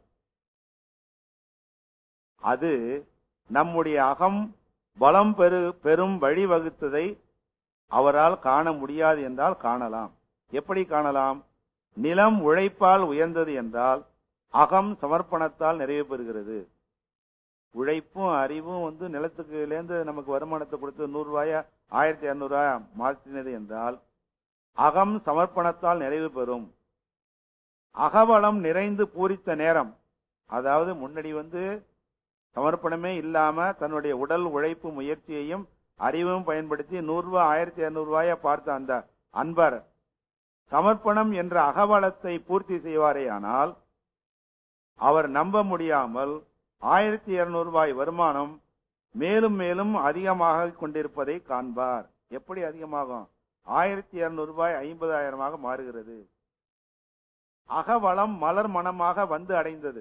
அது நம்முடைய அகம் பலம் பெரு பெரும் வழிவகுத்ததை அவரால் காண முடியாது என்றால் காணலாம். எப்படி காணலாம்? நிலம் உழைப்பால் உயர்ந்தது என்றால் அகம் சமர்ப்பணத்தால் நிறைவு பெறுகிறது. உழைப்பும் அறிவும் வந்து நிலத்துக்குலேருந்து நமக்கு வருமானத்தை கொடுத்து நூறு ரூபாயா ஆயிரத்தி இருநூறு ரூபாய் மாற்றினது என்றால் அகம் சமர்ப்பணத்தால் நிறைவு பெறும். அகவளம் நிறைந்து பூரித்த நேரம், அதாவது முன்னாடி வந்து சமர்ப்பணமே இல்லாம தன்னுடைய உடல் உழைப்பு முயற்சியையும் அறிவும் பயன்படுத்தி நூறு ரூபாய் ஆயிரத்தி இருநூறு ரூபாய பார்த்த அந்த அன்பர் சமர்ப்பணம் என்ற அகவளத்தை பூர்த்தி செய்வாரே ஆனால் அவர் நம்ப முடியாமல் ஆயிரத்தி இருநூறு ரூபாய் வருமானம் மேலும் மேலும் அதிகமாக கொண்டிருப்பதை காண்பார். எப்படி அதிகமாகும்? ஆயிரத்தி இருநூறு ரூபாய் ஐம்பதாயிரமாக மாறுகிறது. அகவளம் மலர் மனமாக வந்து அடைந்தது.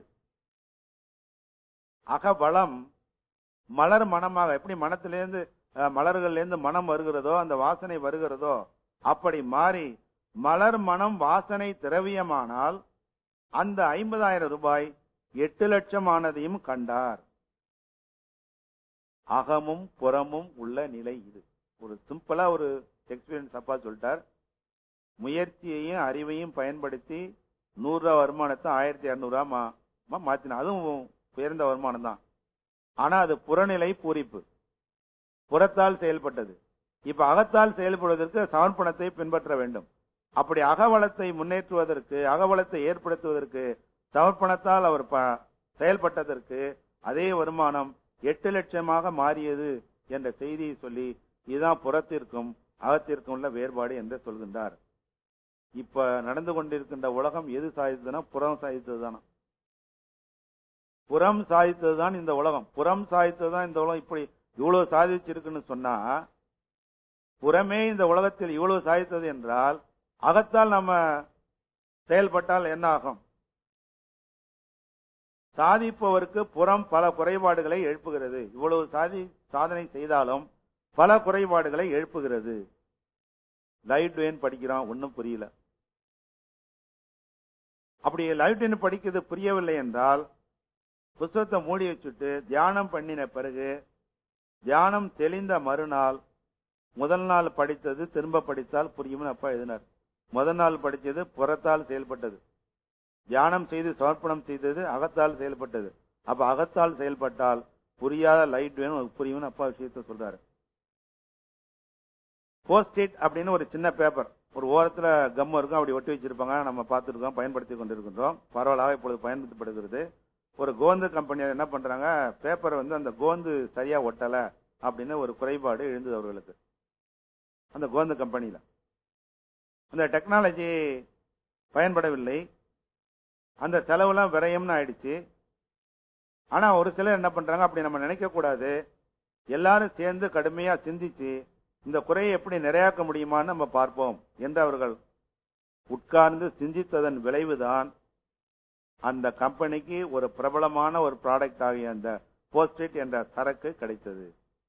அகவளம் மலர் மனமாக, எப்படி மனத்திலிருந்து மலர்கள்ல இருந்து மனம் வருகிறதோ, அந்த வாசனை வருகிறதோ, அப்படி மாறி மலர் மனம் வாசனை திரவியமானால் அந்த ஐம்பதாயிரம் ரூபாய் எட்டு லட்சம் ஆனதையும் கண்டார். அகமும் புறமும் உள்ள நிலை இது. ஒரு சிம்பிளா ஒரு எக்ஸ்பீரியன்ஸ் அப்பா சொல்லிட்டார். முயற்சியையும் அறிவையும் பயன்படுத்தி நூறு ரூபாய் வருமானத்தை ஆயிரத்தி இருநூறு ரூபாய் மாத்தின. அதுவும் உயர்ந்த வருமானம் தான். ஆனா அது புறநிலை பூரிப்பு, புறத்தால் செயல்பட்டது. இப்ப அகத்தால் செயல்படுவதற்கு சமர்ப்பணத்தை பின்பற்ற வேண்டும். அப்படி அகவளத்தை முன்னேற்றுவதற்கு, அகவளத்தை ஏற்படுத்துவதற்கு சமர்ப்பணத்தால் அவர் செயல்பட்டதற்கு அதே வருமானம் எட்டு லட்சமாக மாறியது என்ற செய்தியை சொல்லி இதுதான் புறத்திற்கும் அகத்திற்கும் உள்ள வேறுபாடு என்று சொல்கின்றார். இப்ப நடந்து கொண்டிருக்கின்ற உலகம் எது சாதித்ததுன்னா புறம் சாதித்ததுதானா? புறம் சாதித்ததுதான் இந்த உலகம். புறம் சாதித்ததுதான் இந்த உலகம் இப்படி இவ்வளவு சாதிச்சிருக்குன்னு சொன்னா, புறமே இந்த உலகத்தில் இவ்வளவு சாதித்தது என்றால் அகத்தால் நம்ம செயல்பட்டால் என்ன ஆகும்? சாதிப்பவருக்கு புறம் பல குறைபாடுகளை எழுப்புகிறது. இவ்வளவு சாதி சாதனை செய்தாலும் பல குறைபாடுகளை எழுப்புகிறது. லைட் வேன் படிக்கிறான், ஒன்னும் புரியல. அப்படி லைட் வேன் படிக்கிறது புரியவில்லை என்றால் புத்தகத்தை மூடி வச்சுட்டு தியானம் பண்ணின பிறகு தியானம் தெளிந்த மறுநாள் முதல் நாள் படித்தது திரும்ப படித்தால் புரியும்னு அப்பா எழுதினார். முதல் நாள் படித்தது புறத்தால் செயல்பட்டது, தியானம் செய்து சமர்ப்பணம் செய்தது அகத்தால் செயல்பட்டது. அப்ப அகத்தால் செயல்பட்டால் புரியாத லைட் வேணும் புரியும்னு அப்பா விஷயத்த சொல்றாரு. போஸ்டிட் அப்படின்னு ஒரு சின்ன பேப்பர், ஒரு ஓரத்துல கம் இருக்கும், அப்படி ஒட்டி வச்சிருப்பாங்க. நம்ம பார்த்துருக்கோம், பயன்படுத்தி கொண்டிருக்கின்றோம். பரவலாக இப்பொழுது பயன்படுத்தப்படுகிறது. ஒரு கோந்து கம்பெனி என்ன பண்றாங்க, பேப்பரை வந்து அந்த கோந்து சரியா ஒட்டல அப்படின்னு ஒரு குறைபாடு எழுந்தது அவர்களுக்கு. அந்த கோந்து கம்பெனியில அந்த டெக்னாலஜி பயன்படவில்லை, அந்த செலவுலாம் விரயம்னு ஆயிடுச்சு. ஆனா ஒரு சிலர் என்ன பண்றாங்க, அப்படி நம்ம நினைக்க கூடாது, எல்லாரும் சேர்ந்து கடுமையா சிந்திச்சு இந்த குறையை எப்படி நிறையாக்க முடியுமான்னு நம்ம பார்ப்போம் என்று அவர்கள் உட்கார்ந்து சிந்தித்ததன் விளைவுதான் அந்த கம்பெனிக்கு ஒரு பிரபலமான ஒரு ப்ராடக்ட் ஆகிய அந்த போஸ்டிட் என்ற சரக்கு கிடைத்தது.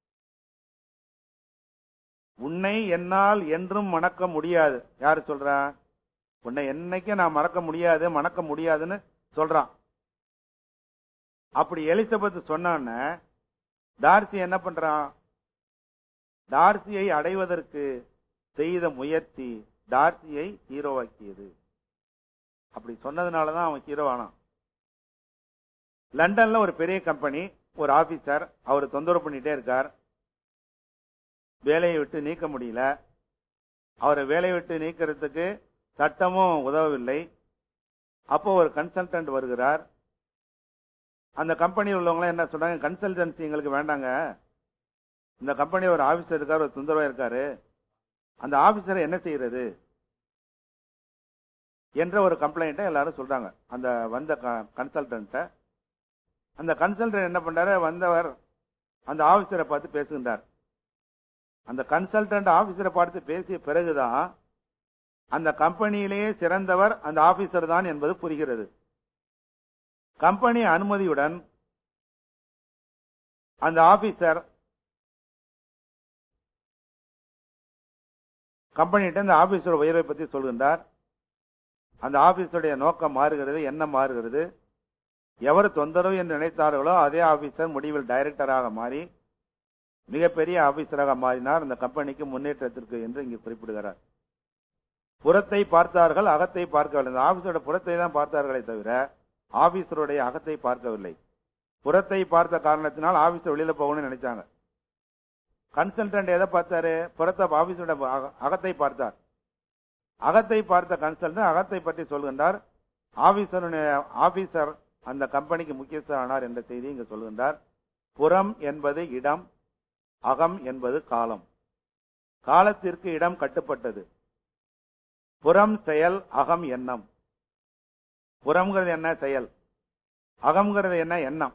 உன்னை என்னால் என்றும் மணக்க முடியாது. யாரு சொல்றா? உன்னை என்னைக்கும் நான் மறக்க முடியாது, மணக்க முடியாதுன்னு சொல்றான். அப்படி எலிசபெத் சொன்ன டார்சி என்ன பண்றான்? டார்சியை அடைவதற்கு செய்த முயற்சி டார்சியை ஹீரோவாக்கியது. அப்படி சொன்னதுனாலதான் அவன் ஹீரோ ஆனான். லண்டன்ல ஒரு பெரிய கம்பெனி, ஒரு ஆபீசர் அவர் தொந்தரவு பண்ணிட்டே இருக்கார். வேலையை விட்டு நீக்க முடியல. அவரை வேலையை விட்டு நீக்கிறதுக்கு சட்டமும் உதவவில்லை. அப்போ ஒரு கன்சல்டன்ட் வருகிறார். அந்த கம்பெனியில் உள்ளவங்க என்ன சொல்றாங்க, கன்சல்டன்சி எங்களுக்கு வேண்டாங்க, இந்த கம்பெனி ஒரு ஆபீசர் இருக்காரு, ஒரு தொந்தரவா இருக்காரு, அந்த ஆபீசரை என்ன செய்யறது என்ற ஒரு கம்ப்ளைண்ட் எல்லாரும் சொல்றாங்க அந்த வந்த கன்சல்டன்ட். அந்த கன்சல்டன்ட் என்ன பண்றாரு, வந்தவர் அந்த ஆபீசரை பார்த்து பேசுகின்றார். அந்த கன்சல்டன்ட் ஆபீசரை பார்த்து பேசிய பிறகுதான் அந்த கம்பெனியிலேயே சிறந்தவர் அந்த ஆபீசர் தான் என்பது புரிகிறது. கம்பெனி அனுமதியுடன் அந்த ஆபீசர் கம்பெனிட்ட இந்த ஆபீசர் உயர்வை பற்றி சொல்கின்றார். அந்த ஆபீசருடைய நோக்கம் மாறுகிறது, என்ன மாறுகிறது. எவர் தொந்தரவு என்று நினைத்தார்களோ அதே ஆபீசர் முடிவில் டைரக்டராக மாறி மிகப்பெரிய ஆபீசராக மாறினார், அந்த கம்பெனிக்கு முன்னேற்றத்திற்கு என்று இங்கு குறிப்பிடுகிறார். புறத்தை பார்த்தார்கள், அகத்தை பார்க்கவில்லை. இந்த ஆபீசரோட புறத்தை தான் பார்த்தார்களே தவிர ஆபீசருடைய அகத்தை பார்க்கவில்லை. புறத்தை பார்த்த காரணத்தினால் ஆபீசர் வெளியில போகணும்னு நினைச்சாங்க. கன்சல்டன்ட் எதை பார்த்தாரு, புறத்தை ஆபீசரோட அகத்தை பார்த்தார். அகத்தை பார்த்த கன்சல்டன்ட் அகத்தை பற்றி சொல்கின்றார். ஆபீசருடைய ஆபீசர் அந்த கம்பெனிக்கு முக்கியஸ்தர் ஆனார் என்ற செய்தி இங்கு சொல்கின்றார். புறம் என்பது இடம், அகம் என்பது காலம். காலத்திற்கு இடம் கட்டுப்பட்டது. புறம் செயல், அகம் எண்ணம். புறம்ங்கிறது என்ன, செயல். அகம்ங்கிறது என்ன, எண்ணம்.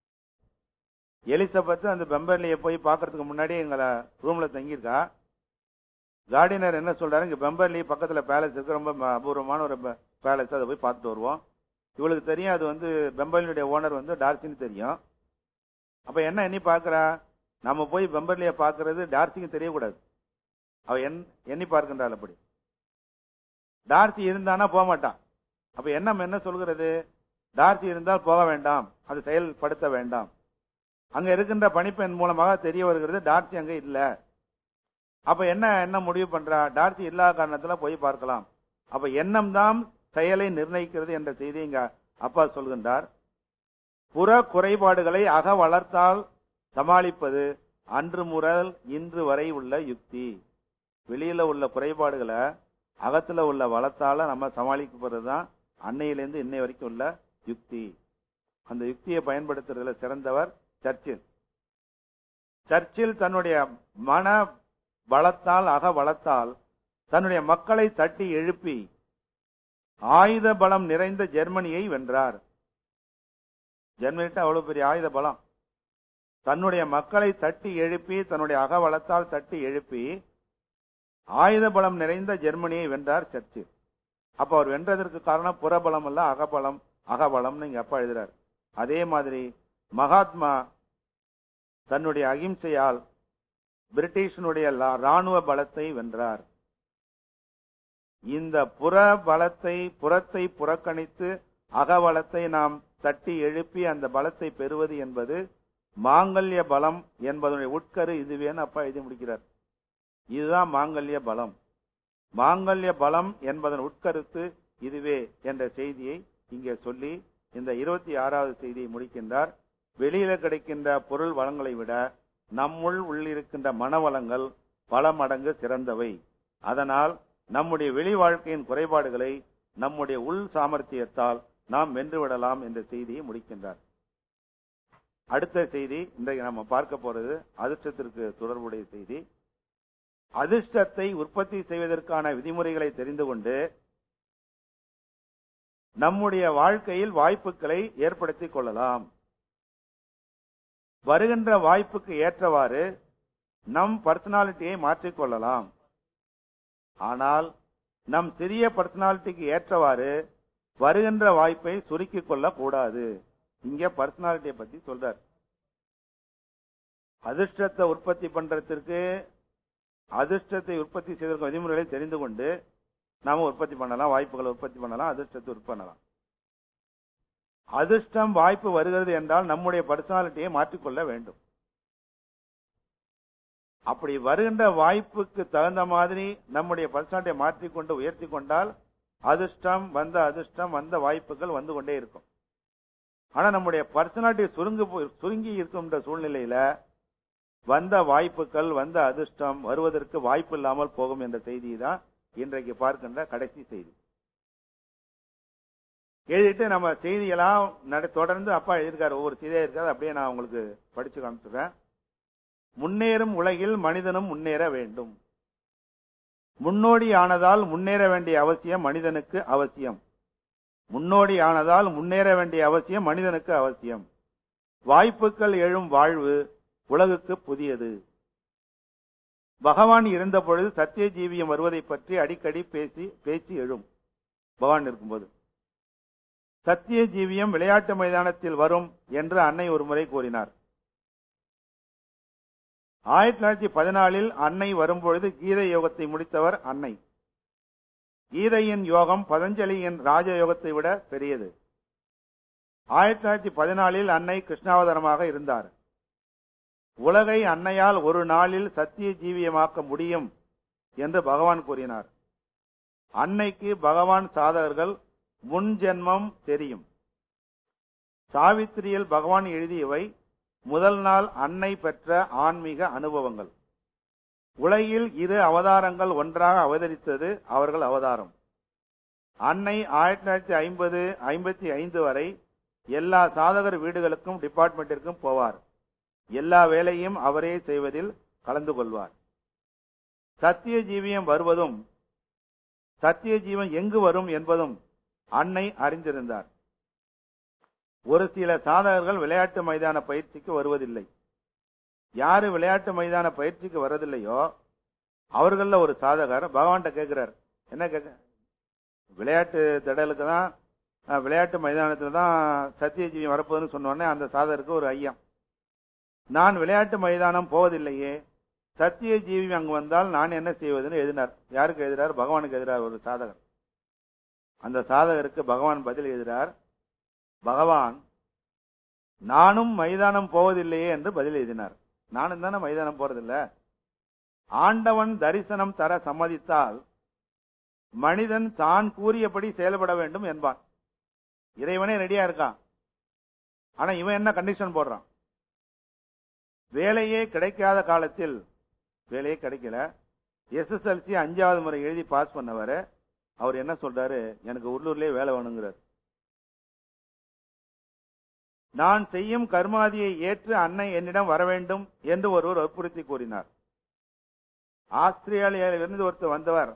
எலிசபெத் அந்த பெம்பர்லியை போய் பார்க்கறதுக்கு முன்னாடி எங்களை ரூம்ல தங்கியிருக்கா. கார்டினர் என்ன சொல்றாரு, இங்க பெம்பர்லி பக்கத்துல பேலஸ் இருக்கு, ரொம்ப அபூர்வமான ஒரு பேலஸ், அதை போய் பார்த்துட்டு வருவோம். இவளுக்கு தெரியும் அது வந்து பெம்பர்லியுடைய ஓனர் வந்து டார்சின்னு தெரியும். அப்ப என்ன எண்ணி பாக்குறா, நம்ம போய் பெம்பர்லியை பார்க்கறது டார்சிக்கு தெரியக்கூடாது. அவ எண்ணி பார்க்கின்றாள். அப்படி டார்சி இருந்தானா போக மாட்டான். அப்ப எண்ணம் என்ன சொல்கிறது, டார்சி இருந்தால் போக வேண்டாம், அது செயல்படுத்த வேண்டாம். அங்க இருக்கின்ற பணிப்பெண் மூலமாக தெரிய வருகிறது டார்சி அங்க இல்ல. அப்ப என்ன என்ன முடிவு பண்றா, டார்சி இல்லாத காரணத்துல போய் பார்க்கலாம். அப்ப எண்ணம் தான் செயலை நிர்ணயிக்கிறது என்ற செய்தி இங்க அப்பா சொல்கின்றார். புற குறைபாடுகளை அக வளர்த்தால் சமாளிப்பது அன்று முதல் இன்று வரை உள்ள யுக்தி. வெளியில உள்ள குறைபாடுகளை அகத்துல உள்ள வளர்த்தால நம்ம சமாளிக்கப்படுறதுதான் அன்னையிலிருந்து இன்னை வரைக்கும் உள்ள யுக்தி. அந்த யுக்தியை பயன்படுத்துறதுல சிறந்தவர் சர்ச்சில். சர்ச்சில் தன்னுடைய மன பலத்தால், அக வளத்தால் தன்னுடைய மக்களை தட்டி எழுப்பி ஆயுத பலம் நிறைந்த ஜெர்மனியை வென்றார். ஜெர்மனிட்ட அவ்வளவு பெரிய ஆயுத பலம். தன்னுடைய மக்களை தட்டி எழுப்பி, தன்னுடைய அக வளத்தால் தட்டி எழுப்பி ஆயுத பலம் நிறைந்த ஜெர்மனியை வென்றார் சர்ச்சில். அப்ப அவர் வென்றதற்கு காரணம் புறபலம் அல்ல, அகபலம். அகபலம்னு இங்க அப்பா எழுதுறார். அதே மாதிரி மகாத்மா தன்னுடைய அகிம்சையால் பிரிட்டிஷனுடைய ராணுவ பலத்தை வென்றார். இந்த புற பலத்தை, புறத்தை புறக்கணித்து அகபலத்தை நாம் தட்டி எழுப்பி அந்த பலத்தை பெறுவது என்பது மாங்கல்ய பலம் என்பதனுடைய உட்கரு இதுவேன்னு அப்பா எழுதி முடிக்கிறார். இதுதான் மாங்கல்ய பலம். மாங்கல்ய பலம் என்பதன் உட்கருத்து இதுவே என்ற செய்தியை இங்கே சொல்லி இந்த இருபத்தி ஆறாவது செய்தியை முடிக்கின்றார். வெளியில கிடைக்கின்ற பொருள் வளங்களை விட நம்முள் உள்ளிருக்கின்ற மனவளங்கள் பல மடங்கு சிறந்தவை. அதனால் நம்முடைய வெளி வாழ்க்கையின் குறைபாடுகளை நம்முடைய உள் சாமர்த்தியத்தால் நாம் வென்றுவிடலாம் என்ற செய்தியை முடிக்கின்றார். அடுத்த செய்தி இன்றைக்கு நம்ம பார்க்க போறது அதிர்ஷ்டத்திற்கு தொடர்புடைய செய்தி. அதிர்ஷ்டத்தை உற்பத்தி செய்வதற்கான விதிமுறைகளை தெரிந்து கொண்டு நம்முடைய வாழ்க்கையில் வாய்ப்புகளை ஏற்படுத்திக் கொள்ளலாம். வருகின்ற வாய்ப்புக்கு ஏற்றவாறு நம் பர்சனாலிட்டியை மாற்றிக்கொள்ளலாம். ஆனால் நம் சிறிய பர்சனாலிட்டிக்கு ஏற்றவாறு வருகின்ற வாய்ப்பை சுருக்கிக் கொள்ள கூடாது. இங்க பர்சனாலிட்டியை பத்தி சொல்றார். அதிர்ஷ்டத்தை உற்பத்தி பண்றதுக்கு, அதிர்ஷ்டத்தை உற்பத்தி செய்வதற்கு விதிமுறைகளை தெரிந்து கொண்டு நாம உற்பத்தி பண்ணலாம், வாய்ப்புகளை உற்பத்தி பண்ணலாம், அதிர்ஷ்டத்தை உற்பத்தி பண்ணலாம். அதிர்ஷ்டம் வாய்ப்பு வருகிறது என்றால் நம்முடைய பர்சனாலிட்டியை மாற்றிக்கொள்ள வேண்டும். அப்படி வருகின்ற வாய்ப்புக்கு தகுந்த மாதிரி நம்முடைய பர்சனாலிட்டியை மாற்றிக்கொண்டு உயர்த்தி கொண்டால் அதிர்ஷ்டம் வந்த அதிர்ஷ்டம் வந்த வாய்ப்புகள் வந்து கொண்டே இருக்கும். ஆனா நம்முடைய பர்சனாலிட்டி சுருங்கி சுருங்கி இருக்கின்ற சூழ்நிலையில வந்த வாய்ப்புகள் வந்த அதிர்ஷ்டம் வருவதற்கு வாய்ப்பு இல்லாமல் போகும் என்ற செய்தி தான் இன்றைக்கு பார்க்கின்ற கடைசி செய்தி. எழுதிட்டு நம்ம செய்தியெல்லாம் தொடர்ந்து அப்பா எழுதியிருக்காரு, ஒவ்வொரு செய்தியா இருக்காது, அப்படியே நான் உங்களுக்கு படிச்சு காமிச்சுறேன். முன்னேறும் உலகில் மனிதனும் முன்னேற வேண்டும். முன்னோடி ஆனதால் முன்னேற வேண்டிய அவசியம் மனிதனுக்கு அவசியம். முன்னோடி ஆனதால் முன்னேற வேண்டிய அவசியம் மனிதனுக்கு அவசியம். வாய்ப்புகள் எழும் வாழ்வு உலகுக்கு புதியது. பகவான் இருந்த பொழுது சத்திய ஜீவியம் வருவதை பற்றி அடிக்கடி பேசி பேச்சு எழும். பகவான் இருக்கும்போது சத்திய ஜீவியம் விளையாட்டு மைதானத்தில் வரும் என்று அன்னை ஒரு முறை கூறினார். ஆயிரத்தி தொள்ளாயிரத்தி பதினாலில் அன்னை வரும்பொழுது கீதை யோகத்தை முடித்தவர் அன்னை. கீதையின் யோகம் பதஞ்சலியின் ராஜ யோகத்தை விட பெரியது. ஆயிரத்தி தொள்ளாயிரத்தி பதினாலில் அன்னை கிருஷ்ணாவதாரமாக இருந்தார். உலகை அன்னையால் ஒரு நாளில் சத்திய ஜீவியமாக்க முடியும் என்று பகவான் கூறினார். அன்னைக்கு பகவான் சாதகர்கள் முன் ஜென்மம் தெரியும். சாவித்திரியில் பகவான் எழுதியவை முதல் நாள் அன்னை பெற்ற ஆன்மீக அனுபவங்கள். உலகில் இரு அவதாரங்கள் ஒன்றாக அவதரித்தது அவர்கள் அவதாரம். அன்னை ஆயிரத்தி தொள்ளாயிரத்தி ஐம்பது ஐம்பத்தி ஐந்து வரை எல்லா சாதகர் வீடுகளுக்கும் டிபார்ட்மெண்டிற்கும் போவார். எல்லா வேலையும் அவரே செய்வதில் கலந்து கொள்வார். சத்திய ஜீவியம் வருவதும் சத்திய ஜீவன் எங்கு வரும் என்பதும் அன்னை அறிந்திருந்தார். ஒரு சில சாதகர்கள் விளையாட்டு மைதான பயிற்சிக்கு வருவதில்லை. யாரு விளையாட்டு மைதான பயிற்சிக்கு வரதில்லையோ அவர்கள ஒரு சாதகர் பகவான்கிட்ட கேட்கிறார், என்ன கேட்க, விளையாட்டு திடலுக்கு தான் விளையாட்டு மைதானத்துல தான் சத்திய ஜீவியம் வரப்போகுதுன்னு சொன்னோடனே அந்த சாதகருக்கு ஒரு ஐயம், நான் விளையாட்டு மைதானம் போவதில்லையே, சத்திய ஜீவி அங்கு வந்தால் நான் என்ன செய்வதுன்னு எழுதினார். யாருக்கு எழுதுறார்? பகவானுக்கு எழுதுறார் ஒரு சாதகர். அந்த சாதகருக்கு பகவான் பதில் எழுதுறார், பகவான் நானும் மைதானம் போவதில்லையே என்று பதில் எழுதினார். நானும் தானே மைதானம் போறதில்ல. ஆண்டவன் தரிசனம் தர சம்மதித்தால் மனிதன் தான் கூறியபடி செயல்பட வேண்டும் என்பான். இறைவனே ரெடியா இருக்கான். ஆனா இவன் என்ன கண்டிஷன் போடுறான்? வேலையே கிடைக்காத காலத்தில், வேலையே கிடைக்கல, எஸ்எஸ்எல்சி அஞ்சாவது முறை எழுதி பாஸ் பண்ணவர் அவர் என்ன சொல்றாரு, எனக்கு உள்ளூர்லயே வேலை வேணுங்கிறார். நான் செய்யும் கர்மாதியை ஏற்று அன்னை என்னிடம் வர வேண்டும் என்று ஒருவர் வற்புறுத்தி கூறினார். ஆஸ்திரேலியாவிலிருந்து ஒருத்தர் வந்தவர்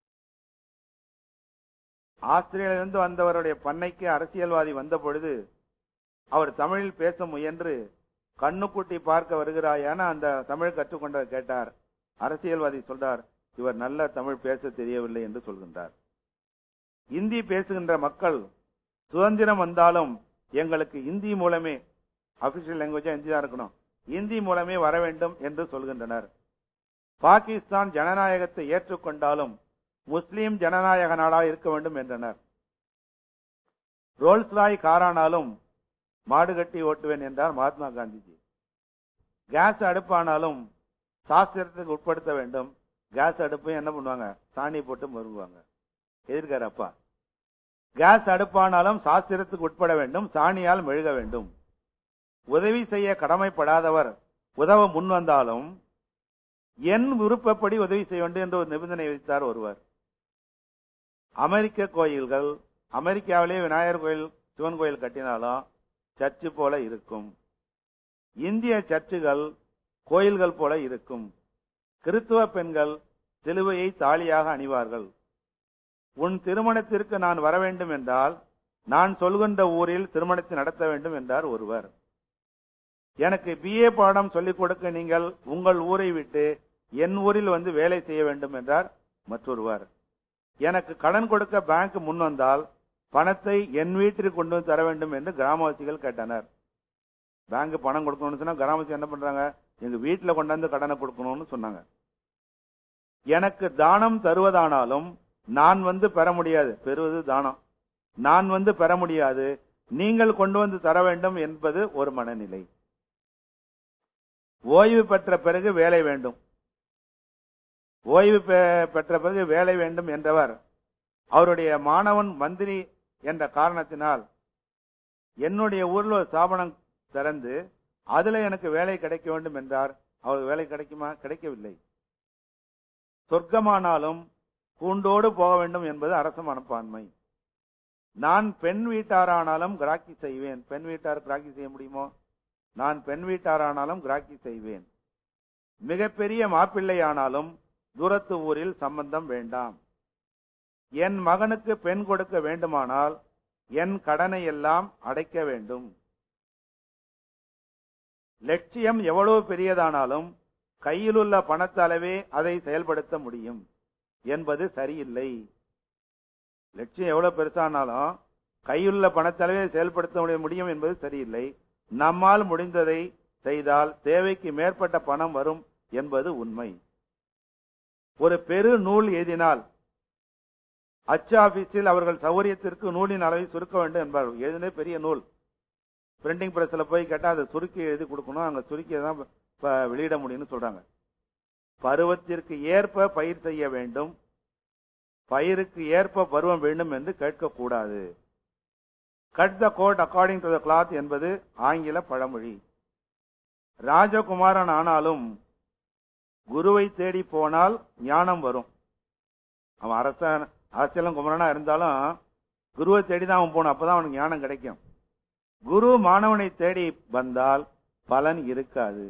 ஆஸ்திரேலியாவிலிருந்து வந்தவருடைய பண்ணைக்கு அரசியல்வாதி வந்த பொழுது அவர் தமிழில் பேச முயன்று கண்ணுக்குட்டி பார்க்க வருகிறாயான அந்த தமிழ் கற்றுக்கொண்டவர் கேட்டார். அரசியல்வாதி சொல்றார், இவர் நல்ல தமிழ் பேச தெரியவில்லை என்று சொல்கின்றார். இந்தி பேசுகின்ற மக்கள் சுதந்திரம் வந்தாலும் எங்களுக்கு இந்தி மூலமே, அபிஷியல் லாங்குவேஜா இந்தி தான் இருக்கணும், இந்தி மூலமே வர வேண்டும் என்று சொல்கின்றனர். பாகிஸ்தான் ஜனநாயகத்தை ஏற்றுக்கொண்டாலும் முஸ்லீம் ஜனநாயக நாடாக இருக்க வேண்டும் என்றனர். ரோல்ஸ் ராய் காரானாலும் மாடு கட்டி ஓட்டுவேன் என்றார் மகாத்மா காந்திஜி. கேஸ் அடுப்பானாலும் சாஸ்திரத்துக்கு உட்படுத்த வேண்டும். கேஸ் அடுப்பு என்ன பண்ணுவாங்க, சாணி போட்டு மருங்குவாங்க. எதிர்க்காரு அப்பா. கேஸ் அடுப்பானாலும் சாஸ்திரத்துக்கு உட்பட வேண்டும், சாணியால் மெழுக வேண்டும். உதவி செய்ய கடமைப்படாதவர் உதவ முன் வந்தாலும் என் விருப்பப்படி உதவி செய்ய வேண்டும் என்று ஒரு நிபந்தனை விதித்தார் ஒருவர். அமெரிக்க கோயில்கள், அமெரிக்காவிலே விநாயகர் கோயில் சிவன் கோயில் கட்டினாலும் சர்ச்சு போல இருக்கும். இந்திய சர்ச்சுகள் கோயில்கள் போல இருக்கும். கிறிஸ்துவ பெண்கள் சிலுவையை தாலியாக அணிவார்கள். உன் திருமணத்திற்கு நான் வர வேண்டும் என்றால் நான் சொல்கின்ற ஊரில் திருமணத்தை நடத்த வேண்டும் என்றார் ஒருவர். எனக்கு பிஏ பாடம் சொல்லிக் கொடுக்க நீங்கள் உங்கள் ஊரை விட்டு என் ஊரில் வந்து வேலை செய்ய வேண்டும் என்றார் மற்றொருவர். எனக்கு கடன் கொடுக்க பேங்க் முன் வந்தால் பணத்தை என் வீட்டிற்கு கொண்டு வந்து தர வேண்டும் என்று கிராமவாசிகள் கேட்டனர். பேங்க் பணம் கொடுக்கணும்னு சொன்னா கிராமவாசி என்ன பண்றாங்க, எங்க வீட்டுல கொண்டாந்து கடனை கொடுக்கணும்னு சொன்னாங்க. எனக்கு தானம் தருவதானாலும் நான் வந்து பெற முடியாது, பெறுவது தானம், நான் வந்து பெற முடியாது, நீங்கள் கொண்டு வந்து தர வேண்டும் என்பது ஒரு மனநிலை. ஓய்வு பெற்ற பிறகு வேலை வேண்டும், ஓய்வு பெற்ற பிறகு வேலை வேண்டும் என்றவர் அவருடைய மாணவன் மந்திரி என்ற காரணத்தினால் என்னுடைய ஊர்ல ஒரு ஸ்தாபனம் திறந்து அதுல எனக்கு வேலை கிடைக்க வேண்டும் என்றார். அவருக்கு வேலை கிடைக்குமா? கிடைக்கவில்லை. சொர்க்கமானாலும் கூண்டோடு போக வேண்டும் என்பது அரச மனப்பான்மை. நான் பெண் வீட்டாரானாலும் கிராக்கி செய்வேன். பெண் வீட்டார் கிராக்கி செய்ய முடியுமோ? நான் பெண் வீட்டாரானாலும் கிராக்கி செய்வேன். மிகப்பெரிய மாப்பிள்ளை ஆனாலும் தூரத்து ஊரில் சம்பந்தம் வேண்டாம். என் மகனுக்கு பெண் கொடுக்க வேண்டுமானால் என் கடனை எல்லாம் அடைக்க வேண்டும். லட்சியம் எவ்வளவு பெரியதானாலும் கையிலுள்ள பணத்தளவே அதை செயல்படுத்த முடியும் என்பது சரியில்லை. லட்சியம் எவ்வளவு பெருசானாலும் கையுள்ள பணத்தளவே செயல்படுத்த முடியும் என்பது சரியில்லை. நம்மால் முடிந்ததை செய்தால் தேவைக்கு மேற்பட்ட பணம் வரும் என்பது உண்மை. ஒரு பெரு நூல் எழுதினால் அச்சு ஆபீஸில் அவர்கள் சௌகரியத்திற்கு நூலின் அளவை சுருக்க வேண்டும் என்பார். எழுதினே பெரிய நூல் பிரிண்டிங் பிரஸ்ல போய் கேட்டா அதை சுருக்கி எழுதி கொடுக்கணும், அங்க சுருக்கி தான் வெளியிட முடியும்னு சொல்றாங்க. பருவத்திற்கு ஏற்ப பயிர் செய்ய வேண்டும், பயிருக்கு ஏற்ப பருவம் வேண்டும் என்று கேட்கக்கூடாது. Cut the coat according to the cloth என்பது ஆங்கில பழமொழி. ராஜகுமாரன் ஆனாலும் குருவை தேடி போனால் ஞானம் வரும். அவன் அரச அரசியலும் குமரனா இருந்தாலும் குருவை தேடிதான் அவன் போகணும், அப்பதான் அவனுக்கு ஞானம் கிடைக்கும். குரு மாணவனை தேடி வந்தால் பலன் இருக்காது.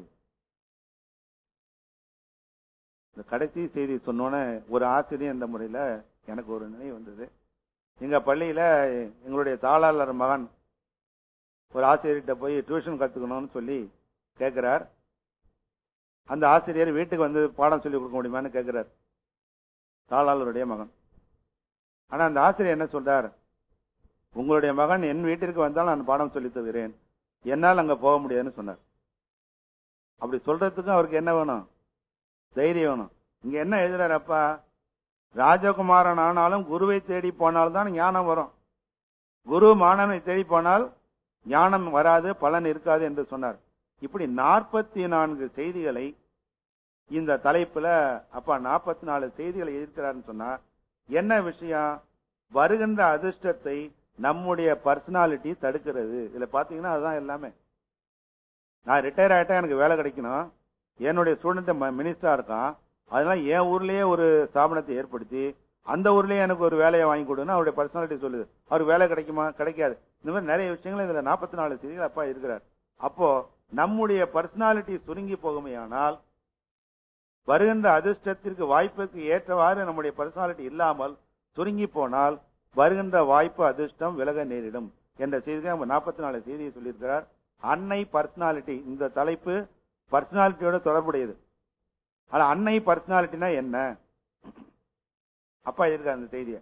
இந்த கடைசி செய்தி சொன்னோன்னு ஒரு ஆசிரியர் என்ற முறையில எனக்கு ஒரு நினைவு வந்தது. எங்க பள்ளியில எங்களுடைய தாளாளர் மகன் ஒரு ஆசிரியர்கிட்ட போய் டியூஷன் கத்துக்கணும்னு சொல்லி கேட்கிறார். அந்த ஆசிரியர் வீட்டுக்கு வந்து பாடம் சொல்லி கொடுக்க முடியுமான்னு கேட்கிறார், தாளாளருடைய மகன். ஆனா அந்த ஆசிரியர் என்ன சொல்றார், உங்களுடைய மகன் என் வீட்டிற்கு வந்தால் நான் பாடம் சொல்லி தருகிறேன், என்னால் அங்க போக முடியாதுன்னு சொன்னார். அப்படி சொல்றதுக்கும் அவருக்கு என்ன வேணும்? தைரியம் வேணும். இங்க என்ன எழுதுறாரு அப்பா, ராஜகுமாரன் ஆனாலும் குருவை தேடி போனால்தான் ஞானம் வரும், குரு மாணவனை தேடி போனால் ஞானம் வராது, பலன் இருக்காது என்று சொன்னார். இப்படி நாற்பத்தி நான்கு செய்திகளை இந்த தலைப்புல அப்பா நாற்பத்தி நாலு செய்திகளை எதிர்க்கிறாருன்னு சொன்னா என்ன விஷயம்? வருகின்ற அதிர்ஷ்டத்தை நம்முடைய பர்சனாலிட்டி தடுக்கிறது. இதுல பாத்தீங்கன்னா அதுதான் எல்லாமே. நான் ரிட்டையர் ஆயிட்டா எனக்கு வேலை கிடைக்கணும், என்னுடைய ஸ்டூடெண்ட் மினிஸ்டரா இருக்கான், அதனால என் ஊர்லயே ஒரு ஸ்தாபனத்தை ஏற்படுத்தி அந்த ஊர்லயே எனக்கு ஒரு வேலையை வாங்கி கொடுன்னு அவருடைய பர்சனாலிட்டி சொல்லுது. அவருக்கு வேலை கிடைக்குமா? கிடைக்காது. இந்த மாதிரி நிறைய விஷயங்கள் இதுல நாற்பத்தி நாலு செய்திகள் அப்பா இருக்கிறார். அப்போ நம்முடைய பர்சனாலிட்டி சுருங்கி போகுமையானால் வருகின்ற அதிர்ஷ்டத்திற்கு வாய்ப்புக்கு ஏற்றவாறு நம்முடைய பர்சனாலிட்டி இல்லாமல் சுருங்கி போனால் வருகின்ற வாய்ப்பு அதிர்ஷ்டம் விலக நேரிடும் என்ற செய்தியை நம்ம நாற்பத்தி நாலு செய்தியை சொல்லியிருக்கிறார். அன்னை பர்சனாலிட்டி, இந்த தலைப்பு பர்சனாலிட்டியோட தொடர்புடையது. ஆனா அன்னை பர்சனாலிட்டினா என்ன? அப்பா இருக்க அந்த செய்தியை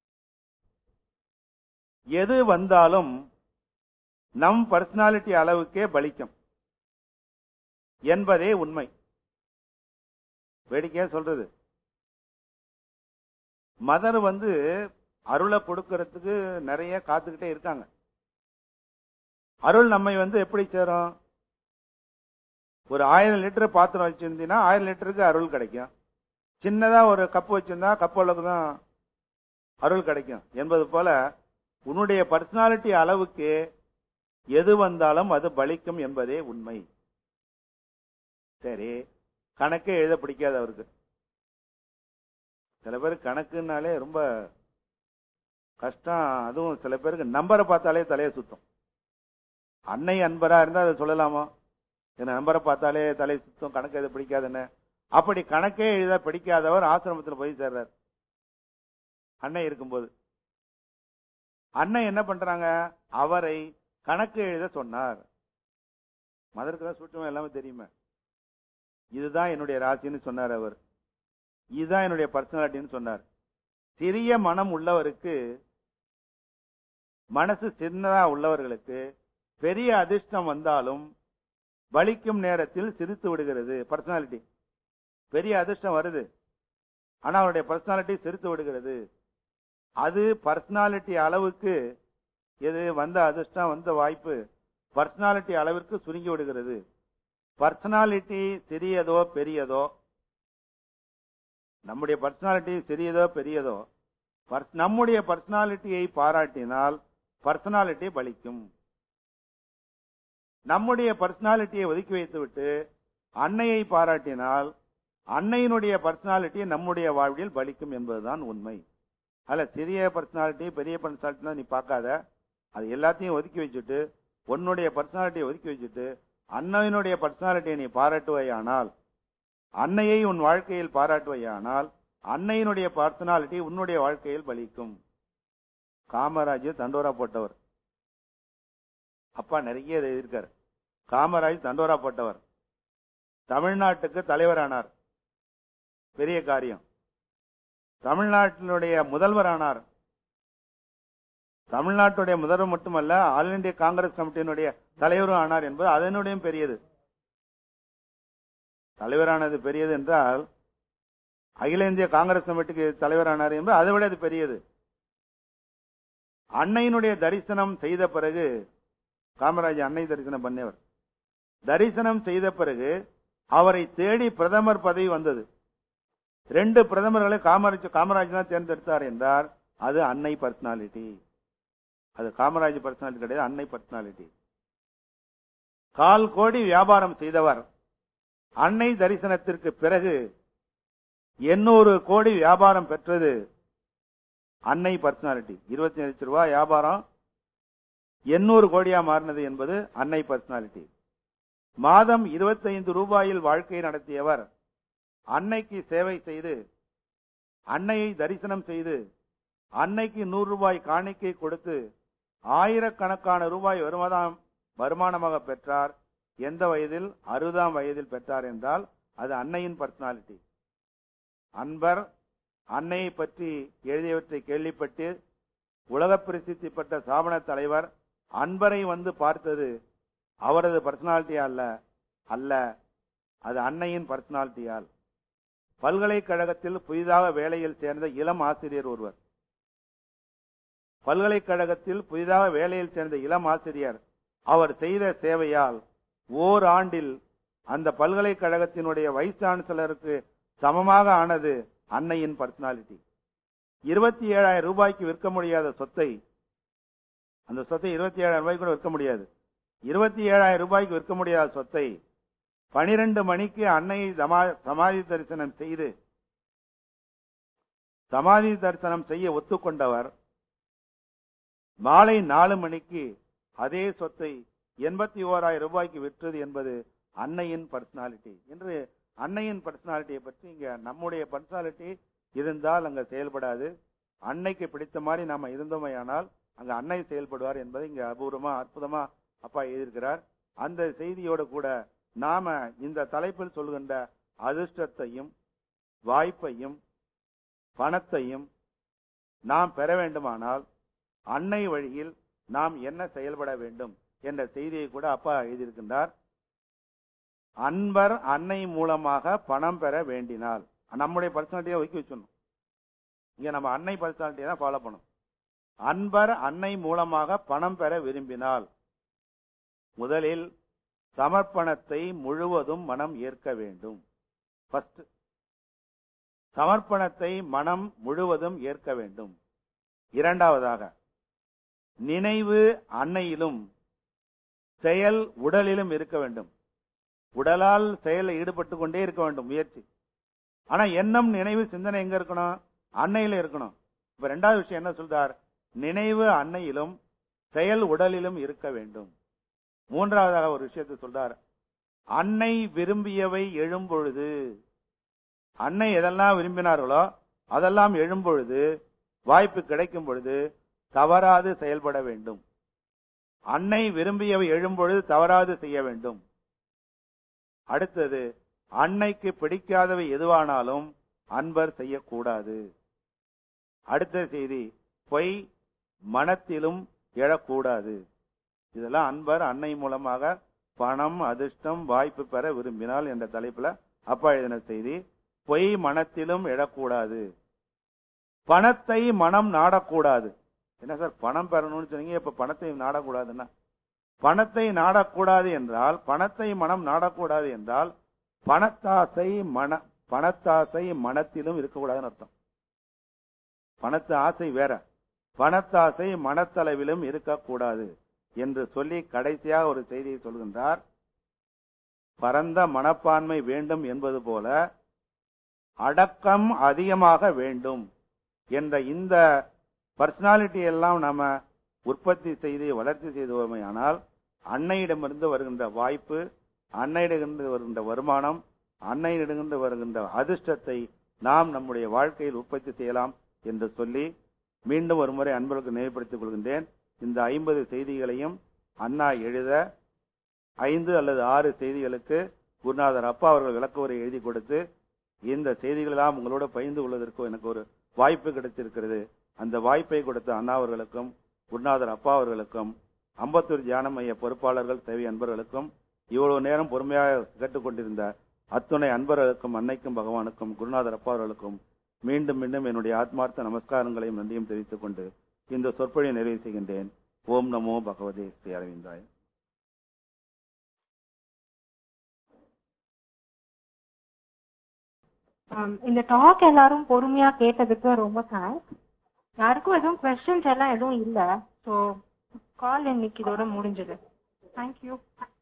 எது வந்தாலும் நம் பர்சனாலிட்டி அளவுக்கே பலிக்கும் என்பதே உண்மை. வேடிக்கையா சொல்றது, மதர் வந்து அருளை கொடுக்கறதுக்கு நிறைய காத்துக்கிட்டே இருக்காங்க. அருள் நம்மை வந்து எப்படி சேரும்? ஒரு ஆயிரம் லிட்டர் பாத்திரம் வச்சிருந்தீங்கன்னா ஆயிரம் லிட்டருக்கு அருள் கிடைக்கும். சின்னதா ஒரு கப்பு வச்சிருந்தா கப்பு அளவுக்கு தான் அருள் கிடைக்கும் என்பது போல உன்னுடைய பர்சனாலிட்டி அளவுக்கு எது வந்தாலும் அது பலிக்கும் என்பதே உண்மை. சரி, கணக்கே எழுத பிடிக்காது அவருக்கு. சில பேர் கணக்குனாலே ரொம்ப கஷ்டம். அதுவும் சில பேருக்கு நம்பரை பார்த்தாலே தலையை சுத்தம். அன்னை அன்பரா இருந்தா அதை சொல்லலாமா? என்ன நம்பரை பார்த்தாலே தலையை சுத்தம், கணக்கு எழுத பிடிக்காதுன்னு. அப்படி கணக்கே எழுத பிடிக்காதவர் ஆசிரமத்தில் போய் சேர்றார் அன்னை இருக்கும்போது. அன்னை என்ன பண்றாங்க? அவரை கணக்கு எழுத சொன்னார். மதருக்கு தான் சூட்சமா எல்லாமே தெரியுமே. இதுதான் என்னுடைய ராசின்னு சொன்னார் அவர். இதுதான் என்னுடைய பர்சனாலிட்டின்னு சொன்னார். சிறிய மனம் உள்ளவருக்கு, மனசு சின்னதா உள்ளவர்களுக்கு பெரிய அதிர்ஷ்டம் வந்தாலும் வலிக்கும் நேரத்தில் சிரித்து விடுகிறது பர்சனாலிட்டி. பெரிய அதிர்ஷ்டம் வருது, ஆனா அவருடைய பர்சனாலிட்டி சிரித்து விடுகிறது. அது பர்சனாலிட்டி அளவுக்கு, எது வந்த அதிர்ஷ்டம் வந்த வாய்ப்பு பர்சனாலிட்டி அளவிற்கு சுருங்கி விடுகிறது. பர்சனாலிட்டி சிறியதோ பெரியதோ நம்முடைய பர்சனாலிட்டி சிறியதோ பெரியதோ நம்முடைய பர்சனாலிட்டியை பாராட்டினால் பர்சனாலிட்டி பலிக்கும். நம்முடைய பர்சனாலிட்டியை ஒதுக்கி வைத்துவிட்டு அன்னையை பாராட்டினால் அன்னையினுடைய பர்சனாலிட்டி நம்முடைய வாழ்வில் பலிக்கும் என்பதுதான் உண்மை. அல்ல சிறிய பர்சனாலிட்டி பெரிய பர்சனாலிட்டி நீ பார்க்காத, அது எல்லாத்தையும் ஒதுக்கி வச்சுட்டு உன்னுடைய பர்சனாலிட்டியை ஒதுக்கி வச்சுட்டு அன்னையினுடைய பர்சனாலிட்டியை நீ பாராட்டுவையானால், அன்னையை உன் வாழ்க்கையில் பாராட்டுவையானால் அன்னையினுடைய பர்சனாலிட்டி உன்னுடைய வாழ்க்கையில் பலிக்கும். காமராஜ் தண்டோரா போட்டவர், அப்பா நிறைய எழுதியிருக்கார். காமராஜ் தண்டோரா போட்டவர், தமிழ்நாட்டுக்கு தலைவரானார், பெரிய காரியம். தமிழ்நாட்டினுடைய முதல்வரானார். தமிழ்நாட்டுடைய முதல்வர் மட்டுமல்ல, ஆல் இந்திய காங்கிரஸ் கமிட்டியினுடைய தலைவரும் ஆனார் என்பது அதனுடைய பெரியது. தலைவரானது பெரியது என்றால் அகில இந்திய காங்கிரஸ் கமிட்டிக்கு தலைவரானார் என்பது அதை விட அது பெரியது. அன்னையினுடைய தரிசனம் செய்த பிறகு, காமராஜ் அன்னை தரிசனம் பண்ணவர், தரிசனம் செய்த பிறகு அவரை தேடி பிரதமர் பதவி வந்தது. ரெண்டு பிரதமர்களை காமராஜ் காமராஜ் தான் தேர்ந்தெடுத்தார் என்றார். அது அன்னை பர்சனாலிட்டி. அது காமராஜ் பர்சனாலிட்டி கிடையாது, அன்னை பர்சனாலிட்டி. கால் கோடி வியாபாரம் செய்தவர் அன்னை தரிசனத்திற்கு பிறகு எண்ணூறு கோடி வியாபாரம் பெற்றது அன்னை பர்சனாலிட்டி. இருபத்தி லட்சம் ரூபாய் வியாபாரம் எண்ணூறு கோடியா மாறினது என்பது அன்னை பர்சனாலிட்டி. மாதம் இருபத்தி ஐந்து ரூபாயில் வாழ்க்கை நடத்தியவர் அன்னைக்கு சேவை செய்து, அன்னையை தரிசனம் செய்து, அன்னைக்கு நூறு ரூபாய் காணிக்கை கொடுத்து ஆயிரக்கணக்கான ரூபாய் வருமானமாக பெற்றார். எந்த வயதில்? அறுபதாம் வயதில் பெற்றார் என்றால் அது அன்னையின் பர்சனாலிட்டி. அன்பர் அன்னையை பற்றி எழுதியவற்றை கேள்விப்பட்டு உலக பிரசித்தி பெற்ற ஸ்தாபன தலைவர் அன்பரை வந்து பார்த்தது அவரது பர்சனாலிட்டியா அல்ல அல்ல அது அன்னையின் பர்சனாலிட்டியால். பல்கலைக்கழகத்தில் புதிதாக வேலையில் சேர்ந்த இளம் ஆசிரியர் ஒருவர், பல்கலைக்கழகத்தில் புதிதாக வேலையில் சேர்ந்த இளம் ஆசிரியர் அவர் செய்த சேவையால் ஓராண்டில் அந்த பல்கலைக்கழகத்தினுடைய வைஸ் சான்சலருக்கு சமமாக ஆனது அன்னையின் பர்சனாலிட்டி. இருபத்தி ஏழாயிரம் ரூபாய்க்கு விற்க முடியாத சொத்தை, அந்த சொத்தை இருபத்தி ஏழாயிரம் ரூபாய்க்கு கூட விற்க முடியாது, இருபத்தி ஏழாயிரம் ரூபாய்க்கு விற்க முடியாத சொத்தை பனிரெண்டு மணிக்கு அன்னையை சமாதி தரிசனம் செய்து சமாதி தரிசனம் செய்ய ஒத்துக்கொண்டவர் மாலை நாலு மணிக்கு அதே சொத்தை எண்பத்தி ஓராயிரம் ரூபாய்க்கு விற்றது என்பது அன்னையின் பர்சனாலிட்டி. என்று அன்னையின் பர்சனாலிட்டியை பற்றி இங்க நம்முடைய பர்சனாலிட்டி இருந்தால் அங்க செயல்படாது. அன்னைக்கு பிடித்த மாதிரி நாம இருந்தோமையானால் அங்க அன்னை செயல்படுவார் என்பதை இங்க அபூர்வமா அற்புதமா அப்பா எழுதியிருக்கிறார். அந்த செய்தியோடு கூட நாம இந்த தலைப்பில் சொல்கின்ற அதிர்ஷ்டத்தையும் வாய்ப்பையும் பணத்தையும் நாம் பெற வேண்டுமானால் அன்னை வழியில் நாம் என்ன செயல்பட வேண்டும் என்ற செய்தியை கூட அப்பா எழுதியிருக்கின்றார். அன்பர் அன்னை மூலமாக பணம் பெற வேண்டினால், நம்முடைய பர்சனாலிட்டியை ஒதுக்கி வச்சிடணும். இங்க நம்ம அன்னை பர்சனாலிட்டியை தான் ஃபாலோ பண்ணணும். அன்பர் அன்னை மூலமாக பணம் பெற விரும்பினால் முதலில் சமர்ப்பணத்தை முழுவதும் மனம் ஏற்க வேண்டும். ஃபர்ஸ்ட் சமர்ப்பணத்தை மனம் முழுவதும் ஏற்க வேண்டும். இரண்டாவதாக நினைவு அன்னையிலும் செயல் உடலிலும் இருக்க வேண்டும். உடலால் செயலில் ஈடுபட்டு கொண்டே இருக்க வேண்டும் முயற்சி. ஆனா எண்ணம் நினைவு சிந்தனை எங்க இருக்கணும்? அன்னையில இருக்கணும். இப்ப ரெண்டாவது விஷயம் என்ன சொல்றார்? நினைவு அன்னையிலும் செயல் உடலிலும் இருக்க வேண்டும். மூன்றாவதாக ஒரு விஷயத்தை சொல்றார், அன்னை விரும்பியவை எழும்பொழுது, அன்னை எதெல்லாம் விரும்பினார்களோ அதெல்லாம் எழும்பொழுது, வாய்ப்பு கிடைக்கும் பொழுது தவறாது செயல்பட வேண்டும். அன்னை விரும்பியவை எழும்பொழுது தவறாது செய்ய வேண்டும். அடுத்தது, அன்னைக்கு பிடிக்காதவை எதுவானாலும் அன்பர் செய்யக்கூடாது. அடுத்த செய்தி, பொய் மனத்திலும் எழக்கூடாது. இதெல்லாம் அன்பர் அன்னை மூலமாக பணம் அதிர்ஷ்டம் வாய்ப்பு பெற விரும்பினால் என்ற தலைப்புல அப்பா எழுதின செய்தி. பொய் மனத்திலும் எழக்கூடாது. பணத்தை மனம் நாடக்கூடாது. என்ன சார் பணம் பெறணும்னு சொன்னீங்க, இப்ப பணத்தை நாடக்கூடாதுன்னா? பணத்தை நாடக்கூடாது என்றால், பணத்தை மனம் நாடக்கூடாது என்றால் பணத்தாசை மன பணத்தாசை மனத்திலும் இருக்கக்கூடாதுன்னு அர்த்தம். பணத்து ஆசை வேற, பணத்தாசை மனத்தளவிலும் இருக்கக்கூடாது என்று சொல்லி கடைசியாக ஒரு செய்தியை சொல்கின்றார். பரந்த மனப்பான்மை வேண்டும் என்பது போல அடக்கம் அதிகமாக வேண்டும் என்ற இந்த பர்சனாலிட்டி எல்லாம் நாம உற்பத்தி செய்து வளர்ச்சி செய்தோமையானால் அன்னையிடமிருந்து வருகின்ற வாய்ப்பு, அன்னையிடமிருந்து வருகின்ற வருமானம், அன்னையிடமிருந்து வருகின்ற அதிர்ஷ்டத்தை நாம் நம்முடைய வாழ்க்கையில் உற்பத்தி செய்யலாம் என்று சொல்லி மீண்டும் ஒரு முறை அன்பர்களுக்கு நினைவுபடுத்திக் கொள்கின்றேன். இந்த ஐம்பது செய்திகளையும் அண்ணா எழுத ஐந்து அல்லது ஆறு செய்திகளுக்கு குருநாதர் அப்பா அவர்கள் விளக்கவுரை எழுதி கொடுத்து இந்த செய்திகளெல்லாம் உங்களோட பகிர்ந்து கொள்வதற்கு எனக்கு ஒரு வாய்ப்பு கிடைத்திருக்கிறது. அந்த வாய்ப்பை கொடுத்த அண்ணா அவர்களுக்கும் குருநாதர் அப்பா அவர்களுக்கும் அம்பத்தூர் தியான மைய பொறுப்பாளர்கள் சேவை அன்பர்களுக்கும் இவ்வளவு நேரம் பொறுமையாக கேட்டுக்கொண்டிருந்த அத்துணை அன்பர்களுக்கும் அன்னைக்கும் பகவானுக்கும் குருநாதர் அப்பா அவர்களுக்கும் மீண்டும் மீண்டும் என்னுடைய ஆத்மார்த்த நமஸ்காரங்களையும் நன்றியும் தெரிவித்துக் கொண்டு இந்த சொற்பொழியை நிறைவு செய்கின்றேன். ஓம் நமோ பகவதே ஸ்ரீ அரவிந்தாய. இந்த டாக் எல்லாரும் பொறுமையா கேட்டதுக்கு ரொம்ப தேங்க்ஸ். யாருக்கும் எதுவும் கொஸ்டின்ஸ் எல்லாம் எதுவும் இல்ல. ஸோ கால் இன்னைக்கு இதோட முடிஞ்சது. தேங்க்யூ.